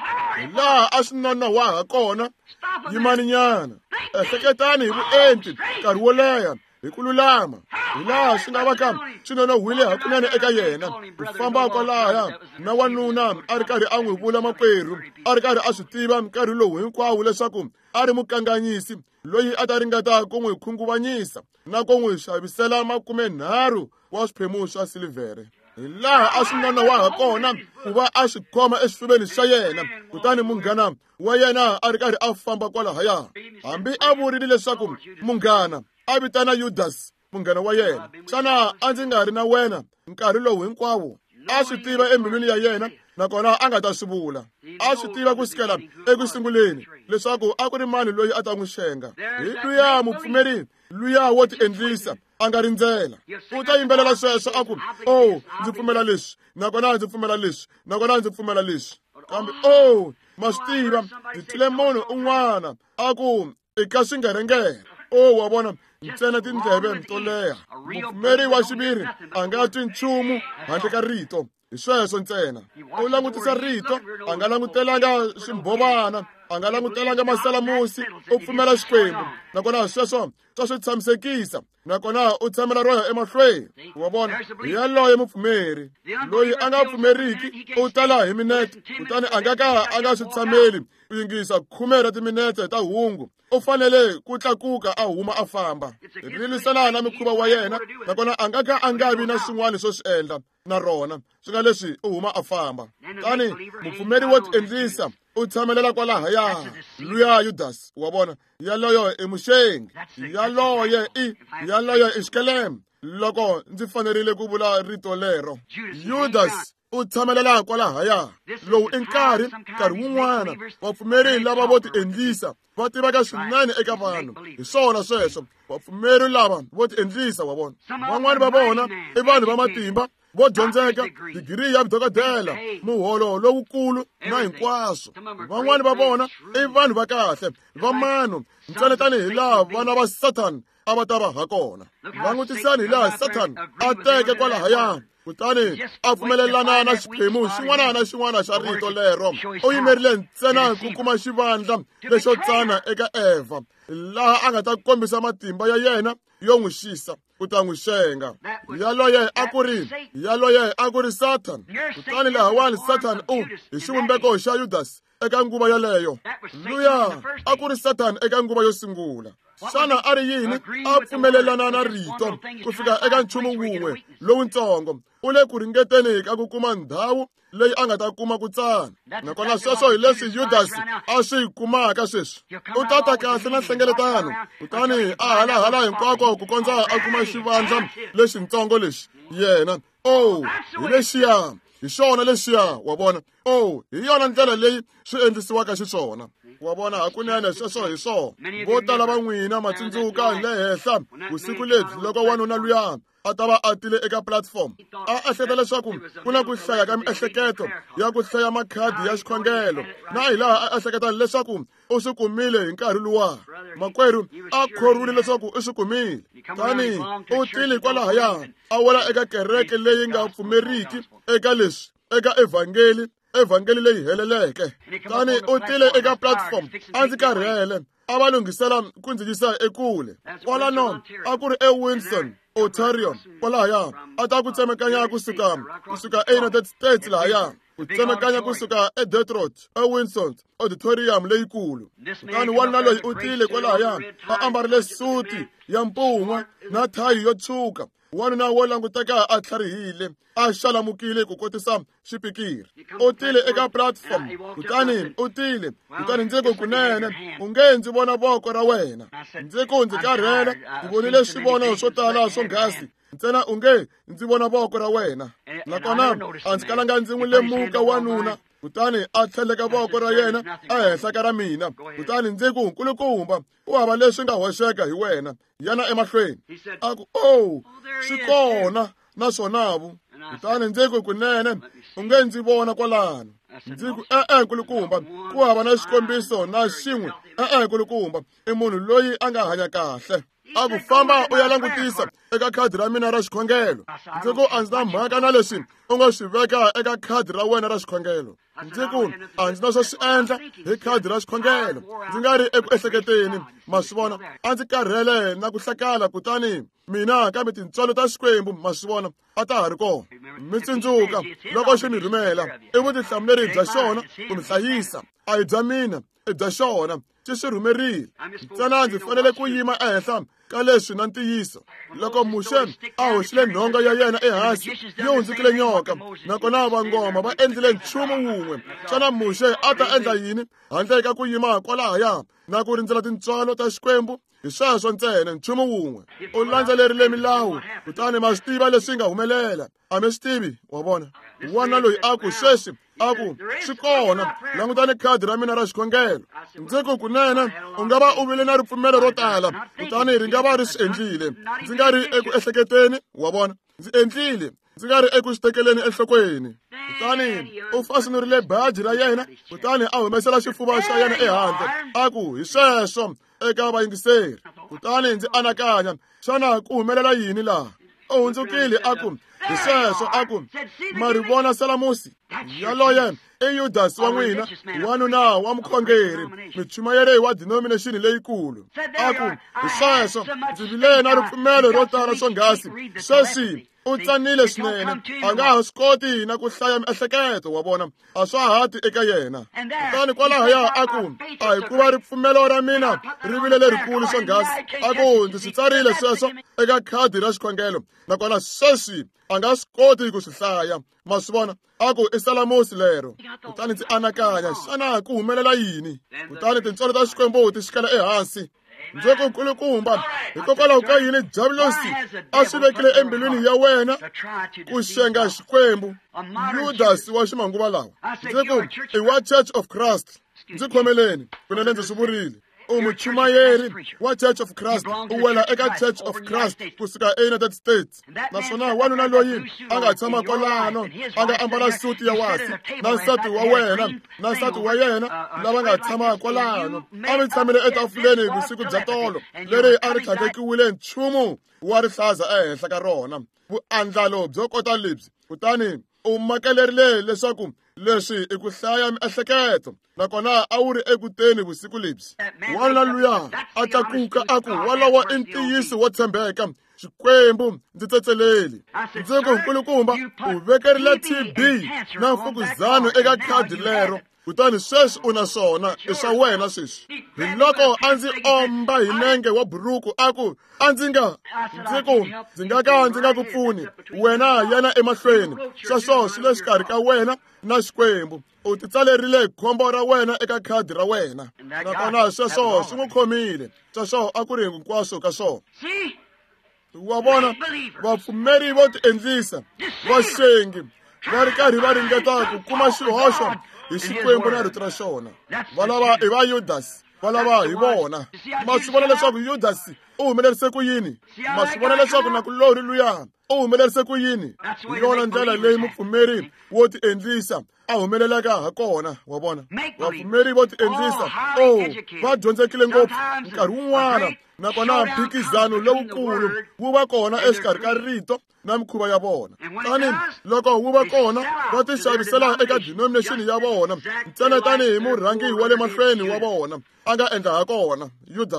S1: Laha a swi nonohwa kona, yimaninyana, ehleketani hi vuenti nkarhi wo leha hi ku lulama. Hi laha swi nga vaka swi nonohwile hakunene eka yena ku famba kwalaya na wanuna a ri karhi a n'wi vula makwerhu, a ri karhi a swi tiva nkarhi lowu hinkwawo leswaku a ri mukanganyisi loyi a ta ringeta ku n'wi khunguvanyisa na ku n'wi xavisela 30 wa swiphemu swa silivhere. Hi laha a swi nonohwa kona ku va a swi khoma exifuveni xa yena. Kutani munghana wa yena a ri karhi a famba kwalahaya, hambi a vurile leswaku munghana a vitana Judas munghana wa yena. Xana a ndzi nga ri na wena nkarhi lowu hinkwawo? A swi tiva embilwini ya yena, nakona a nga ta swi vula. A swi tiva kusukela ekusunguleni leswaku a ku ri mani loyi a ta n'wi xenga. Hi luya mupfumeri luya wo tiendlisa a nga rindzela. U ta yimbelela sweswo a ku, ndzi pfumela leswi, nakona ndzi pfumela leswi, nakona ndzi pfumela leswi. Kambe ma swi tiva, ndzi twile munhu un'wana a ku eka swi nga ringela. Wa vona, ntsena tindleve to leha. Mupfumeri wa xiviri a nga twi nchumu handle ka rito. Hi sweswo ntsena. U langutisa rito, a nga langutelanga swimbhovana, a nga langutelanga masalamusi, u pfumela Xikwembu. Nakona sweswo swa swi tshamisekisa, nakona u tshamela roya emahlweni. Wa vona, hi yaloye mupfumeri. Loyi a nga pfumeriki u tala hi minete, kutani a nga swi tshameli ku yingisa 10 ra timinete ta hungu. U fanele ku tlakuka a huma a famba. Rilisana na mikhuva wa yena, nakona a nga vi na swin'wana swo swi endla na rona swi nga leswi u huma a famba. Tani mupfumeri wo tiendlisa u tshamelela kwalahaya. Luya Judas, wa vona, yaloyo i muxengi, yaloyo i xikelemu. Loko ndzi fanerile ku vula rito lero, Judas u tshamelela kwalahaya. Lowu i nkarhi wun'wana vapfumeri lava vo tiendlisa va tivaka swinene eka vanhu. Hi swona sweswo vapfumeri lava vo tiendlisa. Wa vona, van'wani va vona i vanhu va matimba vo dyondzeka, digiri ya vudokodela, muholo lowukulu na hinkwaswo. Van'wani va vona i vanhu va kahle, va mano ntsena tanihi laha vana va Satan a va ta va ha kona. Langutisani hi laha Satan a teke kwalahaya, kutani a pfumelelana na xiphemu xin'wana na xin'wana xa rito lero. U yimerile ntsena ku kuma xivandla lexo tsana eka Eva, laha a nga ta kombisa matimba ya yena yo n'wi xisa ku ta n'wi xenga. Yaloye a ku ri Satan. Kutani lahawani Satan hi xivumbeko xa Judas eka nguva yaleyo. Luya a ku ri Satan eka nguva yo sungula. Xana a ri yini a pfumelelana na rito ku fika eka nchumu wun'we lowutsongo? U le ku ringeteni ka ku kuma ndhawu leyi a nga ta kuma ku tsana. Nakona sweswo hi leswi Yudasi a swi kumaka sweswi. U tata kahle na nhlengeletano, kutani a halahala hinkwako ku kondza a kuma xivandla lexintsongo lexi. Yena, hi lexiya, hi xona lexiya, wa vona. Hi yona ndlela leyi swi endlisiwaka xiswona. Wa vona hakunene sweswo hi swona. Vo tala va n'wina matsundzuka hi le henhla vusiku lebyi loko wanuna luya a ta va a tile eka platform. A ehleketa leswaku ku na ku hlaya ka miehleketo ya ku hlaya makhadi ya xikhongelo. Na hi laha a ehleketa leswaku u swi kumile hi nkarhi luwa. Makwerhu a khorwile leswaku u swi kumile. Tani u tile kwalahaya a wela eka kereke leyi nga pfumeriki eka leswi, eka evhangeli leyi heleleke. Tani u tile eka platform a ndzi karhele a va lunghisela ku ndzi yisa ekule. Kwalano a ku ri eWindsor, Ontario, kwalahaya a ta ku tsemekanya kusuka eUnited States lahaya. Ku tsemekanya kusuka eDetroit, eWindsor auditorium leyikulu. Kutani wanuna loyi u tile kwalahaya a ambarile suti ya mpun'wa na thayi yo tshuka. Wanuna wo languteka a tlharihile a xalamukile ku kotisa xipikiri. U tile eka platform, kutani ndzi ku kunene, u nge ndzi vona voko ra wena. Ndzi karhele, ndzi vonile swivono swo tala swonghasi, ntsena u nge ndzi vona voko ra wena. Nakona a ndzi kalanga ndzi n'wi lemuka wanuna, kutani a tlheleka voko ra yena ehenhla ka ra mina. Kutani ndzi ku, nkulukumba, u hava leswi nga hoxeka hi wena, yana emahlweni. A ku, swi kona na swonavu. Kutani ndzi ku kunene, u nge ndzi vona kwalano. Ndzi ku nkulukumba, ku hava na xikombiso na xin'we. Nkulukumba, i munhu loyi a nga hanya kahle. A ku famba u ya langutisa eka khadi ra mina ra xikhongelo. Ndzi ku a ndzi na mhaka na leswi u nga swi veka eka khadi ra wena ra xikhongelo. Ndzi ku a ndzi na swo swi endla hi khadi ra xikhongelo. Ndzi nga ri eku ehleketeni, ma swi vona. A ndzi karhele na ku hlakala, kutani mina kambe tintswalo ta Xikwembu, ma swi vona, a ta ha ri kona. Mi tsundzuka loko xi mi rhumela, i vutihlamuleri bya xona ku mi hlayisa. A hi bya mina, i bya xona, xi swi rhumerile. Ntsena ndzi fanele ku yima ehenhla ka leswi na ntiyiso. Loko Muxe a hoxile nhonga ya yena ehansi yo hundzukile nyoka, nakona vangoma va endlile nchumu wun'we, xana Muxe a ta endla yini handle ka ku yima kwalahaya na ku rindzela tintswalo ta Xikwembu? Hi sweswo ntsena, nchumu wun'we. U landzelerile milawu, kutani ma swi tiva leswi nga humelela. A mi swi tivi, wa vona. Wanuna loyi a ku sweswi, a ku swi kona, langutani khadi ra mina ra xikhongelo. Ndzi ku kunene, u nga va u vile na ripfumelo ro tala, kutani ri nga va ri swi endlile. Ndzi nga ri eku ehleketeni, wa vona. Ndzi endlile, ndzi nga ri eku swi tekeleni enhlokweni. Kutani u fasinurile baji ra yena, kutani a humesela xifuva xa yena ehandle. A ku hi sweswo eka vayingiseri. Kutani ndzi anakanya, xana ku humelela yini laha? U hundzukile, a ku hi sweswo, a ku ma ri vona Salamusi yaloye i Yudasi wa n'wina, wanuna wa mukhongeri, michumayeri wa denomination leyikulu. A ku hi sweswo ndzi vile na ripfumelo ro tala swonghasi. Sweswi u tsanile swinene, a nga ha swi koti na ku hlaya miehleketo, wa vona. A swa hati eka yena. Kutani kwalahaya a ku a hi ku va ripfumelo ra mina ri vile lerikulu swonghasi. A ku ndzi swi tsarile sweswo eka khadi ra xikhongelo, nakona sweswi a nga swi koti ku swi hlaya, ma swi vona. A ku i Salamusi lero. Kutani ndzi anakanya, xana ku humelela yini? Kutani tintswalo ta Xikwembu ti xikala ehansi. Ndzi ku nkulukumba, hikokwalaho ka yini Jabulosi a swi vekile embilwini ya wena ku xenga Xikwembu, Yudasi wa ximanguva lawa? Ndzi ku i wa Church of Christ. Ndzi khomeleni, kunene ndzi swi vurile. U muchumayeri wa Church of Christ, u wela eka Church of Christ kusuka eUnited States. Naswona wanuna loyi a nga tshama kwalano, a nga ambala suti ya wasi, na nsati wa wena na nsati wa yena lava nga tshama kwalano, a mi tshamile etafuleni vusiku bya tolo leri a ri tlhandlekiwile nchumu wa rihlaza ehenhla ka rona, vuandlalo byo kota lebyi. Kutani u makelerile leswaku leswi i ku hlaya miehleketo, nakona a wu ri ekuteni vusiku lebyi. Wanuna luya a tlakuka, a ku walowo i ntiyiso wo tshembeka. Xikwembu ndzi tsetseleli. Ndzi ku nkulukumba, u vekerile TB na mfukuzano eka khadi lero. kutani sweswi u na swona i swa wena sweswi. Hi loko a ndzi omba hi nenge wa buruku a ku a ndzi nga ku pfuni, wena yana emahlweni, sweswo swi le xikarhi ka wena na Xikwembu. U titsalerile hi khombo ra wena eka khadi ra wena, nakona sweswo swi n'wi khomile. Sweswo a ku ri hinkwaswo ka swona. Wa vona vapfumeri vo tiendlisa, vaxengi va ri karhi va ringeta ku kuma xihoxo hi Xikwembu na rito ra xona. Valava i va Yudasi, valava hi vona. Ma swi vona leswaku Yudasi u humelerise ku yini? Ma swi vona leswaku nakulori luya u humelerise ku yini? Hi yona ndlela leyi mupfumeri wo tiendlisa a humelelaka ha kona. Wa vona vapfumeri vo tiendlisa va dyondzekile ngopfu nkarhi wun'wana, nakona mphikizano lowukulu wu va kona exikarhi ka rito na mikhuva ya vona. Tani loko wu va kona, va ti xavisela eka denomination ya vona ntsena tanihi murhangi wa le mahlweni wa vona a nga endla ha kona.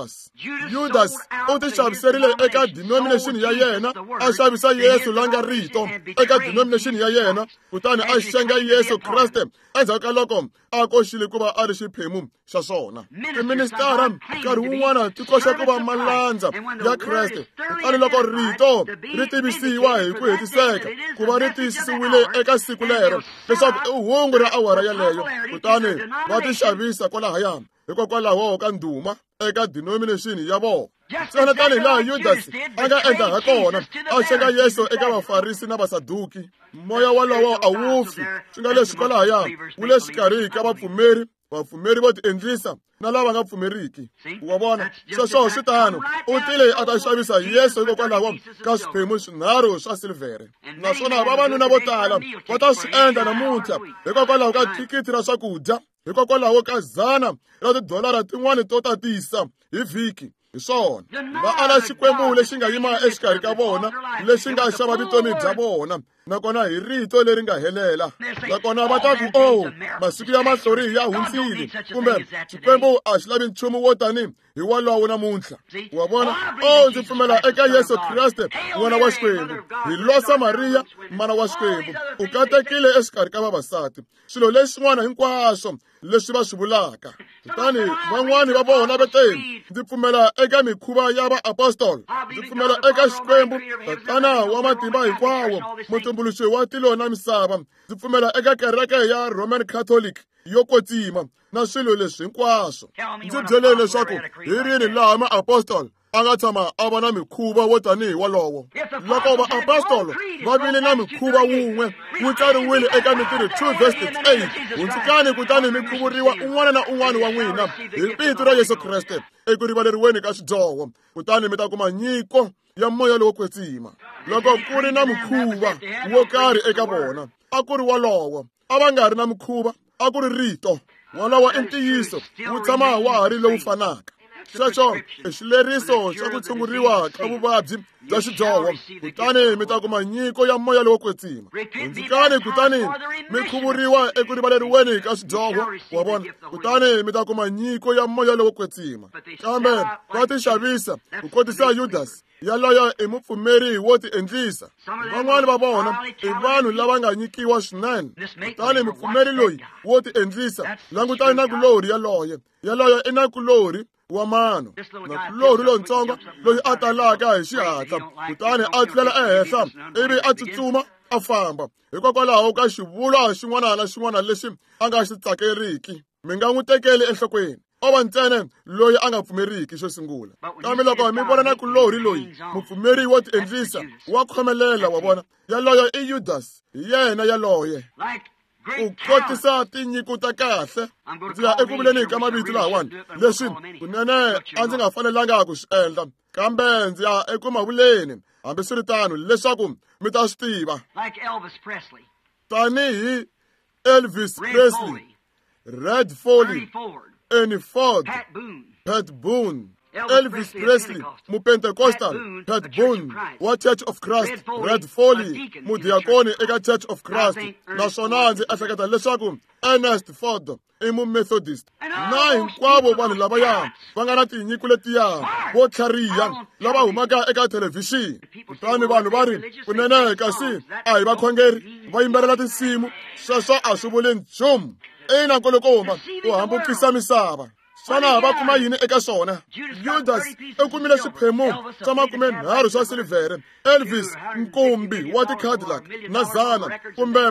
S1: Judas u ti xaviserile eka denomination ya yena, a xavisa Yesu la nga rito eka denomination ya yena, kutani a xenga Yesu Kriste endzhaku ka loko a koxile ku va a ri xiphemu xa swona. Tiministara nkarhi wun'wana ti koxa ku va malandza ya Kriste, kutani loko rito ri tivisiwa hi ku hetiseka ku va ri tiyisisiwile eka siku lero leswaku i hungu ra awara yaleyo, kutani va ti xavisa kwalahaya hikokwalaho ka ndhuma eka denomination ya vona. Tsena tani laha Yudasi a nga endla ha kona, a xenga Yesu eka vafarisi na vasaduki. Moya walowo a wu fi, swi nga leswi kwalahaya wu le xikarhi ka vapfumeri vo tiendlisa na lava nga pfumeriki. Wa vona sweswo swi tano, u tile a ta xavisa Yesu hikokwalaho ka swiphemu swinharhu swa silivhere. Naswona vavanuna vo tala va ta swi endla namuntlha hikokwalaho ka thikithi ra swakudya, hikokwalaho ka $100 ra tidolara tin'wana to tatisa hi vhiki. Hi swona va ala Xikwembu lexi nga yima exikarhi ka vona, lexi nga xava vutomi bya vona, nakona hi rito leri nga helela. Nakona va ta ku masiku ya mahlori ya hundzile, kumbe Xikwembu a xi lavi nchumu wo tani hi walowo namuntlha. Wa vona ndzi pfumela eka Yesu Kriste n'wana wa Xikwembu. Hi losa Mariya mana wa Xikwembu, u katekile exikarhi ka vavasati, swilo leswin'wana hinkwaswo leswi va swi vulaka. Kutani van'wani va vona veteni, ndzi pfumela eka mikhuva ya vaapostoli, ndzi pfumela eka Xikwembu tatana wa matimba hinkwawo, mutumbuluxi wa tilo na misava, ndzi pfumela eka kereke ya Roman Catholic yo kwetsima na swilo leswi hinkwaswo. Ndzi byele leswaku hi rini laha maapostoli a nga tshama a va na mikhuva wo tanihi walowo. Loko vaapostoli va vile na mikhuva wun'we wu tsariwile eka Mitirho 2:8, hundzukani kutani mi khuvuriwa un'wana na un'wana wa n'wina hi vito ra Yesu Kriste eku rivaleriweni ka swidyoho, kutani mi ta kuma nyiko ya moya lowo kwetsima. Loko ku ri na mukhuva wo karhi eka vona, a ku ri walowo. A va nga ri na mukhuva, a ku ri rito. Walowo i ntiyiso, wu tshama wa ha ri lowu fanaka. Sweswo i xileriso xa ku tshunguriwa ka vuvabyi bya xidyoho, kutani mi ta kuma nyiko ya moya lowo kwetsima. Hundzukani kutani mi khuvuriwa eku rivaleriweni ka swidyoho, wa vona, kutani mi ta kuma nyiko ya moya lowo kwetsima. Kambe va ti xavisa ku kotisa Yudasi, yaloyo i mupfumeri wo tiendlisa. Van'wani va vona i vanhu lava nga nyikiwa swinene. Kutani mupfumeri loyi wo tiendlisa, langutani na kulori yaloyo i na kulori wa mano, na kulori lontsongo loyi a talaka hi xihatla, kutani a tlela ehenhla ivi a tsutsuma a famba hikokwalaho ka xivulwa xin'wana na xin'wana lexi a nga xi tsakeriki. Mi nga n'wi tekeli enhlokweni, o va ntsena loyi a nga pfumeriki xo sungula. Kambe loko mi vona na kulori loyi mupfumeri wo tiendlisa wa khomelela, wa vona yaloyo i Yudasi, hi yena yaloye. U kotisa tinyiko ta kahle. Ndzi ya eku vuleni ka mavito lahawani leswi kunene a ndzi nga fanelanga ku swi endla, kambe ndzi ya eku mavuleni hambiswiritano leswaku mi ta swi tiva. Tanihi Elvis Presley, Red Foley, Annie Ford, Pat Boone. Elvis Presley, muPentecostal, Pat Boone wa Church of Christ, Red Foley, mudiakoni eka Church of Christ. Naswona ndzi ehleketa leswaku Ernest Ford i muMethodist. Na hinkwavo vanhu lavaya va nga na tinyiko letiya vo tlhariha lava humaka eka thelevhixini. Kutani vanhu va ri kunene kasi a hi vakhongeri va yimbelela tinsimu, sweswo a swi vuli nchumu. ina nkulukumba u hambukisa misava. Xana va kuma yini eka swona? Judas u kumile swiphemu swa 30 swa silivhere, Elvis nkumbi wa ti-Cadillac na 100 kumbe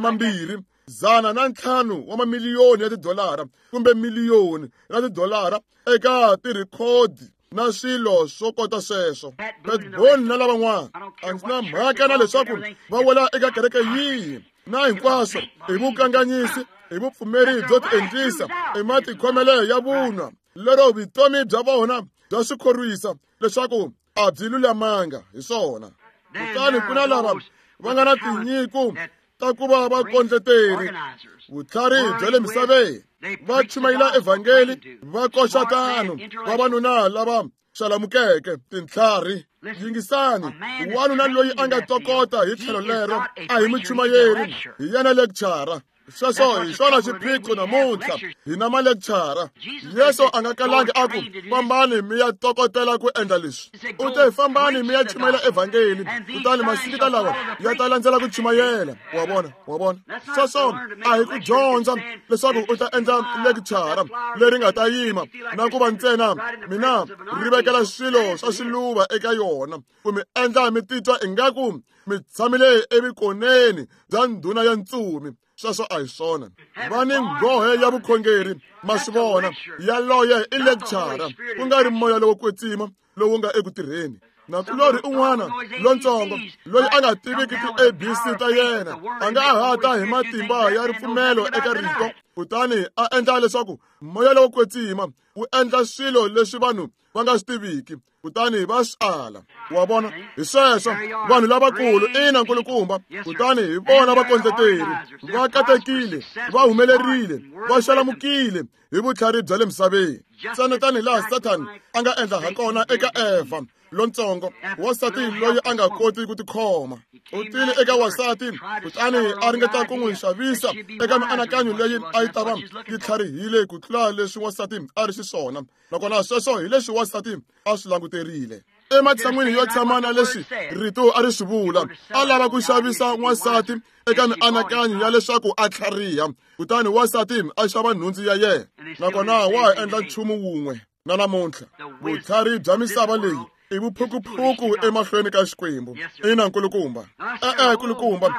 S1: 205 wa mamiliyoni ya tidolara kumbe miliyoni ya tidolara eka tirhikhodi na swilo swo kota sweswo. Petbon na lavan'wana a ndzi na mhaka na leswaku va wela eka kereke yihi, na hinkwaswo i vukanganyisi, i vupfumeri byo tiendlisa, i matikhomelo ya vunwa lero vutomi bya vona bya swi khorwisa leswaku a byi lulamanga hi swona. Kutani ku na lava va nga na tinyiko ta ku va vakondleteri, vutlhari bya le misaveni, va chumayela evhangeli, va koxa tano vavanuna lava xalamukeke tintlhari. Yingisani, wanuna loyi a nga tokota hi tlhelo lero a hi muchumayeri, hi yena lekchara. Sweswo hi swona xiphiqo namuntlha, hi na malekchara. Yesu a nga kalangi a ku fambani mi ya tokotela ku endla leswi. U te fambani mi ya chumayela evhangeli, kutani masikita lawa ya ta landzela ku chumayela. Wa vona. Sweswo a hi ku dyondza leswaku u ta endla lekchara leri nga ta yima na ku va ntsena mina ri vekela swilo swa xiluva eka yona, ku mi endla mi titwa ingaku mi tshamile evikoneni bya ndhuna ya ntsumi. Sweswo a hi swona. Va ni nghohe ya vukhongeri, ma swi vona, yaloye i lekchara, ku nga ri moya lowo kwetsima lowu nga eku tirheni. Na kulori un'wana lontsongo loyi a nga tiviki ti-ABC ta yena a nga hata hi matimba ya ripfumelo eka rito, kutani a endla leswaku moya lowo kwetsima wu endla swilo leswi vanhu va nga swi tiviki, kutani va swi ala. Wa vona, hi sweswo vanhu lavakulu ina nkulukumba, kutani hi vona vakondleteri, va katekile, va humelerile, va xalamukile hi vutlhari bya le misaveni. Tsana tani laha Satan a nga endla hakona eka Eva lontsongo, wasati loyi a nga koti ku tikhoma. U tile eka wasati, kutani a ringeta ku n'wi xavisa eka mianakanyo leyi a yi ta va yi tlharihile ku tlula leswi wasati a ri xiswona, nakona sweswo hi leswi wasati a swi languterile. Ematshan'wini yo tshamana leswi rito a ri swi vula, a lava ku xavisa n'wansati eka mianakanyo ya leswaku a tlhariha, kutani wasati a xava nhundzu ya yena, nakona wa ha endla nchumu wun'we na namuntlha. Vutlhari bya misava leyi i vuphukuphuku emahlweni ka Xikwembu. Ina nkulukumba. Nkulukumba,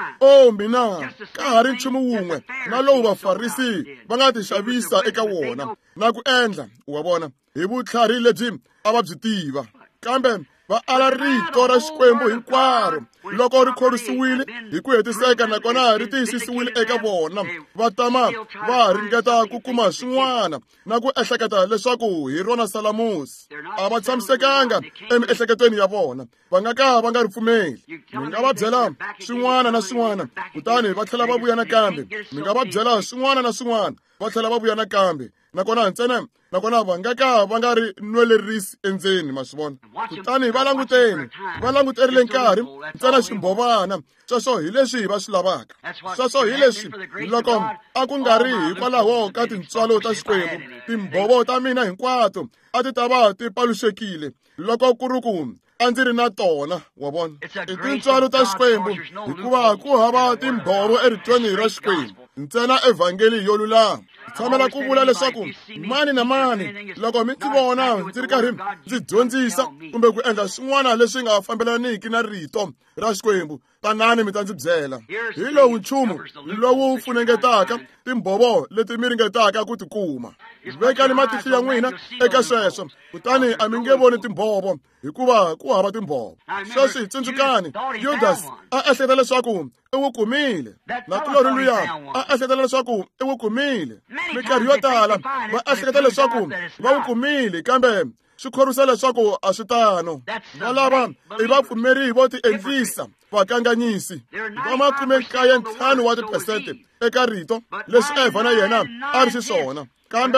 S1: mina ka ha ri nchumu wun'we na lowu vafarisi va nga ti xavisa eka wona na ku endla, wa vona, hi vutlhari lebyi a va byi tiva. Kambe va ala rito ra Xikwembu hinkwaro loko ri khorwisiwile hi ku hetiseka, nakona ri tiyisisiwile eka vona. Va tama va ringeta ku kuma swin'wana na ku ehleketa leswaku hi rona Salamusi. A va tshamisekanga emiehleketweni ya vona, va nga ka va nga ri pfumeli. Mi nga va byela swin'wana na swin'wana, kutani va tlhela va vuya nakambe. Mi nga va byela swin'wana na swin'wana, va tlhela va vuya nakambe. Nakona va nga ka va nga ri nwelerisi endzeni, ma swi vona. Kutani va languterile nkarhi ntsena ximbhovana. Sweswo hi leswi va swi lavaka. Sweswo hi leswi loko a ku nga ri hikwalaho ka tintswalo ta Xikwembu, timbhovo ta mina hinkwato a ti ta va ti paluxekile loko ku ri ku a ndzi ri na tona, wa vona. I tintswalo ta Xikwembu hikuva ku hava timbhovo eritweni ra Xikwembu, ntsena evhangeli yo lulama. Tshamela ku vula leswaku mani na mani loko mi ndzi vona ndzi ri karhi ndzi dyondzisa kumbe ku endla swin'wana leswi nga fambelaniki na rito ra Xikwembu, tanani mi ta ndzi byela. Hi lowu nchumu lowu funengetaka timbhovo leti mi ringetaka ku tikuma. Vekani matihlo ya n'wina eka sweswo, kutani a mi nge voni timbhovo hikuva ku hava timbhovo. Sweswi tsundzukani, Judas a ehleketa leswaku i wu kumile, na kulori luya a ehleketa leswaku i wu kumile. Mikarhi yo tala va ehleketa leswaku va wu kumile, kambe swi khorwisa leswaku a swi tano. Valava i vapfumeri vo tiendlisa, vakanganyisi, va 95 wa tiphesente eka rito leswi Eva na yena a ri xiswona, kambe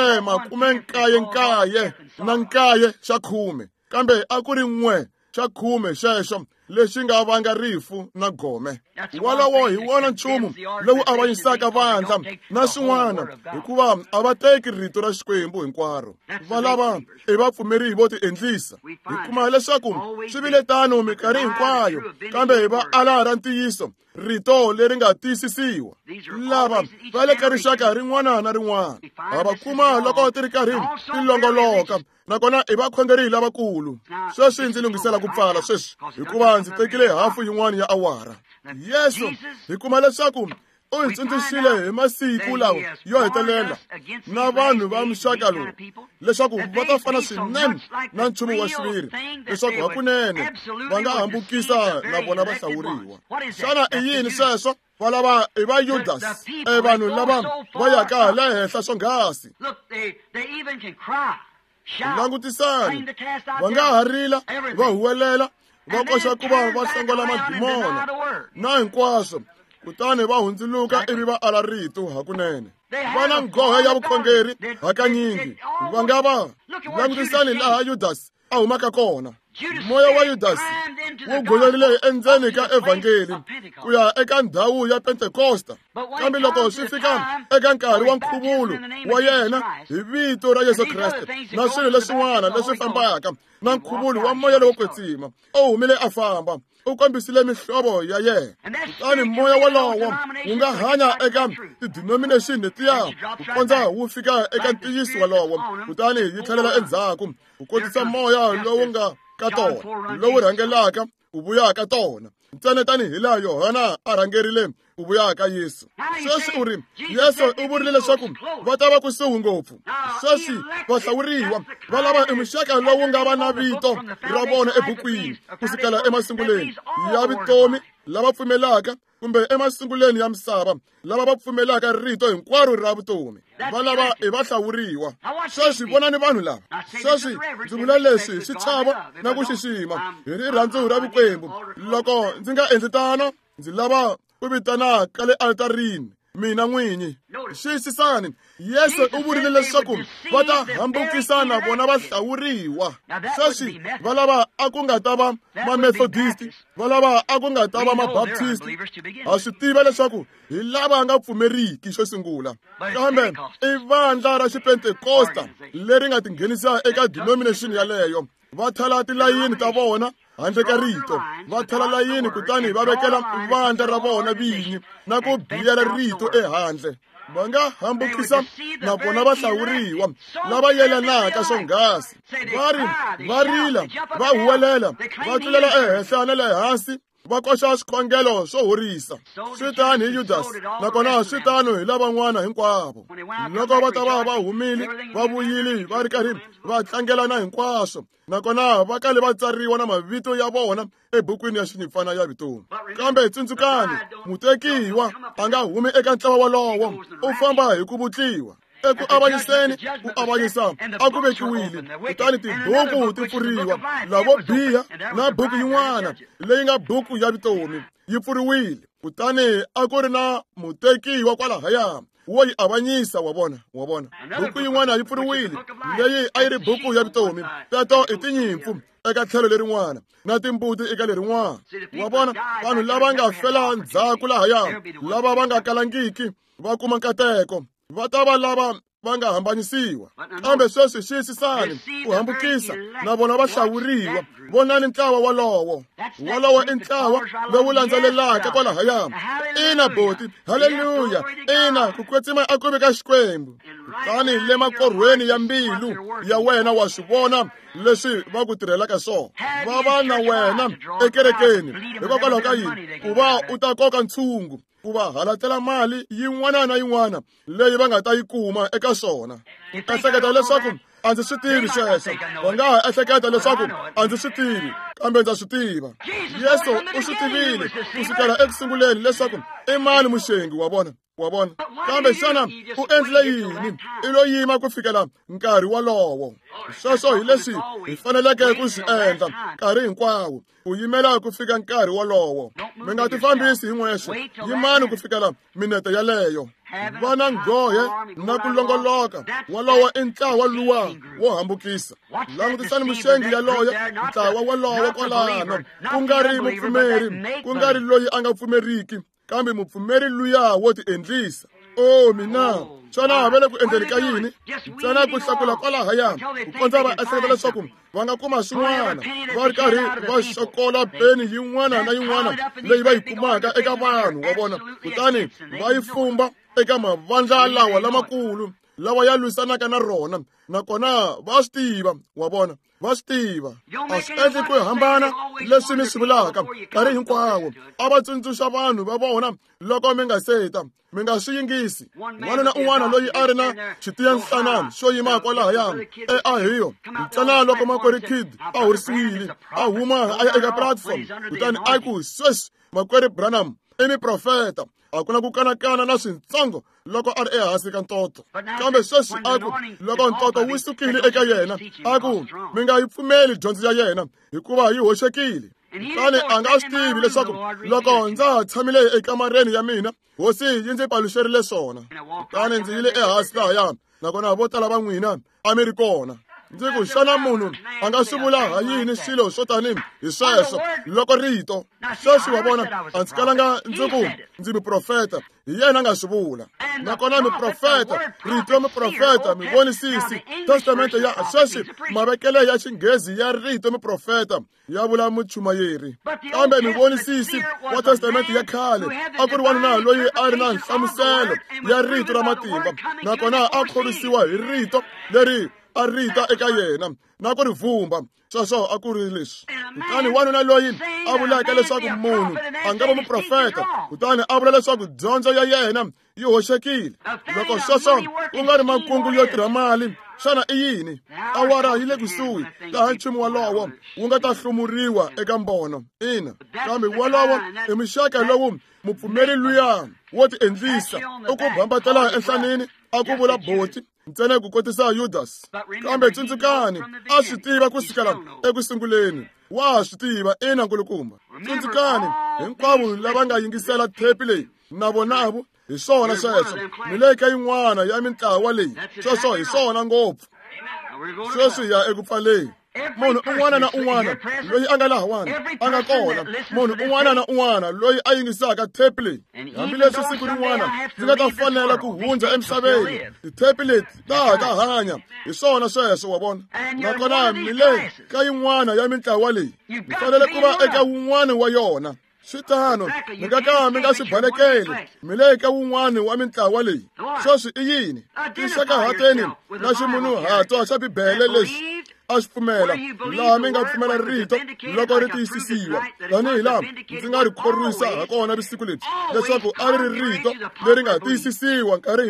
S1: 99 na 9 xa 10, kambe a ku ri 1 xa 10 xexo lexi nga vanga rifu na gome. Walawo hi wona nchumu lowu avanyisaka vandla na swin'wana, hikuva a va teki rito ra Xikwembu hinkwaro. Valava i vapfumeri vo tiendlisa. Hi kuma leswaku swi vile tano mikarhi hinkwayo, kambe hi va ala ra ntiyiso rito leri nga tiyisisiwa. Lava va le ka rixaka rin'wana na rin'wana va va kuma loko ti ri karhi ti longoloka, nakona i vakhongeri lavakulu. Sweswi ndzi lunghisela ku pfala sweswi hikuva ndzi tekile hafu yin'wana ya awara. Yesu hi kuma leswaku u hi tsundzuxile hi masiku lawa yo hetelela na vanhu va muxaka lowu leswaku va ta fana swinene na nchumu wa xiviri, leswaku hakunene va nga hambukisa na vona va hlawuriwa. Xana i yini sweswo? Va lava i va Judas, vanhu lava va yaka le henhla swonghasi. Langutisani, va nga ha rila, va huwelela, va koxa ku va va hlongola madimona na hinkwaswo, kutani va hundzuluka ivi va ala rito hakunene. Va na nghohe ya vukhongeri hakanyingi. Va nga va langutisani laha Judas a humaka kona. Moya wa Judasi wu gololile endzeni ka evhangeli ku ya eka ndhawu ya Pentekosta. Kambe loko swi fika eka nkarhi wa nkhuvulo wa yena hi vito ra Yesu Kriste na swilo leswin'wana leswi fambaka na nkhuvulo wa moya lowo kwetsima, u humile a famba, u kombisile mihlovo ya yena. Kutani moya wolowo wu nga hanya eka ti-denomination letiya ku kondza wu fika eka ntiyiso wolowo, kutani yi tlhelela endzhaku ku kotisa moya lowu nga ka tona, lowu rhangelaka ku vuya ka tona ntsena tanihi laha Yohana a rhangerile ku vuya ka Yesu. Sweswi u ri Yesu u vurile leswaku va ta va kusuhi ngopfu. Sweswi vahlawuriwa va lava i muxaka lowu nga va na vito ra vona ebukwini kusukela emasunguleni ya vutomi, lava pfumelaka, kumbe emasunguleni ya misava lava va pfumelaka rito hinkwaro ra vutomi. Va lava i vahlawuriwa. Sweswi vonani vanhu lava. Sweswi ndzi vula leswi hi xichava na ku xixima hi rirhandzu ra vukwembu. Loko ndzi nga endli tano, ndzi lava ku vitana ka le altarini mina n'winyi. Xiyisisani, Yesu u vurile leswaku va ta hambukisana vona vahlawuriwa. Sweswi va lava a ku nga ta va ma-Methodist, va lava a ku nga ta va ma-Baptist. Ha swi tiva leswaku hi lava nga pfumeriki xo sungula, kambe i vandla ra xipentekosta leri nga tinghenisa eka denomination yaleyo. Va thala tilayini ta vona handle ka rito, va thala layini kutani va vekela vandla ra vona vinyi na ku biyela rito ehandle. Va nga hambukisa na vona vahlawuriwa lava yelanaka swonghasi. Va rila, va huwelela, va tlulela ehenhla na le hansi, va koxa swikhongelo swo horisa. Swi tani hi Judasi, nakona swi tani hi lavan'wana hinkwavo. Loko va ta va humile, va vuyile, va ri karhi va tlangelana hinkwaswo, nakona va kale va tsariwa na mavito ya vona ebukwini ya xinyimpfana ya vutomi. Kambe tsundzukani, mutekiwa a nga humi eka ntlawa wolowo, u famba hi ku vutliwa. Eku avanyiseni, ku avanyisa a ku vekiwile, kutani tibuku ti pfuriwa. Lavo biha na buku yin'wana leyi nga buku ya vutomi yi pfuriwile. Kutani a ku ri na mutekiwa kwalahaya wo yi avanyisa, wa vona. Buku yin'wana yi pfuriwile leyi a yi ri buku ya vutomi. Teto i tinyimpfu eka tlhelo lerin'wana na timbuti eka lerin'wana. Wa vona, vanhu lava nga fela ndzhaku lahaya, lava va nga kalangiki va kuma nkateko, va ta va lava va nga hambanyisiwa. Kambe sweswi xiyisisani ku hambukisa na vona vahlawuriwa. Vonani ntlawa wolowo i ntlawa lowu landzelelaka kwalahaya. Ina boti, haleluya, ina ku kwetsima a ku veka xikwembu. Kutani le makorhweni ya mbilu ya wena wa swi vona leswi va ku tirhelaka swona. Va va na wena ekerekeni hikokwalaho ka yini? Ku va u ta koka ntshungu, ku va halatela mali yin'wana na yin'wana leyi va nga ta yi kuma eka swona. Ehleketa leswaku a ndzi swi tivi sweswo. Va nga ha ehleketa leswaku a ndzi swi tivi, kambe ndza swi tiva. Yesu u swi tivile kusukela ekusunguleni leswaku i mani muxengi, wa vona. Kambe xana u endlile yini? I lo yima ku fikela nkarhi wolowo. Sweswo hi leswi hi faneleke ku swi endla nkarhi hinkwawo, ku yimela ku fika nkarhi wolowo. Mi nga tifambisi hi n'wexe, yimani ku fikela minete yaleyo. Va na nghohe na ku longoloka. Wolowo i ntlawa luwa wo hambukisa. Langutisani muxengi yaloye, ntlawa wolowo kwalano, ku nga ri mupfumeri, ku nga ri loyi a nga pfumeriki, kambe mupfumeri luya wo ti endlisa. Oh mina xana va le ku endleni ka yini ntsena ku hlakula kwalahaya ku kondza va ehleketa leswaku va nga kuma swin'wana va ri karhi va xokola peni yin'wana na yin'wana leyi va yi kumaka eka vanhu wa vona kutani va yi fumba eka mavandla lawa lamakulu lawa ya lwisanaka na rona nakona va swi tiva wa vona va swi tiva a swi endli ku hambana leswi ni swi vulaka nkarhi hinkwawo a va tsundzuxa vanhu va vona loko mi nga seta mi nga swi yingisi n'wana na un'wana loyi a ri na xitiyanhlanani xo yima kwalahaya ahiyo ntsena loko makwerhu kid a horisiwile a huma a ya eka platform kutani a ku sweswi makwerhu Branham i ni profeta a ku na ku kanakana na swintsongo loko a ri ehansi ka ntoto kambe sweswi a ku loko ntoto wu sukile eka yena a ku mi nga yi pfumeli dyondzo ya yena hikuva yi hoxekile kutani a nga swi tivi leswaku loko ndza ha tshamile ekamareni ya mina hosi yi ndzi paluxerile swona kutani ndzi yile ehansi lahaya nakona vo tala va n'wina a mi ri kona ndzi ku xana munhu a nga swi vula ha yini swilo swo tanihi hi sweswo loko rito sweswi wa vona a ndzi kalanga ndzi ku ndzi miprofeta hi yena a nga swi vula nakona miprofeta rito miprofeta mivonisisi testamente ya sweswi mavekele ya xinghezi ya rito miprofeta ya vula muchumayeri kambe mivonisisi wa testamente ya khale a ku ri wanuna loyi a ri na nhlamuselo ya rito ra matimba nakona a khorwisiwa hi rito leri a rita eka yena na ku ri vumba sweswo a ku ri leswi kutani wanuna loyi a vulaka leswaku munhu a nga va muprofeta kutani a vula leswaku dyondzo ya yena yi hoxekile loko sweswo ku nga ri makungu yo tirha mali xana i yini awara yi le kusuhi laha nchumu walowo wu nga ta hlumuriwa eka mbono ina kambe walowo i muxaka lowu mupfumeri luya wo ti endlisa u ku bambatela enhlanini a ku vula boti ntsena ku kotisa Judas kambe tsundzukani a swi tiva ku sukela ekusunguleni wa swi tiva ina nkulukumba tsundzukani hinkwavo lava nga yingisela thepi leyi na vonavu hi swona sweswo ni le ka yin'wana ya mintlawa leyi sweswo hi swona ngopfu sweswi ya eku pfaleni munhu un'wana na un'wana loyi a nga lahawani a nga kona munhu un'wana na un'wana loyi a yingisaka thepi leyi hambileswi siku rin'wana ndzi nga ta fanela ku hundza emisaveni tithepi leti ta ta hanya hi swona sweswo wa vona nakona mi le ka yin'wana ya mintlawa leyi mi fanele ku va eka wun'wana wa yona switano mi nga ka mi nga swi balekeli mi le ka wun'wana wa mintlawa leyi sweswi i yini tixakahateni na ximunhuhatwa xa bibele lexi a swi pfumela laha mi nga pfumela rito loko ri tiyisisiwa tanihi laha ndzi nga ri khorwisa ha kona risiku leri leswaku a ri rito leri nga tiyisisiwa nkarhi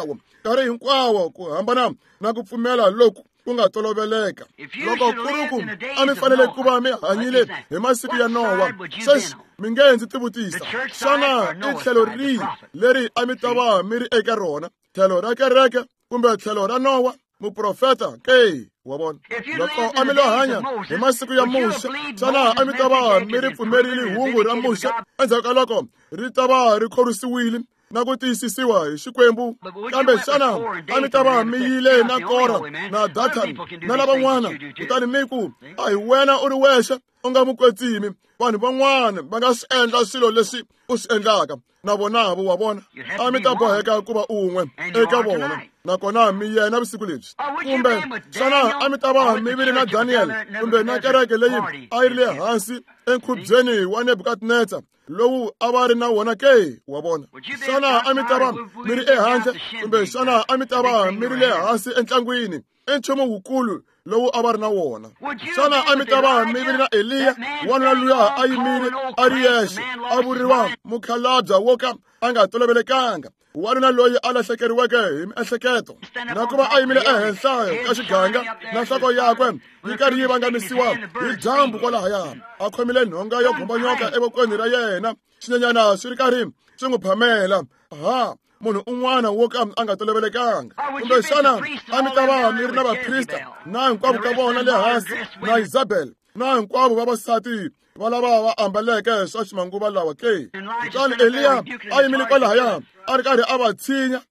S1: hinkwawo ku hambana na ku pfumela loku ku nga toloveleka loko ku ri ku a mi fanele ku va mi hanyile hi masiku ya Nowa sweswi mi nge ndzi tivutisa xana i tlhelo rihi leri a mi ta va mi ri eka rona tlhelo ra kereke kumbe tlhelo ra Nowa muprofeta ke wa vona loko a mi lo hanya hi masiku ya Musa xana a mi ta va mi ri pfumerile hungu ra Musa endzhaku ka loko ri ta va ri khorwisiwile na ku tiyisisiwa hi Xikwembu kambe xana a mi ta va mi yile na Kora na Dathani na lavan'wana kutani mi ku a hi wena u ri wexe u nga mukwetsimi vanhu van'wana va nga swi endla swilo leswi u swi endlaka na vonavo wa vona a mi ta boheka ku va un'we eka vona nakona mi yena vusiku lebyi kumbe xana a mi ta va mi vile na Daniel kumbe na kereke leyi a yi ri le hansi enkhubyeni wa Nebukadneza lowu a va ri na wona ke wa vona xana a mi ta va mi ri ehandle kumbe xana a mi ta va mi ri le hansi entlangwini enchumu wukulu lowu a va ri na wona xana a mi ta va mi vile na Eliya wanuna luya a yimile a ri yexe a vuriwa mukhalabya wo ka a nga tolovelekanga wanuna loyi a lahlekeriweke hi miehleketo na ku va a yimile ehenhla ka xiganga na nhloko yakwe yi karhi yi vangamisiwa hi dyambu kwalahaya a khomile nhonga yo gombanyoka evokweni ra yena swinyenyana swi ri karhi swi n'wi phamela munhu un'wana wo ka a nga tolovelekanga kumbe xana a mi ta va mi ri na vaprista na hinkwavo ka vona le hansi na Isabel na hinkwavo vavasati va lava va ambaleke swa ximanguva lawa ke kutani Eliya a yimile kwalahaya a ri karhi a va tshinya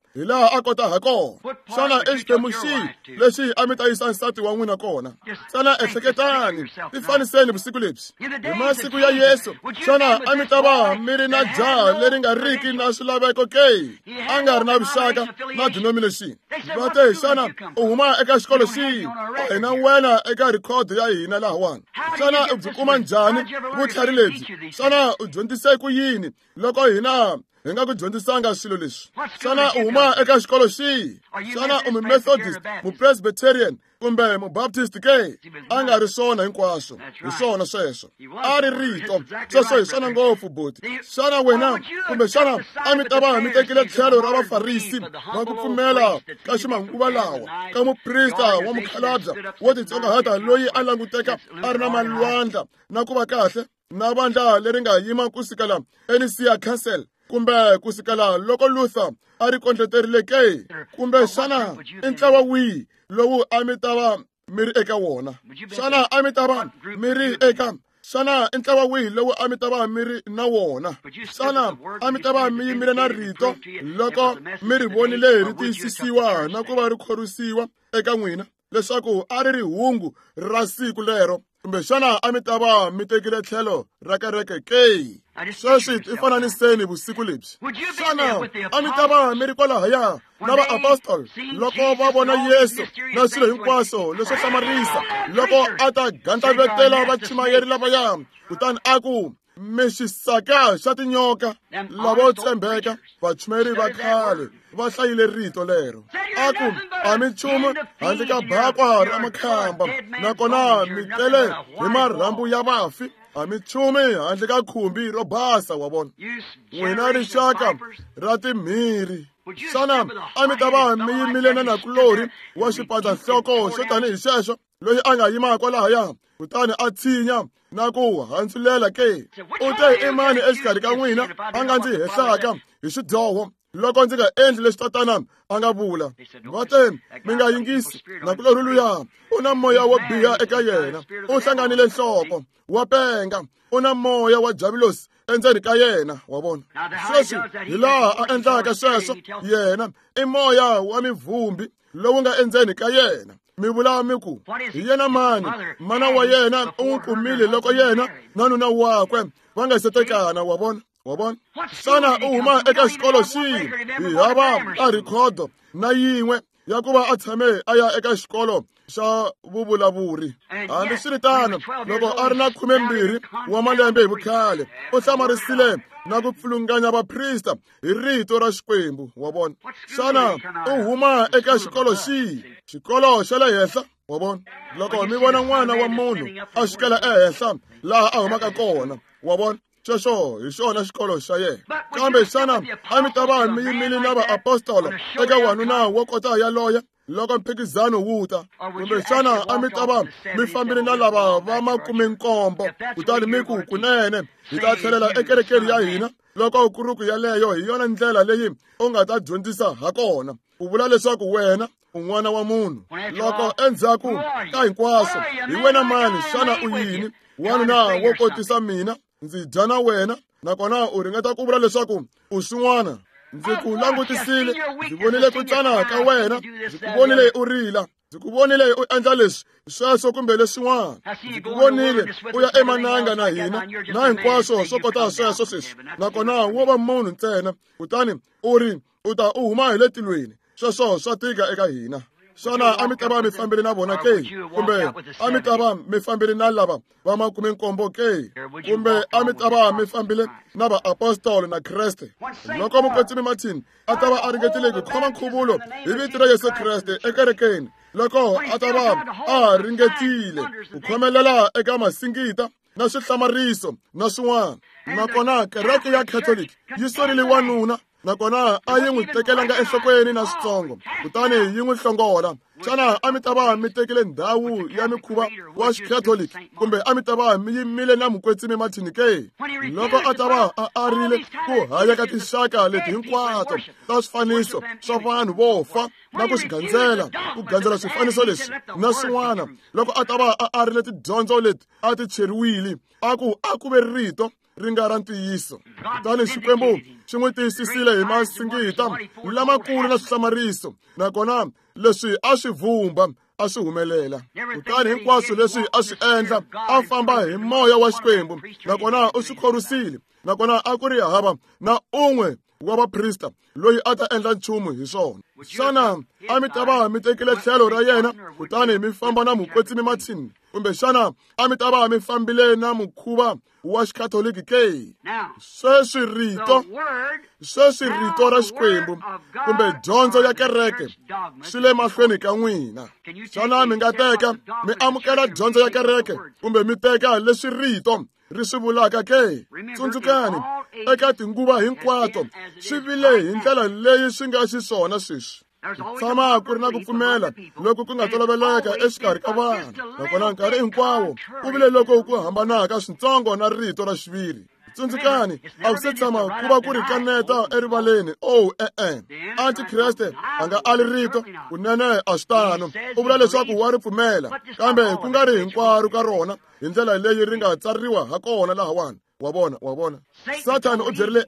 S1: hi laha a kota ha kona. Xana i xiphemu xihi lexi a mi ta yisa nsati wa n'wina kona? Xana ehleketani, tifaniseni vusiku lebyi hi masiku ya Yesu. Xana a mi ta va mi ri na jaha leri nga riki na swilaveko ke? A nga ri na vuxaka na denomination. Va te xana u huma eka xikolo xihi? Hi na wena eka record ya hina lahawani. Xana u byi kuma njhani vutlhari lebyi? Xana u dyondzise ku yini loko hina hi nga ku dyondzisanga swilo leswi? Xana u huma eka xikolo xihi? Xana u Methodist, Presbyterian kumbe Baptist ke? A nga ri swona hinkwaswo. Hi swona sweswo. A ri rito. Sweswo hi swona ngopfu buti. Xana wena kumbe xana a mi ta va mi tekile tlhelo ra vafarisi va ku pfumela ka ximanguva lawa, ka muprista wa mukhalabya wo titsongahata loyi a languteka a ri na malwandla na ku va kahle, na vandla leri nga yima kusukela eNicaea Council kumbe kusukela loko Luther a ri kondleterile ke? Kumbe xana i ntlawa wihi lowu a mi ta va mi ri eka wona? Xana a mi ta va mi ri eka xana i ntlawa wihi lowu a mi ta va mi ri na wona? Xana a mi ta va mi yimile na rito loko mi ri vonile ri tiyisisiwa na ku va ri khorwisiwa eka n'wina leswaku a ri hungu ra siku lero? Kumbe xana a mi ta va mi tekile tlhelo ra kereke ke? Sweswi i fananiseni vusiku lebyi. Xana a mi ta va mi ri kwalahaya na vaapostoli loko va vona Yesu na swilo hinkwaswo leswo hlamarisa, loko a ta gandlavetela vachimayeri lavaya kutani a ku mi xisaka xa tinyoka lavo tshembeka? Vachumayeri va khale va hlayile rito lero. A ku a mi nchumu handle ka bakwa ra makhamba, nakona mi tele hi marhambu ya vafi. A mi nchumu handle ka khumbi ro basa, wa vona. N'wina rixaka ra timhiri. Xana a mi ta va mi yimile na nakulori wa xipandzanhloko xo tanihi xexo loyi a nga yima kwalahaya kutani a tshinya na ku handzulela ke? U te i mani exikarhi ka n'wina a nga ndzi hehlaka hi xidyoho loko ndzi nga endli leswi tatana a nga vula? Va te mi nga yingisi. Nakulori luya u na moya wo biha eka yena, u hlanganile nhloko wa penga, u na moya wa javulosi endzeni ka yena, wa vona. Sweswi hi laha a endlaka sweswo yena i moya wa mivumbi lowu nga endzeni ka yena. Mi vula mi ku hi yena mani? Mana wa yena u n'wi kumile loko yena na nuna wakwe va nga se tekana, wa vona. Wa vona. Xana u huma eka xikolo xihi? Hi hava a rikhodo na yin'we ya ku va a tshame a ya eka xikolo xa vuvulavuri. Hambi swi ri tano, loko a ri na 12 wa malembe hi vukhale, u hlamarisile na ku pfulunganya vaprista hi rito ra Xikwembu, wa vona. Xana u huma eka xikolo xihi? Xikolo xa le henhla, wa vona. Loko mi vona n'wana wa munhu a xikela ehenhla laha a humaka kona, wa vona, xexo hi xona xikolo xa yena. Kambe xana a mi ta va mi yimile na vaapostolo eka wanuna wo kota yaloye loko mphikizano wu ta? Kumbe xana a mi ta va mi fambile na lava va 70 kutani mi ku kunene hi ta tlhelela ekerekeni ya hina loko kuruku yaleyo hi yona ndlela leyi u nga ta dyondzisa ha kona? U vula leswaku wena un'wana wa munhu. Loko endzhaku ka hinkwaswo hi wena mani? Xana u yini? Wanuna wo kotisa mina, ndzi dya na wena, nakona u ringeta ku vula leswaku u swin'wana. Ndzi ku langutisile, ndzi vonile ku tsana ka wena, ndzi ku vonile u rila, ndzi ku vonile u endla leswi sweswo kumbe leswin'wana, ndzi ku vonile u ya emananga na hina na hinkwaswo swo kota sweswo sweswi, nakona wo va munhu ntsena. Kutani u ri u ta u huma hi le tilweni. Sweswo swa tika eka hina. Xana a mi ta va mi fambile na vona ke? Kumbe a mi ta va mi fambile na lava va 70 ke? Kumbe a mi ta va mi fambile na vaapostoli na Kreste? Loko mukwetsimi Martin a ta va a ringetile ku khoma nkhuvulo hi vito ra Yesu Kreste ekerekeni, loko a ta va a ringetile ku khomelela eka masingita na swihlamariso na swin'wana, nakona kereke ya Catholic yi sorile wanuna, nakona a yi n'wi tekelanga enhlokweni na switsongo, kutani yi n'wi hlongola. Xana a mi ta va mi tekile ndhawu ya mikhuva wa xikatoliki? Kumbe a mi ta va mi yimile na mukwetsimi Martin ke? Loko a ta va a arile ku hanya ka tinxaka leti hinkwato ta swifaniso swa vanhu vo fa na ku ku gandzela swifaniso leswi na swin'wana, loko a ta va a arile tidyondzo leti a ti cheriwile, a ku ve rito ri nga ra ntiyiso. Kutani Xikwembu xi n'wi tiyisisile hi masingita lamakulu na swihlamariso, nakona leswi a swi vhumba a swi humelela. Kutani hinkwaswo leswi a swi endla a famba hi moya wa Xikwembu, nakona u swi khorisile, nakona a ku ri hava na un'we wa vaprista loyi a ta endla nchumu hi swona. Xana a mi ta va mi tekile tlhelo ra yena kutani mi famba na mukwetsimi Martin, kumbe xana a mi ta va mi fambile na mukhuva wa Xikatoliki ke? Sweswi rito ra Xikwembu kumbe dyondzo ya kereke swi le mahlweni ka n'wina. Xana mi nga teka mi amukela dyondzo ya kereke kumbe mi teka leswi rito ri swi vulaka ke? Tsundzukani, eka tinguva hinkwato swi vile hi ndlela leyi swi nga xiswona sweswi. Tshama ku ri na ku pfumela loko ku nga toloveleka exikarhi ka vanhu, nakona nkarhi hinkwawo ku vile loko ku hambanaka swintsongo na rito ra xiviri. Tsundzukani, a ku se tshama ku va ku ri kaneta erivaleni. Antikriste a nga ali rito kunene a swi tano. U vula leswaku wa ri pfumela, kambe ku nga ri hinkwaro ka rona hi ndlela leyi ri nga tsariwa ha kona lahawani. Wa vona Satani u byerile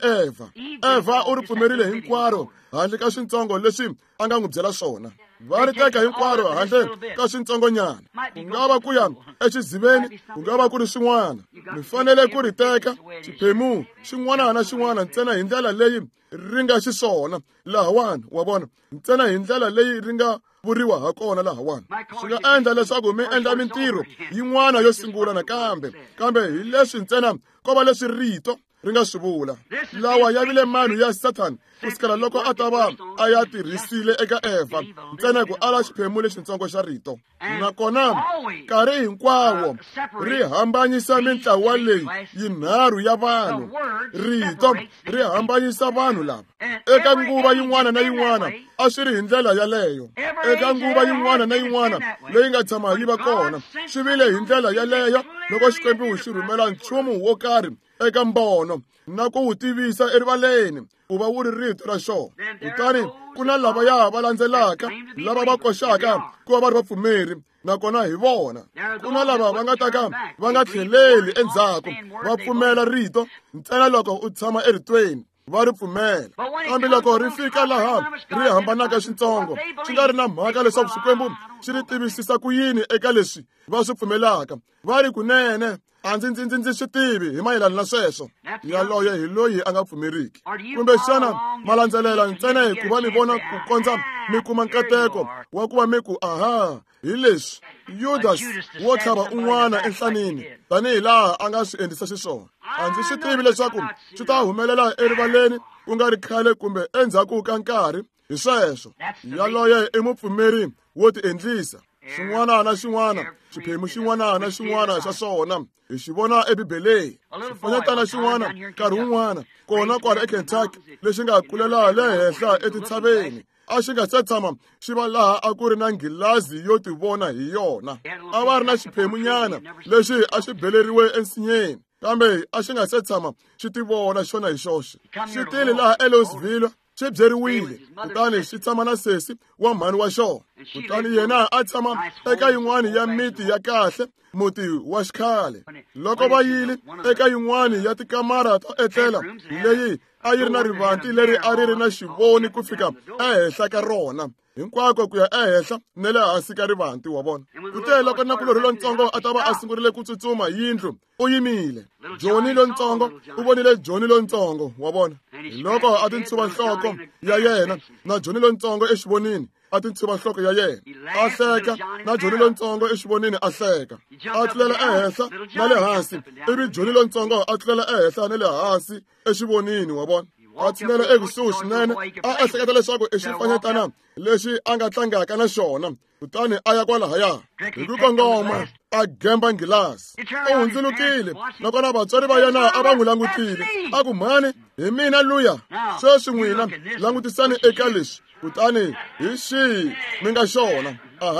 S1: Eva u ri pfumerile hinkwaro handle ka swintsongo leswi a nga n'wi byela swona. Va ri teka hinkwaro handle ka swintsongonyana, ku nga va ku ya exiziveni, ku nga va ku ri swin'wana. Mi fanele ku ri teka xiphemu xin'wana na xin'wana ntsena hi ndlela leyi ri nga xiswona lahawani. Wa vona, ntsena hi ndlela leyi ri nga vuriwa ha kona lahawani. Swi nga endla leswaku mi endla mintirho yin'wana yo sungula nakambe, kambe hi leswi ntsena ko va leswi rito ri nga swi vula. Lawa ya vile manu ya Satani kusukela loko a ta va a ya tirhisile eka Eva ntsena ku ala xiphemu lexitsongo xa rito, nakona nkarhi hinkwawo ri hambanyisa mintlawa leyi yinharhu ya vanhu. Rito ri hambanyisa vanhu lava. Eka nguva yin'wana na yin'wana a swi ri hi ndlela yaleyo. Eka nguva yin'wana na yin'wana leyi nga tshama yi va kona swi vile hi ndlela yaleyo loko Xikwembu xi rhumela nchumu wo karhi eka mbono na ku wu tivisa erivaleni, ku va wu ri rito ra xona. Kutani ku na lavaya va landzelaka, lava va koxaka ku va va ri vapfumeri, nakona hi vona ku na lava va nga taka va nga tlheleli endzhaku va pfumela rito ntsena loko u tshama eritweni va ri pfumela. Kambe loko ri fika laha ri hambanaka swintsongo, swi nga ri na mhaka leswaku Xikwembu xi ri tivisisa ku yini eka leswi va swi pfumelaka. Va ri kunene a ndzi swi tivi hi mayelana na sweswo. Yaloye hi loyi a nga pfumeriki. Kumbe xana malandzelela ntsena hi ku va mi vona ku kondza mi kuma nkateko wa ku va mi ku hi leswi Judas wo tlhava un'wana enhlanini tanihi laha a nga swi endlisa xiswona. A ndzi swi tivi leswaku swi ta humelela erivaleni ku nga ri khale kumbe endzhaku ka nkarhi hi sweswo. Yaloye i mupfumeri wo ti endlisa xin'wana na xin'wana, xiphemu xin'wana na xin'wana xa swona hi xi vona ebibeleni. Xifanyetana xin'wana nkarhi wun'wana kona kwala eKentucky lexi nga kulela le henhla etintshaveni a xi nga se tshama xi va laha a ku ri na nghilazi yo tivona hi yona. A va ri na xiphemu nyana lexi a xi beleriwe ensinyeni, kambe a xi nga se tshama xi tivona xona hi xoxe. Xi tile laha eLouisville, xi byeriwile, kutani xi tshama na sesi wa mhani wa xona. Kutani yena a tshama eka yin'wana ya miti ya kahle, muti wa xikhale. Loko va yile eka yin'wana ya tikamara to etlela leyi a yi ri na rivanti leri a ri ri na xivoni ku fika ehenhla ka rona, hinkwako ku ya ehenhla ne le hansi ka rivanti. Wa vona, kute loko nakulori lontsongo a ta va a sungurile ku tsutsuma yindlu u yimile. Joni lontsongo u vonile Joni lontsongo. Wa vona, loko a tintsuva nhloko ya yena na Joni lontsongo exivonini a tintsuva nhloko ya yena, a hleka na Joni lontsongo exivonini a hleka. A tlulela ehenhla na le hansi, ivi Joni lontsongo a tlulela ehenhla na le hansi exivonini. Wa vona, a tshinela ekusuhi swinene, a ehleketa leswaku i xifanyetana lexi a nga tlangaka na xona. Kutani a ya kwalahaya hi ku kongoma a gemba ngilasi. U hundzulukile, nakona vatswari va yena a va n'wi langutile. A ku, mhani, hi mina luya. Sweswi n'wina langutisani eka leswi. Kutani hi xihi mi nga xona?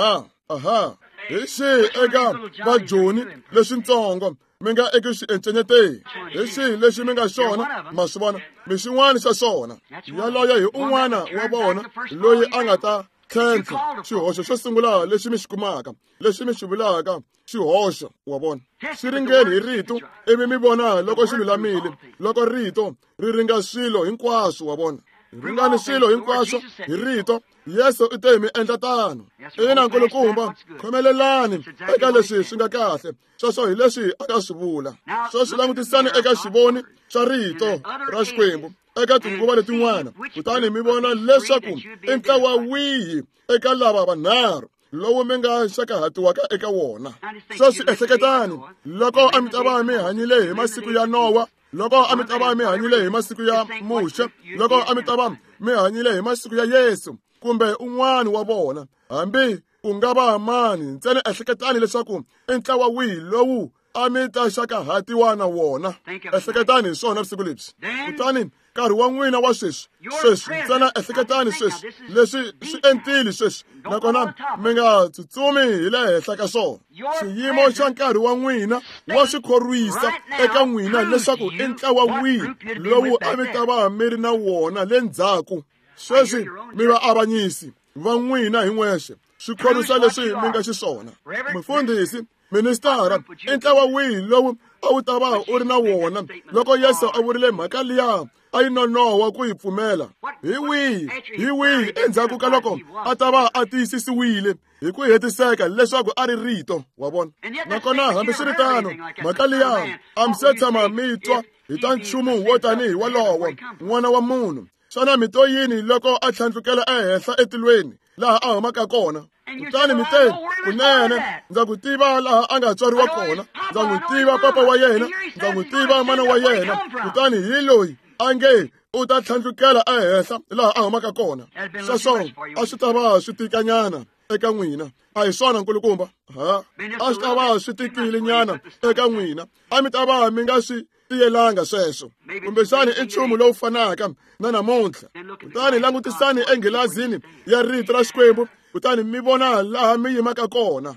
S1: Hi xihi eka vajoni leswintsongo mi nga eku xi encenyeteni? Hi xihi lexi mi nga xona? Ma swi vona mi xin'wana xa xona. Yaloye hi un'wana wa vona loyi a nga ta tlhentlha xihoxo xo sungula lexi mi xi kumaka lexi mi xi vulaka xihoxo wa vona xi ringeni hi rito ivi mi vona loko xi lulamile loko rito ri ringa swilo hinkwaswo wa vona ringani swilo hinkwaswo hi rito Yesu u te mi endla tano ina nkulukumba khomelelani eka leswi swi nga kahle sweswo hi leswi a ta swi vula swo swi langutisani eka xivoni xa rito ra Xikwembu eka tinguva letin'wana kutani mi vona leswaku i ntlawa wihi eka lava vanharhu lowu mi nga xakahatiwaka eka wona swo swi ehleketani loko a mi ta va mi hanyile hi masiku ya Nowa loko a mi ta va mi hanyile hi masiku ya Muxe loko a mi ta va mi hanyile hi masiku ya Yesu kumbe un'wana wa vona hambi ku nga va mani ntsena ehleketani leswaku i ntlawa wihi lowu a mi ta xakahatiwa na wona ehleketani hi swona vusiku lebyi kutani nkarhi wa n'wina wa sweswi ntsena ehleketani sweswi leswi swi entile sweswi nakona mi nga tsutsumi hi le henhla ka swona xiyimo xa nkarhi wa n'wina wa swi khorwisa eka n'wina leswaku i ntlawa wihi lowu a mi ta va mi ri na wona le ndzhaku sweswi mi va avanyisi va n'wina hi n'wexe swi khorwisa leswi mi nga xiswona mufundhisi ministara i ntlawa wihi lowu a wu ta va u ri na wona loko Yesu a vurile mhaka liya a yi nonoha ku yi pfumela hi wihi endzhaku ka loko a ta va a tiyisisiwile hi ku hetiseka leswaku a ri rito wa vona nakona hambi swi ri tano mhaka liya a mi se tshama mi twa hi ta nchumu wo tanihi walowo n'wana wa munhu xana mi to yini loko a tlhandlukela ehenhla etilweni laha a humaka kona kutani mi te kunene ndza ku tiva laha a nga tswariwa kona ndza n'wi tiva papa wa yena ndza n'wi tiva mana wa yena kutani hi loyi a nge u ta tlhandlukela ehenhla laha a humaka kona sweswo a swi ta va swi tikanyana eka n'wina a hi swona nkulukumba a swi ta va swi tikile nyana eka n'wina a mi ta va mi nga swi tiyelanga sweswo kumbexani i nchumu lowu fanaka na namuntlha kutani langutisani enghelazini ya rito ra Xikwembu kutani mi vona laha mi yimaka kona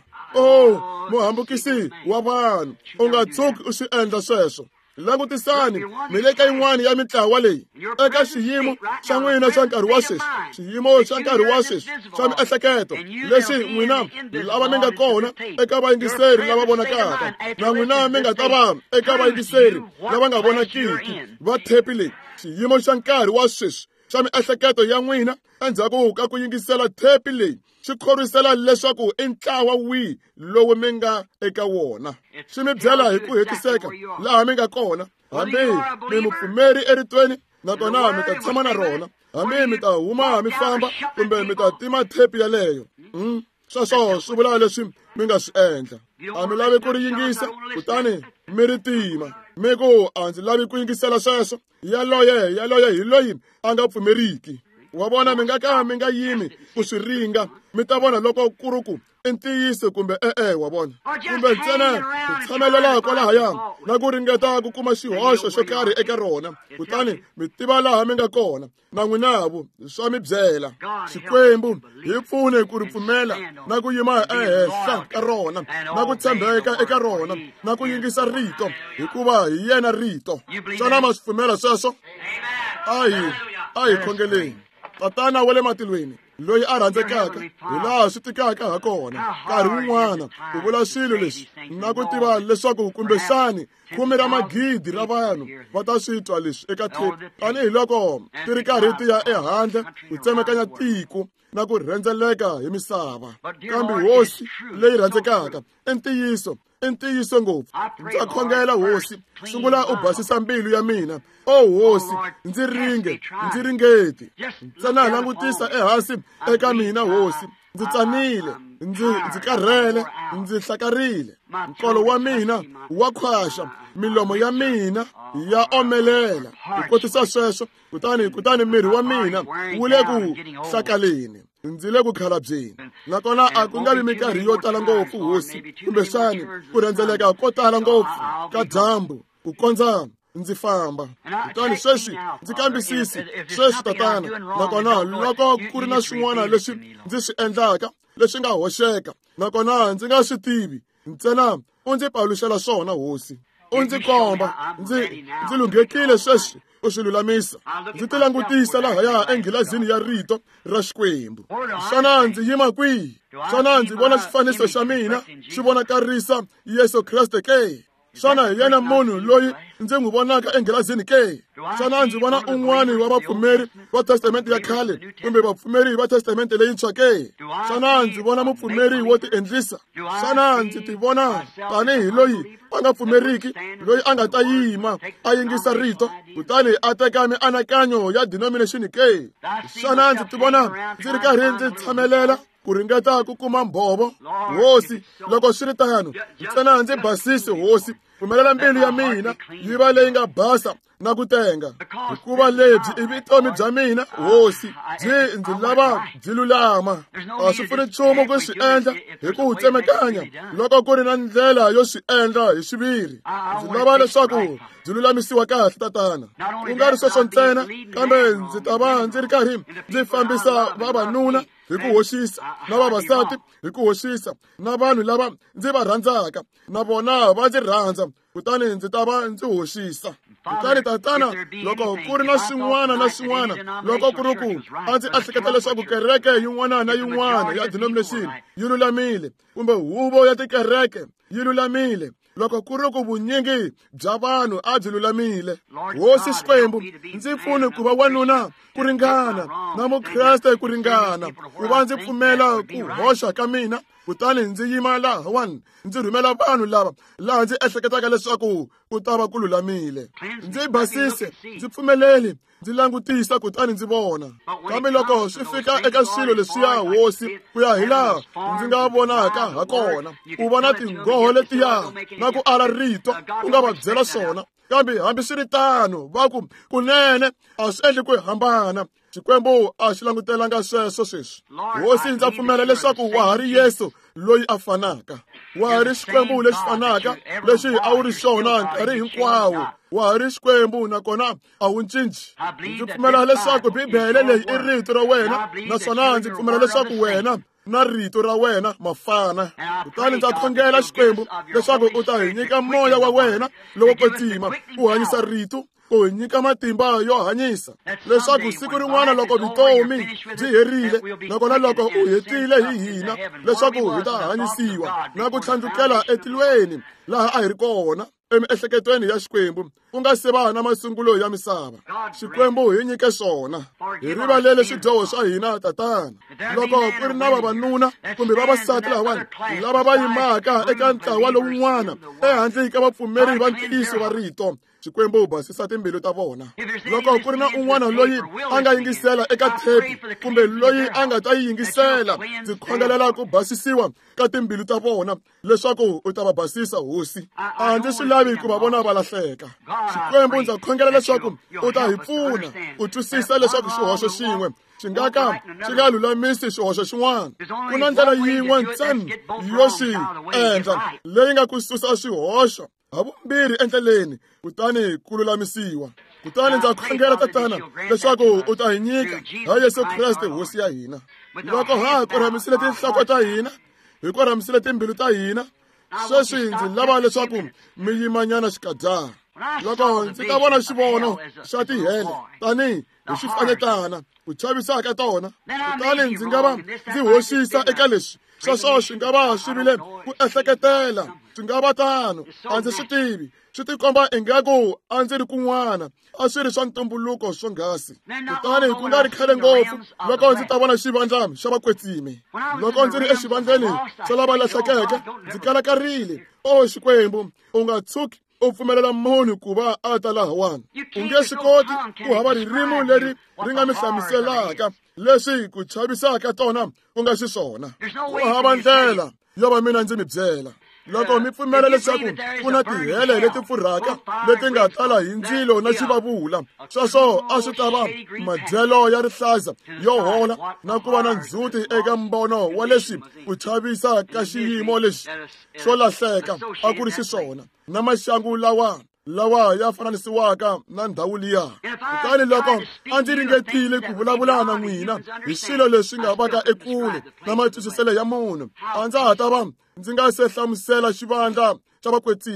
S1: muhambukisi wa vanhu u nga tshuki u swi endla sweswo langutisani mi le ka yin'wana ya mitlawa leyi eka xiyimo xa n'wina xa nkarhi wa sweswi xiyimo xa nkarhi wa sweswi xa miehleketo leswi n'wina lava mi nga kona eka vayingiseri lava vonakaka na n'wina mi nga ta va eka vayingiseri lava nga vonakiki va thepi leyi xiyimo xa nkarhi wa sweswi xa miehleketo ya n'wina endzhaku ka ku yingisela thepi leyi swi khorwisela leswaku i ntlawa wihi lowu mi nga eka wona swi mi byela hi ku hetiseka laha mi nga kona hambi mi mupfumeri eritweni nakona mi ta tshama na rona hambi mi ta huma mi famba kumbe mi ta tima thepi yaleyo sweswo swi vula leswi mi nga swi endla a mi lavi ku ri yingisa kutani mi ri tima mi ku a ndzi lavi ku yingisela sweswo yaloye hi loyi a nga pfumeriki wa vona mi nga ka mi nga yimi ku swi ringa mi ta vona loko ku ri ku i ntiyiso kumbe wa vona kumbe ntsena ku tshamelela kwalahaya na ku ringeta ku kuma xihoxo xo karhi eka rona kutani mi tiva laha mi nga kona na n'winavo swa mi byela Xikwembu hi pfune ku ri pfumela na ku yima ehenhla ka rona na ku tshembeka eka rona na ku yingisa rito hikuva hi yena rito xana ma swi pfumela sweswo a hi khongeleni tatana wa le matilweni loyi a rhandzekaka hi laha swi tikaka ha kona nkarhi wun'wana ku vula swilo leswi na ku tiva leswaku kumbexani 10 magidi ra vanhu va ta swi twa leswi eka thepi tanihiloko ti ri karhi ti ya ehandle ku tsemekanya tiko na ku rhendzeleka hi misava kambe hosi leyi rhandzekaka i ntiyiso ngopfu ndza khongela hosi sungula u basisa mbilu ya mina hosi ndzi ringeti ntsena langutisa ehansi eka mina hosi ndzi tsanile ndzi karhele ndzi hlakarile nkolo wa mina wa khwaxa milomo ya mina ya omelela ku kotisa sweswo kutani miri wa mina wu le ku hlakaleni ndzi le ku khalabyeni nakona a ku nga vi minkarhi yo tala ngopfu hosi kumbexani ku rhendzeleka ko tala ngopfu ka dyambu ku kondza ndzi famba kutani sweswi ndzi kambisisi sweswi tatana nakona loko ku ri na swin'wana leswi ndzi swi endlaka leswi nga hoxeka nakona ndzi nga swi tivi ntsena u ndzi paluxela swona hosi u ndzi komba ndzi lunghekile sweswi ku swi lulamisa. Ndzi ti langutisa lahaya engilazini ya rito ra Xikwembu. Xana ndzi yima kwihi? Xana ndzi vona xifaniso xa mina xi vonakarisa Yesu Kriste ke? Xana hi yena munhu loyi ndzi n'wi vonaka engilazini ke? Xana ndzi vona un'wani wa vapfumeri va testamente ya khale kumbe vapfumeri va testamente leyintshwa ke? Xana ndzi vona mupfumeri wo ti endlisa? Xana ndzi ti vona tanihi loyi a nga pfumeriki, loyi a nga ta yima a yingisa rito kutani a teka mianakanyo ya denomination ke? Xana ndzi ti vona ndzi ri karhi ndzi tshamelela ku ringeta ku kuma mbhovo? Hosi, loko swi ri tano ntsena ndzi basise hosi, pfumelela mbilu ya mina yi va leyi nga basa na ku tenga, hikuva lebyi i vutomi bya mina hosi. Ndzi lava byi lulama. A swi pfuni nchumu ku swi endla hi ku tsemekanya loko ku ri na ndlela yo swi endla hi xiviri. Ndzi lava leswaku byi lulamisiwa kahle tatana. Ku nga ri sweswo ntsena, kambe ndzi ta va ndzi ri karhi ndzi fambisa vavanuna hi ku hoxisa na vavasati hi ku hoxisa na vanhu lava ndzi va rhandzaka na vona va ndzi rhandza, kutani ndzi ta va ndzi hoxisa. Kutani tatana, loko ku ri na swin'wana na swin'wana, loko ku ri ku a ndzi ehleketa leswaku kereke yin'wana na yin'wana ya denomination yi lulamile kumbe huvo ya tikereke yi lulamile, loko ku ri ku vunyingi bya vanhu a byi lulamile, hosi Xikwembu ndzi pfuni ku va wanuna ku ringana na mukreste ku ringana, ku va ndzi pfumela ku hoxa ka mina, kutani ndzi yima lahawani ndzi rhumela vanhu lava laha ndzi ehleketaka leswaku ku ta va ku lulamile. Ndzi basise, ndzi pfumeleli, ndzi langutisa kutani ndzi vona. Kambe loko swi fika eka swilo leswiya hosi, ku ya hi laha ndzi nga vonaka ha kona, ku vona tinghoho letiya na ku ala rito ku nga va byela swona. Kambe hambi swi ri tano va ku kunene a swi endli ku hambana. Xikwembu a xi langutelanga sweswo sweswi. Hosi ndza pfumela leswaku wa ha ri Yesu loyi a fanaka, wa ha ri Xikwembu lexi fanaka lexi a wu ri xona nkarhi hinkwawo. Wa ha ri Xikwembu nakona a wu cinci. Ndzi pfumela leswaku Bibele leyi i rito ra wena, naswona ndzi pfumela leswaku wena na rito ra wena mafana. Kutani ndza khongela Xikwembu leswaku u ta hi nyika moya wa wena lowo kwetsima ku hanyisa rito, ku hi nyika matimba yo hanyisa, leswaku siku rin'wana loko vutomi byi herile, nakona loko u hetile hi hina, leswaku hi ta hanyisiwa na ku tlhandlukela etilweni laha a hi ri kona emiehleketweni ya Xikwembu ku nga se va na masungulo ya misava. Xikwembu hi nyike swona, hi rivalele swidyoho swa hina tatana. Loko ku ri na vavanuna kumbe vavasati lahawani lava va yimaka eka ntlawa lowun'wana ehandle ka vapfumeri va ntiyiso wa rito, Xikwembu basisa timbilu ta vona. Loko ku ri na un'wana loyi a nga yingisela eka tepi kumbe loyi a nga ta yi yingisela, ndzi khongelela ku basisiwa ka timbilu ta vona leswaku u ta va basisa hosi. A ndzi swi lavi ku va vona va lahleka. Xikwembu ndza khongela leswaku u ta hi pfuna ku twisisa leswaku xihoxo xin'we xi nga lulamisi xihoxo xin'wana. Ku na ndlela yin'we ntsena yo xi endla leyi nga ku susa swihoxo havumbirhi endleleni kutani ku lulamisiwa. Kutani ndza khongela tatana leswaku u ta hi nyika ha Yesu Kriste hosi ya hina. Loko ha ha korhamisile tinhloko ta hina, hi korhamisile timbilu ta hina, sweswi ndzi lava leswaku mi yimanyana xikadyana. Loko ndzi ta vona xivono xa tihele tanihi hi xifanyetana ku chavisaka tona, kutani ndzi nga va ndzi hoxisa eka leswi sweswo swi nga va swi vile ku ehleketela, swi nga va tano, a ndzi swi tivi, swi tikomba ingaku a ndzi ri kun'wana, a swi ri swa ntumbuluko swonghasi. Kutani ku nga ri khale ngopfu loko ndzi ta vona xivandla xa vakwetsimi, loko ndzi ri exivandleni xa lava lahlekeke, ndzi kalakarile. O Xikwembu, u nga tshuki u pfumelela munhu ku va a ta lahawani. U nge swi koti ku hava ririmi leri ri nga mi hlamuselaka leswi ku chavisaka tona ku nga xiswona. Ku hava ndlela yo va mina ndzi mi byela. Loko mi pfumela leswaku ku na tihele leti pfurhaka leti nga tala hi ndzilo na xivavula, sweswo a swi ta va madyelo ya rihlaza yo hola na ku va na ndzhuti eka mbono wa leswi ku chavisa ka xiyimo lexi xo lahleka a ku ri xiswona, na maxangu lawa ya fananisiwaka na ndhawu liya. Kutani loko a ndzi ringetile ku vulavula na n'wina hi swilo leswi nga vaka ekule na matwisiselo ya munhu, a ndza ha ta va ndzi nga se hlamusela xivandla xa vakwetsimi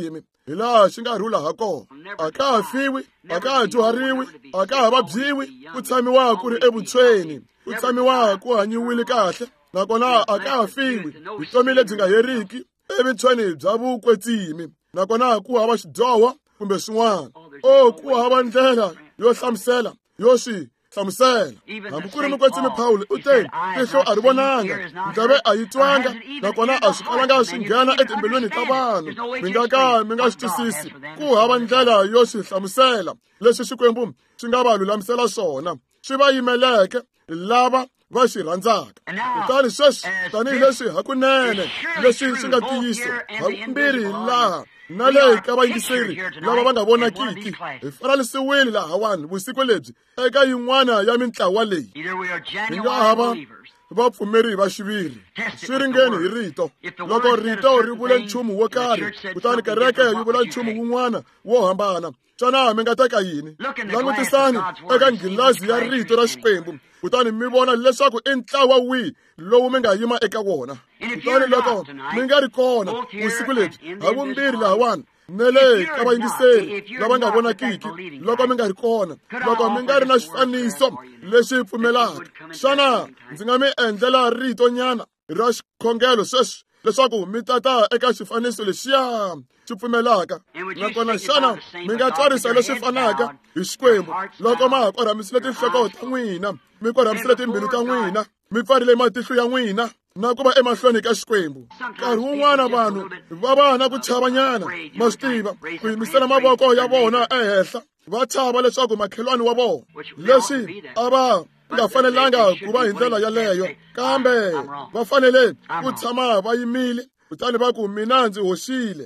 S1: hi laha xi nga rhula ha kona. A ka ha fiwi, a ka ha dyuhariwi, a ka ha vabyiwi, ku tshamiwa ku ri evutshweni, ku tshamiwa ku hanyiwile kahle, nakona a ka ha fiwi vutomi lebyi nga heriki evutshweni bya vukwetsimi, nakona ku hava xidyoho kumbe swin'wana. Ku hava ndlela yo hlamusela yo swi hlamusela. Hambi ku ri mukwetsimi Pawulo u te tihlo a ri vonanga, ndleve a yi twanga, nakona a swi kalanga swi nghena etimbilwini ta vanhu, mi nga ka mi nga swi twisisi. Ku hava ndlela yo swi hlamusela leswi Xikwembu swi nga va lulamisela swona, swi va yimeleke lava va xi rhandzaka. Kutani sweswi tanihileswi hakunene leswi swi nga ntiyiso hakumbirhi laha na le ka vayingiseri lava va nga vonakiki hi fananisiwile lahawani vusiku lebyi eka yin'wana ya mintlawa leyi. Hi nga hava vapfumeri va xiviri, swi ringeni hi rito. Loko rito ri vula nchumu wo karhi kutani kereke yi vula nchumu wun'wana wo hambana, xana mi nga teka yini? Langutisani eka nghilazi ya rito ra Xikwembu kutani mi vona leswaku i ntlawa wihi lowu mi nga yima eka wona. Kutani loko mi nga ri kona vusiku lebyi havumbirhi lahawani na le ka vayingiseri lava nga vonakiki, loko mi nga ri kona, loko mi nga ri na xifaniso lexi pfumelaka, xana ndzi nga mi endlela rito nyana ra xikhongelo sweswi leswaku mi tata eka xifaniso lexiya xi pfumelaka? Nakona xana mi nga twarisa leswi fanaka hi Xikwembu loko ma ha korhamisile tinhloko ta n'wina, mi korhamisile timbilu ta n'wina, mi pfarile matihlo ya n'wina na ku va emahlweni ka Xikwembu? Nkarhi wun'wana vanhu va va na ku chava nyana, ma swi tiva, ku yimisela mavoko ya vona ehenhla, va chava leswaku makhelwani wa vona, leswi a va nga fanelanga ku va hi ndlela yaleyo, kambe va fanele ku tshama va yimile kutani va ku mina ndzi hoxile.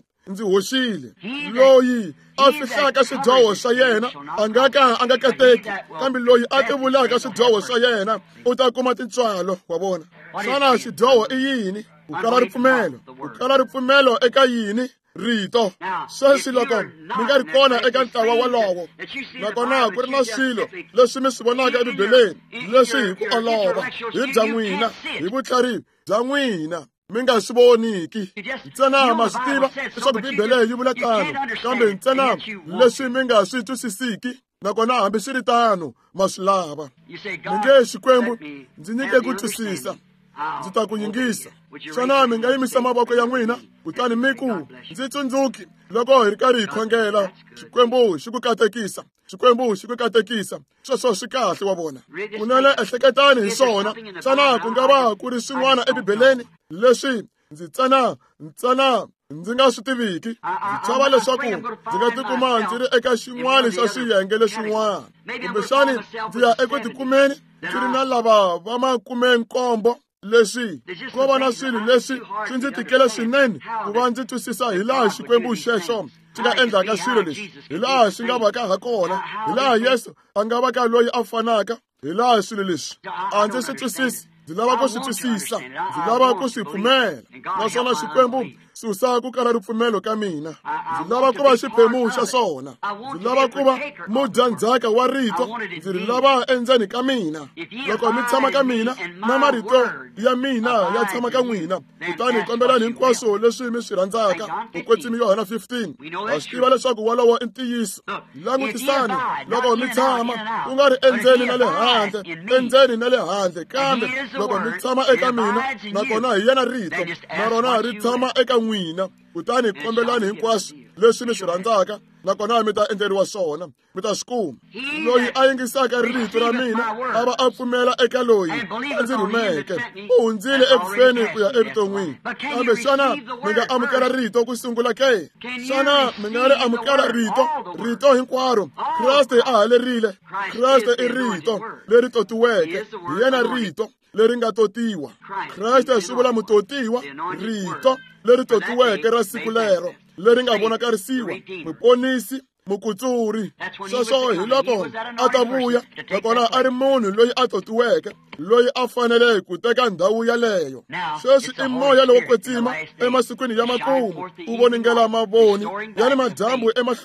S1: Loyi a fihlaka swidyoho swa yena a nga kateki, kambe loyi a tivulaka swidyoho swa yena u ta kuma tintswalo wa vona. Xana xidyoho i yini? Ku kala ripfumelo. Ku kala ripfumelo eka yini? Rito. Sweswi loko mi nga ri kona eka ntlawa walowo, nakona ku ri na swilo leswi mi swi vonaka ebibeleni leswi hi ku olova hi bya n'wina, hi vutlhari bya n'wina mi nga swi voniki, ntsena ma swi tiva leswaku Bibele yi vula tano, kambe ntsena leswi mi nga swi twisisiki, nakona hambi swi ri tano ma swi lava. Mi nge Xikwembu ndzi nyike ku twisisa, ndzi ta ku yingisa. Xana mi nga yimisa mavoko ya n'wina kutani mi ku ndzi tsundzuki loko hi ri karhi hi khongela, Xikwembu xi ku katekisa, Xikwembu xi ku katekisa. Sweswo swi kahle wa vona. Kunene ehleketani hi swona. Xana ku nga va ku ri swin'wana ebibeleni leswi ndzi ntsena ndzi nga swi tiviki? Ndzi chava leswaku ndzi nga tikuma ndzi ri eka xin'wana xa swiyenge leswin'wana, kumbexani ndzi ya eku tikumeni ndzi ri na lava va 17 leswi ko va na swilo leswi swi ndzi tikele swinene ku va ndzi twisisa hi laha Xikwembu xexo xi nga endlaka swilo leswi, hi laha xi nga vaka ha kona, hi laha Yesu a nga vaka loyi a fanaka, hi laha swilo leswi a ndzi swi twisisi. Ndzi lava ku swi twisisa, ndzi lava ku swi pfumela, naswona Xikwembu susa ku kala ripfumelo ka mina. Ndzi lava ku va xiphemu xa swona, ndzi lava ku va mudyandzhaka wa rito, ndzi ri lava endzeni ka mina. Loko mi tshama ka mina na marito ya mina ya tshama ka n'wina, kutani kombelani hinkwaswo leswi mi swi rhandzaka. Vukwetsimi Yohana 15. Ha swi tiva leswaku walowo i ntiyiso. Langutisani, loko mi tshama ku nga ri endzeni na le handle, kambe loko mi tshama eka mina nakona hi yena rito na rona ri tshama eka n'wina, kutani kombelani hinkwaswo leswi mi swi rhandzaka, nakona mi ta endleriwa swona, mi ta swi kuma. Loyi a yingisaka rito ra mina a va a pfumela eka loyi a ndzi rhumeke, u hundzile ekufeni ku ya evuton'wini. Kambe xana mi nga amukela rito ku sungula ke? Xana mi nga ri amukela rito hinkwaro? Kriste a halerile. Kriste i rito leri totiweke, hi yena rito leri nga totiwa. Kriste swi vula mutotiwa, rito leri totiweke ra siku lero, leri nga vonakarisiwa, muponisi, mukutsuri. Sweswo hi loko a ta vuya, nakona a ri munhu loyi a totiweke, loyi a fanele ku teka ndhawu yaleyo. Sweswi i moya lowo kwetsima emasikwini ya makumu, u voningela mavoni ya ni madyambu emahlweni,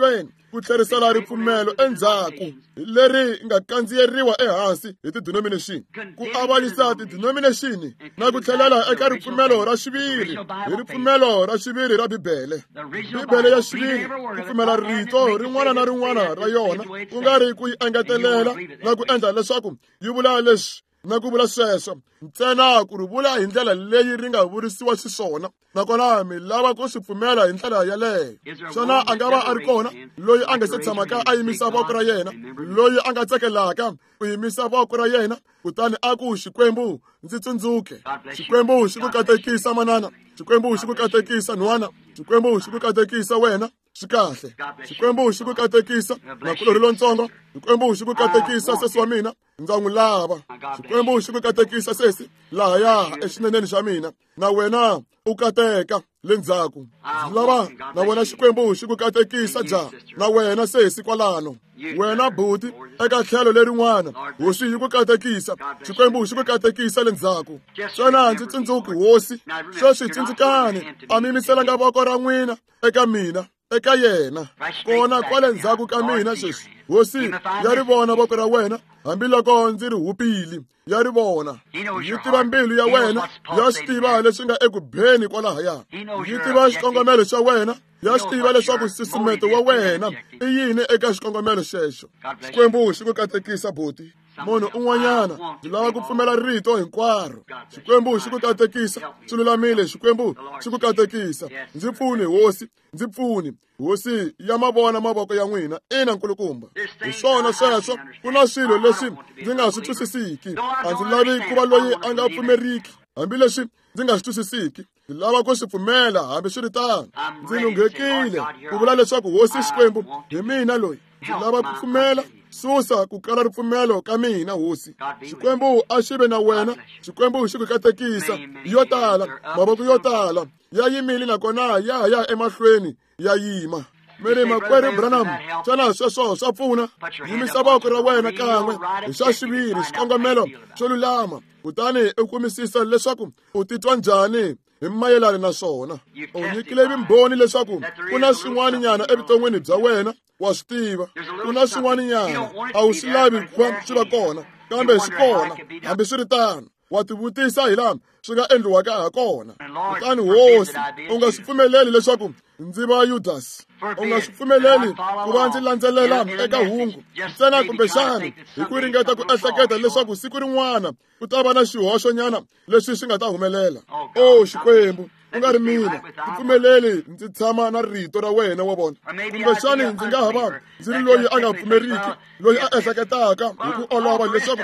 S1: ku tlherisela ripfumelo endzhaku leri nga kandziyeriwa ehansi hi ti-denomination, ku avanyisa ti-denomination na ku tlhelela eka ripfumelo ra xiviri hi ripfumelo ra xiviri ra Bibele. Bibele ya xiviri ku pfumela rito rin'wana na rin'wana ra yona, ku nga ri ku yi engetelela na ku endla leswaku yi vula leswi na ku vula sweswo ntsena ku ri vula hi ndlela leyi ri nga vurisiwa xiswona, nakona mi lava ku swi pfumela hi ndlela yaleyo. Xana a nga va a ri kona loyi a nga se tshamaka a yimisa voko ra yena, loyi a nga tsakelaka ku yimisa voko ra yena kutani a ku Xikwembu ndzi tsundzuke, Xikwembu xi ku katekisa manana, Xikwembu xi ku katekisa nhwana, Xikwembu xi ku katekisa wena, swi kahle. Xikwembu xi ku katekisa makulori lontsongo, Xikwembu xi ku katekisa sesi wa mina, ndza n'wi lava. Xikwembu xi ku katekisa sesi lahaya exineneni xa mina, na wena u kateka le ndzhaku. Ndzi lava na wena Xikwembu xi ku katekisa jaha, na wena sesi kwalano, wena buti eka tlhelo lerin'wana hosi yi ku katekisa, Xikwembu xi ku katekisa le ndzhaku. Xana ndzi tsundzuki hosi sweswi tsindzukani a mi yimiselanga voko ra n'wina eka mina, eka yena kona kwale ndzhaku ka mina sweswi. Hosi ya ri vona voko ra wena hambiloko ndzi ri hupile, ya ri vona. Yi tiva mbilu ya wena, ya swi tiva leswi nga eku beni kwalahaya. Yi tiva xikongomelo xa wena, ya swi tiva leswaku nsusumeto wa wena i yini eka xikongomelo xexo. Xikwembu xi ku katekisa buti. Munhu un'wanyana ndzi lava ku pfumela rito hinkwaro, Xikwembu xi ku katekisa, swi lulamile, Xikwembu xi ku katekisa. Ndzi pfuni hosi, ndzi pfuni hosi ya mavona mavoko ya n'wina. Ina nkulukumba, hi swona sweswo ku na swilo leswi ndzi nga swi twisisiki. A ndzi lavi ku va loyi a nga pfumeriki hambileswi ndzi nga swi twisisiki, ndzi lava ku swi pfumela hambi swi ri tano. Ndzi lunghekile ku vula leswaku hosi Xikwembu hi mina loyi, ndzi lava ku pfumela. Susa ku kala ripfumelo ka mina hosi. Xikwembu a xi ve na wena, Xikwembu xi ku katekisa yo tala, mavoko yo tala ya yimile nakona ya emahlweni ya yima. Miri makwerhu Branham, xana sweswo swa pfuna? Yimisa voko ra wena kan'we hi xa xiviri xikongomelo xo lulama, kutani u kumisisa leswaku u titwa njhani hi mayelana na swona. U nyikile vumbhoni leswaku ku na swin'wana nyana evuton'wini bya wena, wa swi tiva. Ku na swin'wana nyana a wu swi lavi ku va swi va kona, kambe swi kona hambi swi ri tano. Wa tivutisa hi laha swi nga endliwaka ha kona. Kutani hosi u nga swi pfumeleli leswaku ndzi va Yudasi, u nga swi pfumeleli ku va ndzi landzelela eka hungu ntsena kumbexana hi ku ringeta ku ehleketa leswaku siku rin'wana ku ta va na xihoxo nyana leswi swi nga ta humelela. O Xikwembu, ku nga ri mina, pfumeleli ndzi tshama na rito ra wena wa vona. Kumbexani ndzi nga ha va ndzi ri loyi a nga pfumeriki, loyi a ehleketaka hi ku olova leswaku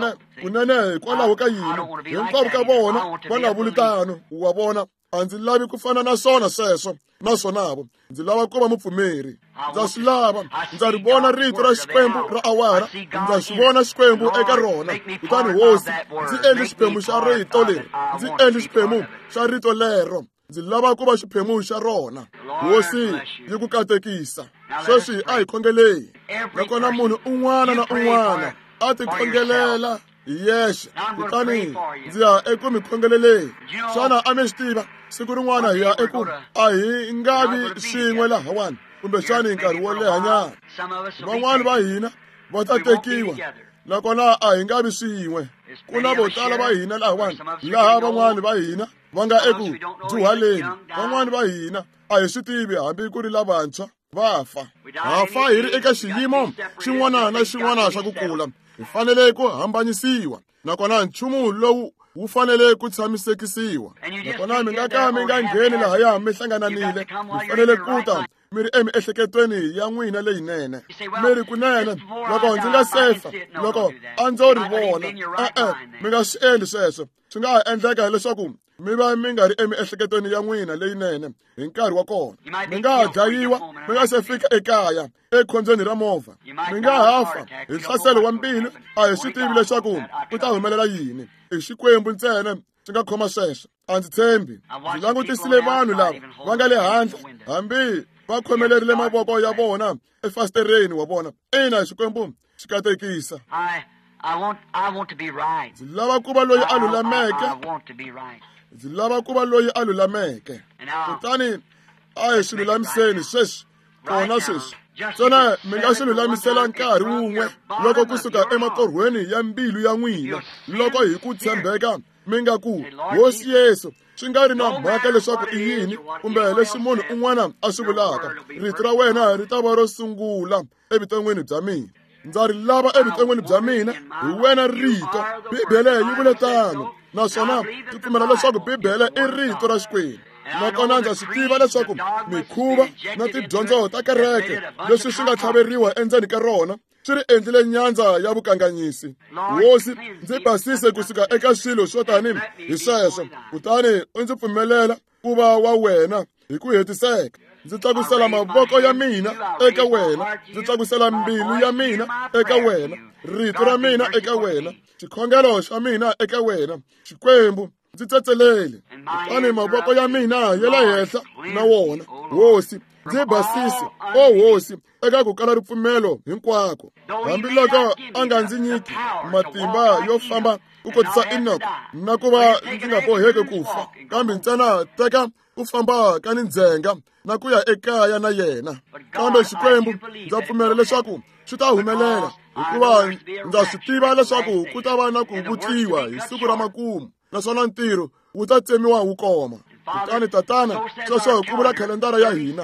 S1: kunene hikwalaho ka yini hinkwavo ka vona va nga vuli tano. Wa vona a ndzi lavi ku fana na swona sweswo naswonavo ndzi lava ku va mupfumeri. Ndza swi lava, ndza ri vona rito ra Xikwembu ra awara, ndza swi vona Xikwembu eka rona. Kutani hosi ndzi endli xiphemu xa rito leri, ndzi endli xiphemu xa rito lero. Ndzi lava ku va xiphemu xa rona. Hosi yi ku katekisa. Sweswi a hi khongeleni, nakona munhu un'wana na un'wana a ti khongelela hi yexe. Kutani ndzi ya eku mi khongeleleni. Xana a mi swi tiva siku rin'wana hi ya eku a hi nga vi swin'we lahawani kumbexani nkarhi wo lehanyana. Van'wani va hina va ta tekiwa, nakona a hi nga vi swin'we. Ku na vo tala va hina lahawani laha van'wani va hina va nga eku dyuhaleni. Van'wani va hina a hi swi tivi hambi ku ri lavantshwa va fa. Ha fa hi ri eka xiyimo xin'wana na xin'wana xa ku kula. Hi fanele ku hambanyisiwa, nakona nchumu lowu wu fanele ku tshamisekisiwa. Nakona mi nga ka mi nga ngheni lahaya mi hlangananile, mi fanele ku ta mi ri emiehleketweni ya n'wina leyinene. Mi ri kunene loko ndzi nga sefa, loko a ndzo ri vona. Mi nga swi endli sweswo. Swi nga ha endleka leswaku mi va mi nga ri emiehleketweni ya n'wina leyinene hi nkarhi wa kona. Mi nga ha dlayiwa mi nga se fika ekaya ekhondzweni ra movha. Mi nga ha fa hi nhlaselo wa mbilu. A hi swi tivi leswaku ku ta humelela yini. I Xikwembu ntsena swi nga khoma sweswo. A ndzi tshembi. Ndzi langutisile vanhu lava va nga le handle hambi va khomelerile mavoko ya vona efasitereni wa vona. Ina Xikwembu xi katekisa. Ndzi lava ku va loyi a lulameke. Ndzi lava ku va loyi a lulameke. Kutani a hi swi lulamiseni sweswi kona sweswi. ntsena mi nga swi lulamisela nkarhi wun'we loko kusuka emakorhweni ya mbilu ya n'wina, loko hi ku tshembeka mi nga ku Hosi Yesu, swi nga ri na mhaka leswaku i yini kumbe leswi munhu un'wana a swi vulaka, rito ra wena ri ta va ro sungula evuton'wini bya mina. Ndza ri lava evuton'wini bya mina hi wena rito. Bibele yi vule tano, naswona ndzi pfumela leswaku Bibele i rito ra Xikwembu. Nakona ndza swi tiva leswaku mikhuva na tidyondzo ta kereke leswi swi nga tlhaveriwa endzeni ka rona swi ri endlile nyandza ya vukanganyisi. Hosi, ndzi basise kusuka eka swilo swo tani hi sweswo, kutani u ndzi pfumelela ku va wa wena hi ku hetiseka. Ndzi tlakusela mavoko ya mina eka wena, ndzi tlakusela mbilu ya mina eka wena, rito ra mina eka wena, xikhongelo xa mina eka wena, Xikwembu ndzi tsetselele. Kutani mavoko ya mina ya le henhla na wona, Hosi, ndzi basise, Hosi, eka ku kala ripfumelo hinkwako. Hambiloko a nga ndzi nyiki matimba yo famba ku kotisa Enoch na ku va ndzi nga boheki kufa, kambe ntsena teka ku famba ka ni ndzhenga na ku ya ekaya na yena. Kambe Xikwembu, ndza pfumela leswaku swi ta humelela, hikuva ndza swi tiva leswaku ku ta va na ku vutliwa hi siku ra makumu, naswona ntirho wu ta tsemiwa wu koma. Kutani tatana, sweswo ku vula khalendara ya hina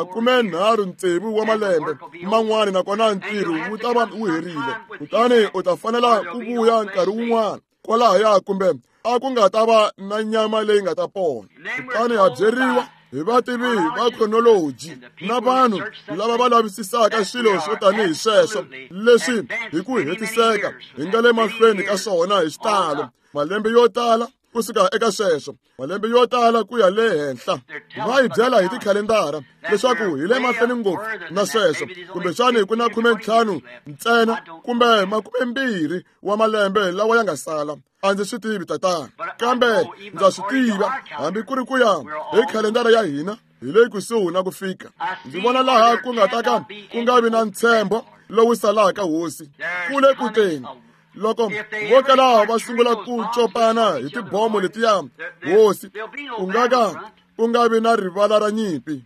S1: 36 wa malembe man'wana, nakona ntirho wu ta va wu herile. Kutani u ta fanela ku vuya nkarhi wun'wana kwalahaya, kumbe a ku nga ta va na nyama leyi nga ta pona. Kutani ha byeriwa hi vativi va chronology na vanhu lava va lavisisaka swilo swo tanihi sweswo, leswi hi ku hetiseka hi nga le mahlweni ka swona hi xitalo. Malembe yo tala kusuka eka sweswo, malembe yo tala ku ya le henhla. Va hi byela hi tikhalendara leswaku hi le mahlweni ngopfu na sweswo, kumbe xana ku na 15 ntsena kumbe 20 wa malembe lawa ya nga sala. A ndzi swi tivi tatana, kambe ndza swi tiva hambi ku ri ku ya hi khalendara ya hina hi le kusuhi na ku fika. Ndzi vona laha ku nga ta ka ku nga vi na ntshembo lowu salaka, Hosi. Kule kuteni loko vo kala va sungula ku copana hi tibomo letiya, Hosi, ku nga vi na rivala ra nyimpi.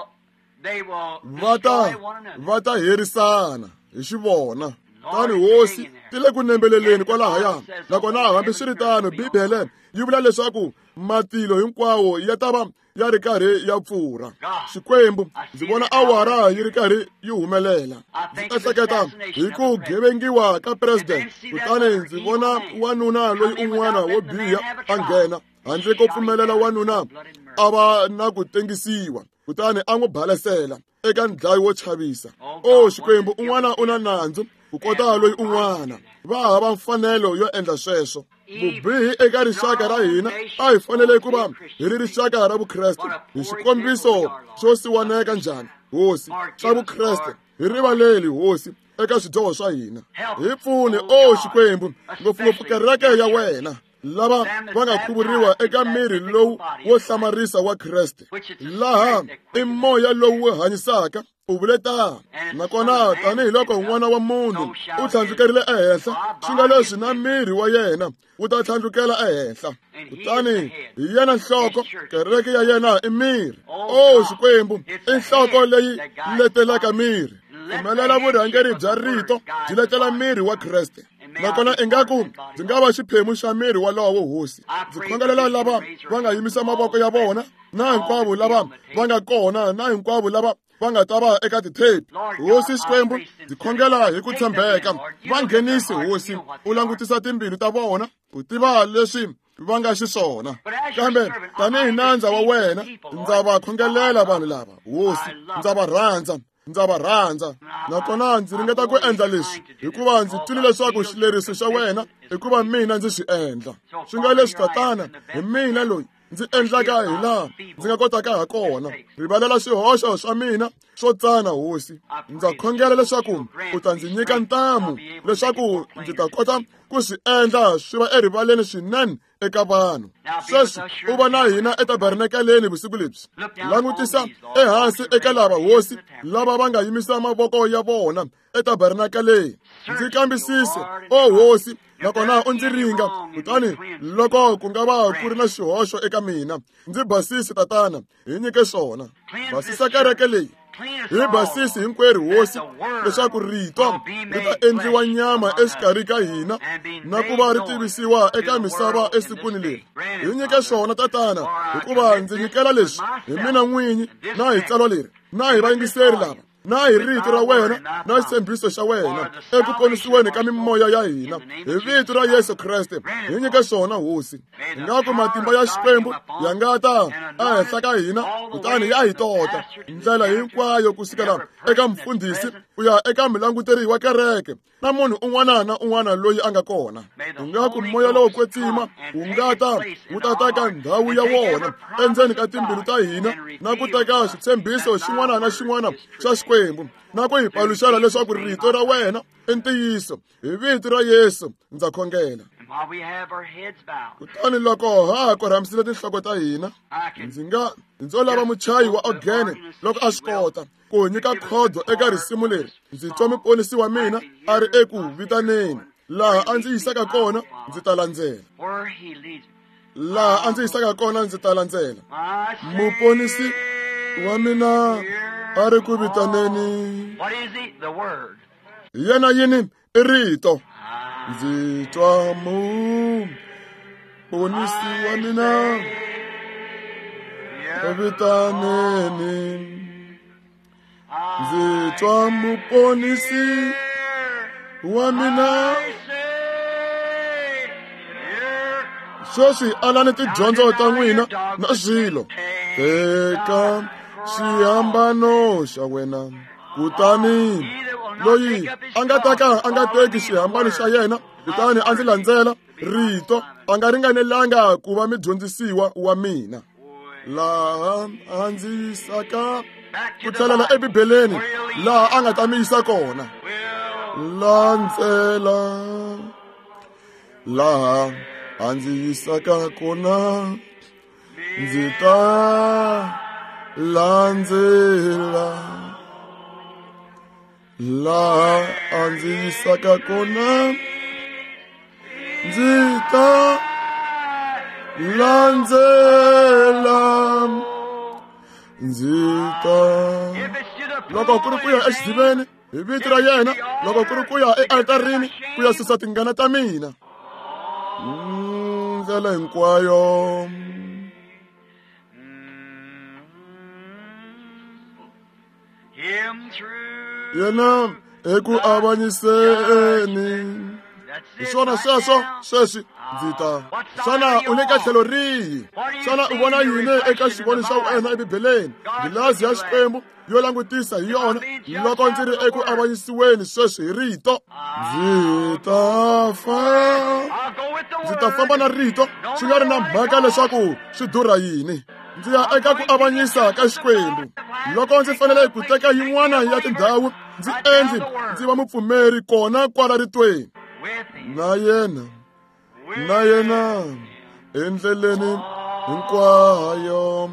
S1: Va ta herisana hi xivona. Tani Hosi, ti le ku nembeleleni kwalahaya. Nakona hambi swi ri tano, Bibele yi vula leswaku matilo hinkwawo ya ta va ya ri karhi ya pfurha. Xikwembu, ndzi vona awara yi ri karhi yi humelela. Ndzi ehleketa hi ku gevengiwa ka president, kutani ndzi vona wanuna loyi un'wana wo biha a nghena handle ko pfumelela wanuna a va na ku tengisiwa, kutani a n'wi balesela eka ndlayi wo chavisa. Xikwembu, un'wana u na nandzu ku kota loyi un'wana. Va hava mfanelo yo endla sweswo. Vubihi eka rixaka ra hina a hi fanele ku va hi ri rixaka ra Vukreste, hi xikombiso xo siwaneka njhani, Hosi, xa Vukreste. Hi rivaleli, Hosi, eka swidyoho swa hina. Hi pfune, Xikwembu, ngopfungopfu kereke ya wena, lava va nga khuvuriwa eka miri lowu wo hlamarisa wa Kreste, laha i moya lowu wu hanyisaka. U vule tano, nakona tanihiloko n'wana wa munhu u tlhandlukerile ehenhla, swi nga leswi na miri wa yena wu ta tlhandlukela ehenhla. Kutani hi yena nhloko, kereke ya yena i miri. Xikwembu, i nhloko leyi letelaka miri. Pfumelela vurhangeri bya rito byi letela miri wa Kreste, nakona ingaku byi nga va xiphemu xa miri walowo, Hosi. Ndzi khongelela lava va nga yimisa mavoko ya vona, na hinkwavo lava va nga kona, na hinkwavo lava va nga ta va eka titepi. Hosi Xikwembu, ndzi khongela hi ku tshembeka. Va nghenisi, Hosi, u langutisa timbilu ta vona, u tiva leswi va nga xiswona. Kambe tanihi nandza wa wena, ndza va khongelela vanhu lava, Hosi. Ndza va rhandza, nakona ndzi ringeta ku endla leswi hikuva ndzi twile leswaku xileriso xa wena i ku va mina ndzi swi endla. Swi nga leswi tatana, hi mina loyi ndzi endlaka hi laha ndzi nga kotaka ha kona. Rivalela swihoxo swa mina swo tsana, Hosi. Ndza khongela leswaku u ta ndzi nyika ntamu leswaku ndzi ta kota ku swi endla swi va erivaleni swinene eka vanhu. Sweswi u va na hina etabernakeleni vusiku lebyi. Langutisa ehansi eka lava, Hosi, lava va nga yimisa mavoko ya vona etabernakeleni. Ndzi kambisise, Hosi, nakona u ndzi ringa. Kutani loko ku nga va ku ri na xihoxo eka mina, ndzi basise tatana, hi nyike swona. Basisa kereke leyi, hi basisi hinkwerhu hosi leswaku rito ri ta endliwa nyama exikarhi ka hina na ku va ri tivisiwa eka misava esikwini leri. Hi nyike swona tatana hikuva ndzi nyikela leswi hi mina n'winyi na hi tsalwa leri na hi vayingiseri lava na hi rito ra wena na xitshembiso xa wena eku ponisiweni ka mimoya ya hina hi vito ra Yesu Kreste. Hi nyike swona hosi, ingaku matimba ya Xikwembu ya nga ta ehenhla ka hina kutani ya hi tota ndlela hinkwayo kusukela eka mfundhisi ku ya eka milanguteri wa kereke na munhu un'wana na un'wana loyi a nga kona. Ingaku moya lowo kwetsima wu nga ta wu ta teka ndhawu ya wona endzeni ka timbilu ta hina na ku teka xitshembiso xin'wana na xin'wana xa Xikwembu na ku hi paluxela leswaku rito ra wena i ntiyiso. Hi vito ra Yesu ndza khongela. Kutani loko ha korhamisile tinhloko ta hina, ndzo lava muchayi wa organ loko a swi kota ku nyika khodo eka risimu leri. Ndzi twa muponisi wa mina a ri eku vitaneni. Laha a ndzi yisaka kona ndzi ta landzela. Laha a ndzi yisaka kona ndzi ta landzela. Muponisi wa mina a ri ku vitaneni. Yena yini? I rito. Ndzi twa muponisi wa mina vitaneni. Ndzi twa muponisi wa mina. Sweswi alani tidyondzo ta n'wina na swilo. Teka xihambano xa wena kutani loyi a nga ta ka a nga teki xihambano xa yena kutani a ndzi landzela rito a nga ringanelanga ku va mudyondzisiwa wa mina. Laha a ndzi yisaka ku tlhelela ebibeleni laha a nga ta mi yisa kona. Landzela laha a ndzi yisaka kona ndzi ta landzela. Laha a ndzi yisaka kona ndzi ta landzela. Ndzi ta loko ku ri ku ya exidziveni hi vito ra yena, loko ku ri ku ya ealtarini ku ya susa tingana ta mina. Ndlela hinkwayo yena eku avanyiseni. Hi swona sweswo sweswi ndzi ta. Xana u le ka tlhelo rihi? Xana u vona yini eka xivoni xa wena ebibeleni? Gilazi ya Xikwembu yo langutisa hi yona loko ndzi ri eku avanyisiweni sweswi hi rito. Ndzi ta famba na rito swi nga ri na mhaka leswaku swi durha yini. Ndzi ya eka ku avanyisa ka Xikwembu. Loko ndzi fanele ku teka yin'wana ya tindhawu ndzi va mupfumeri kona kwala ritweni na yena endleleni hinkwayo.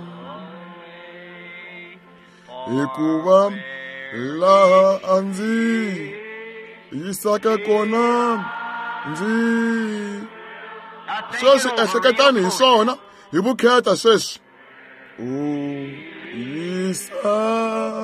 S1: Hikuva laha a ndzi yisaka kona sweswi ehleketani hi swona hi vukheta sweswi. U yisa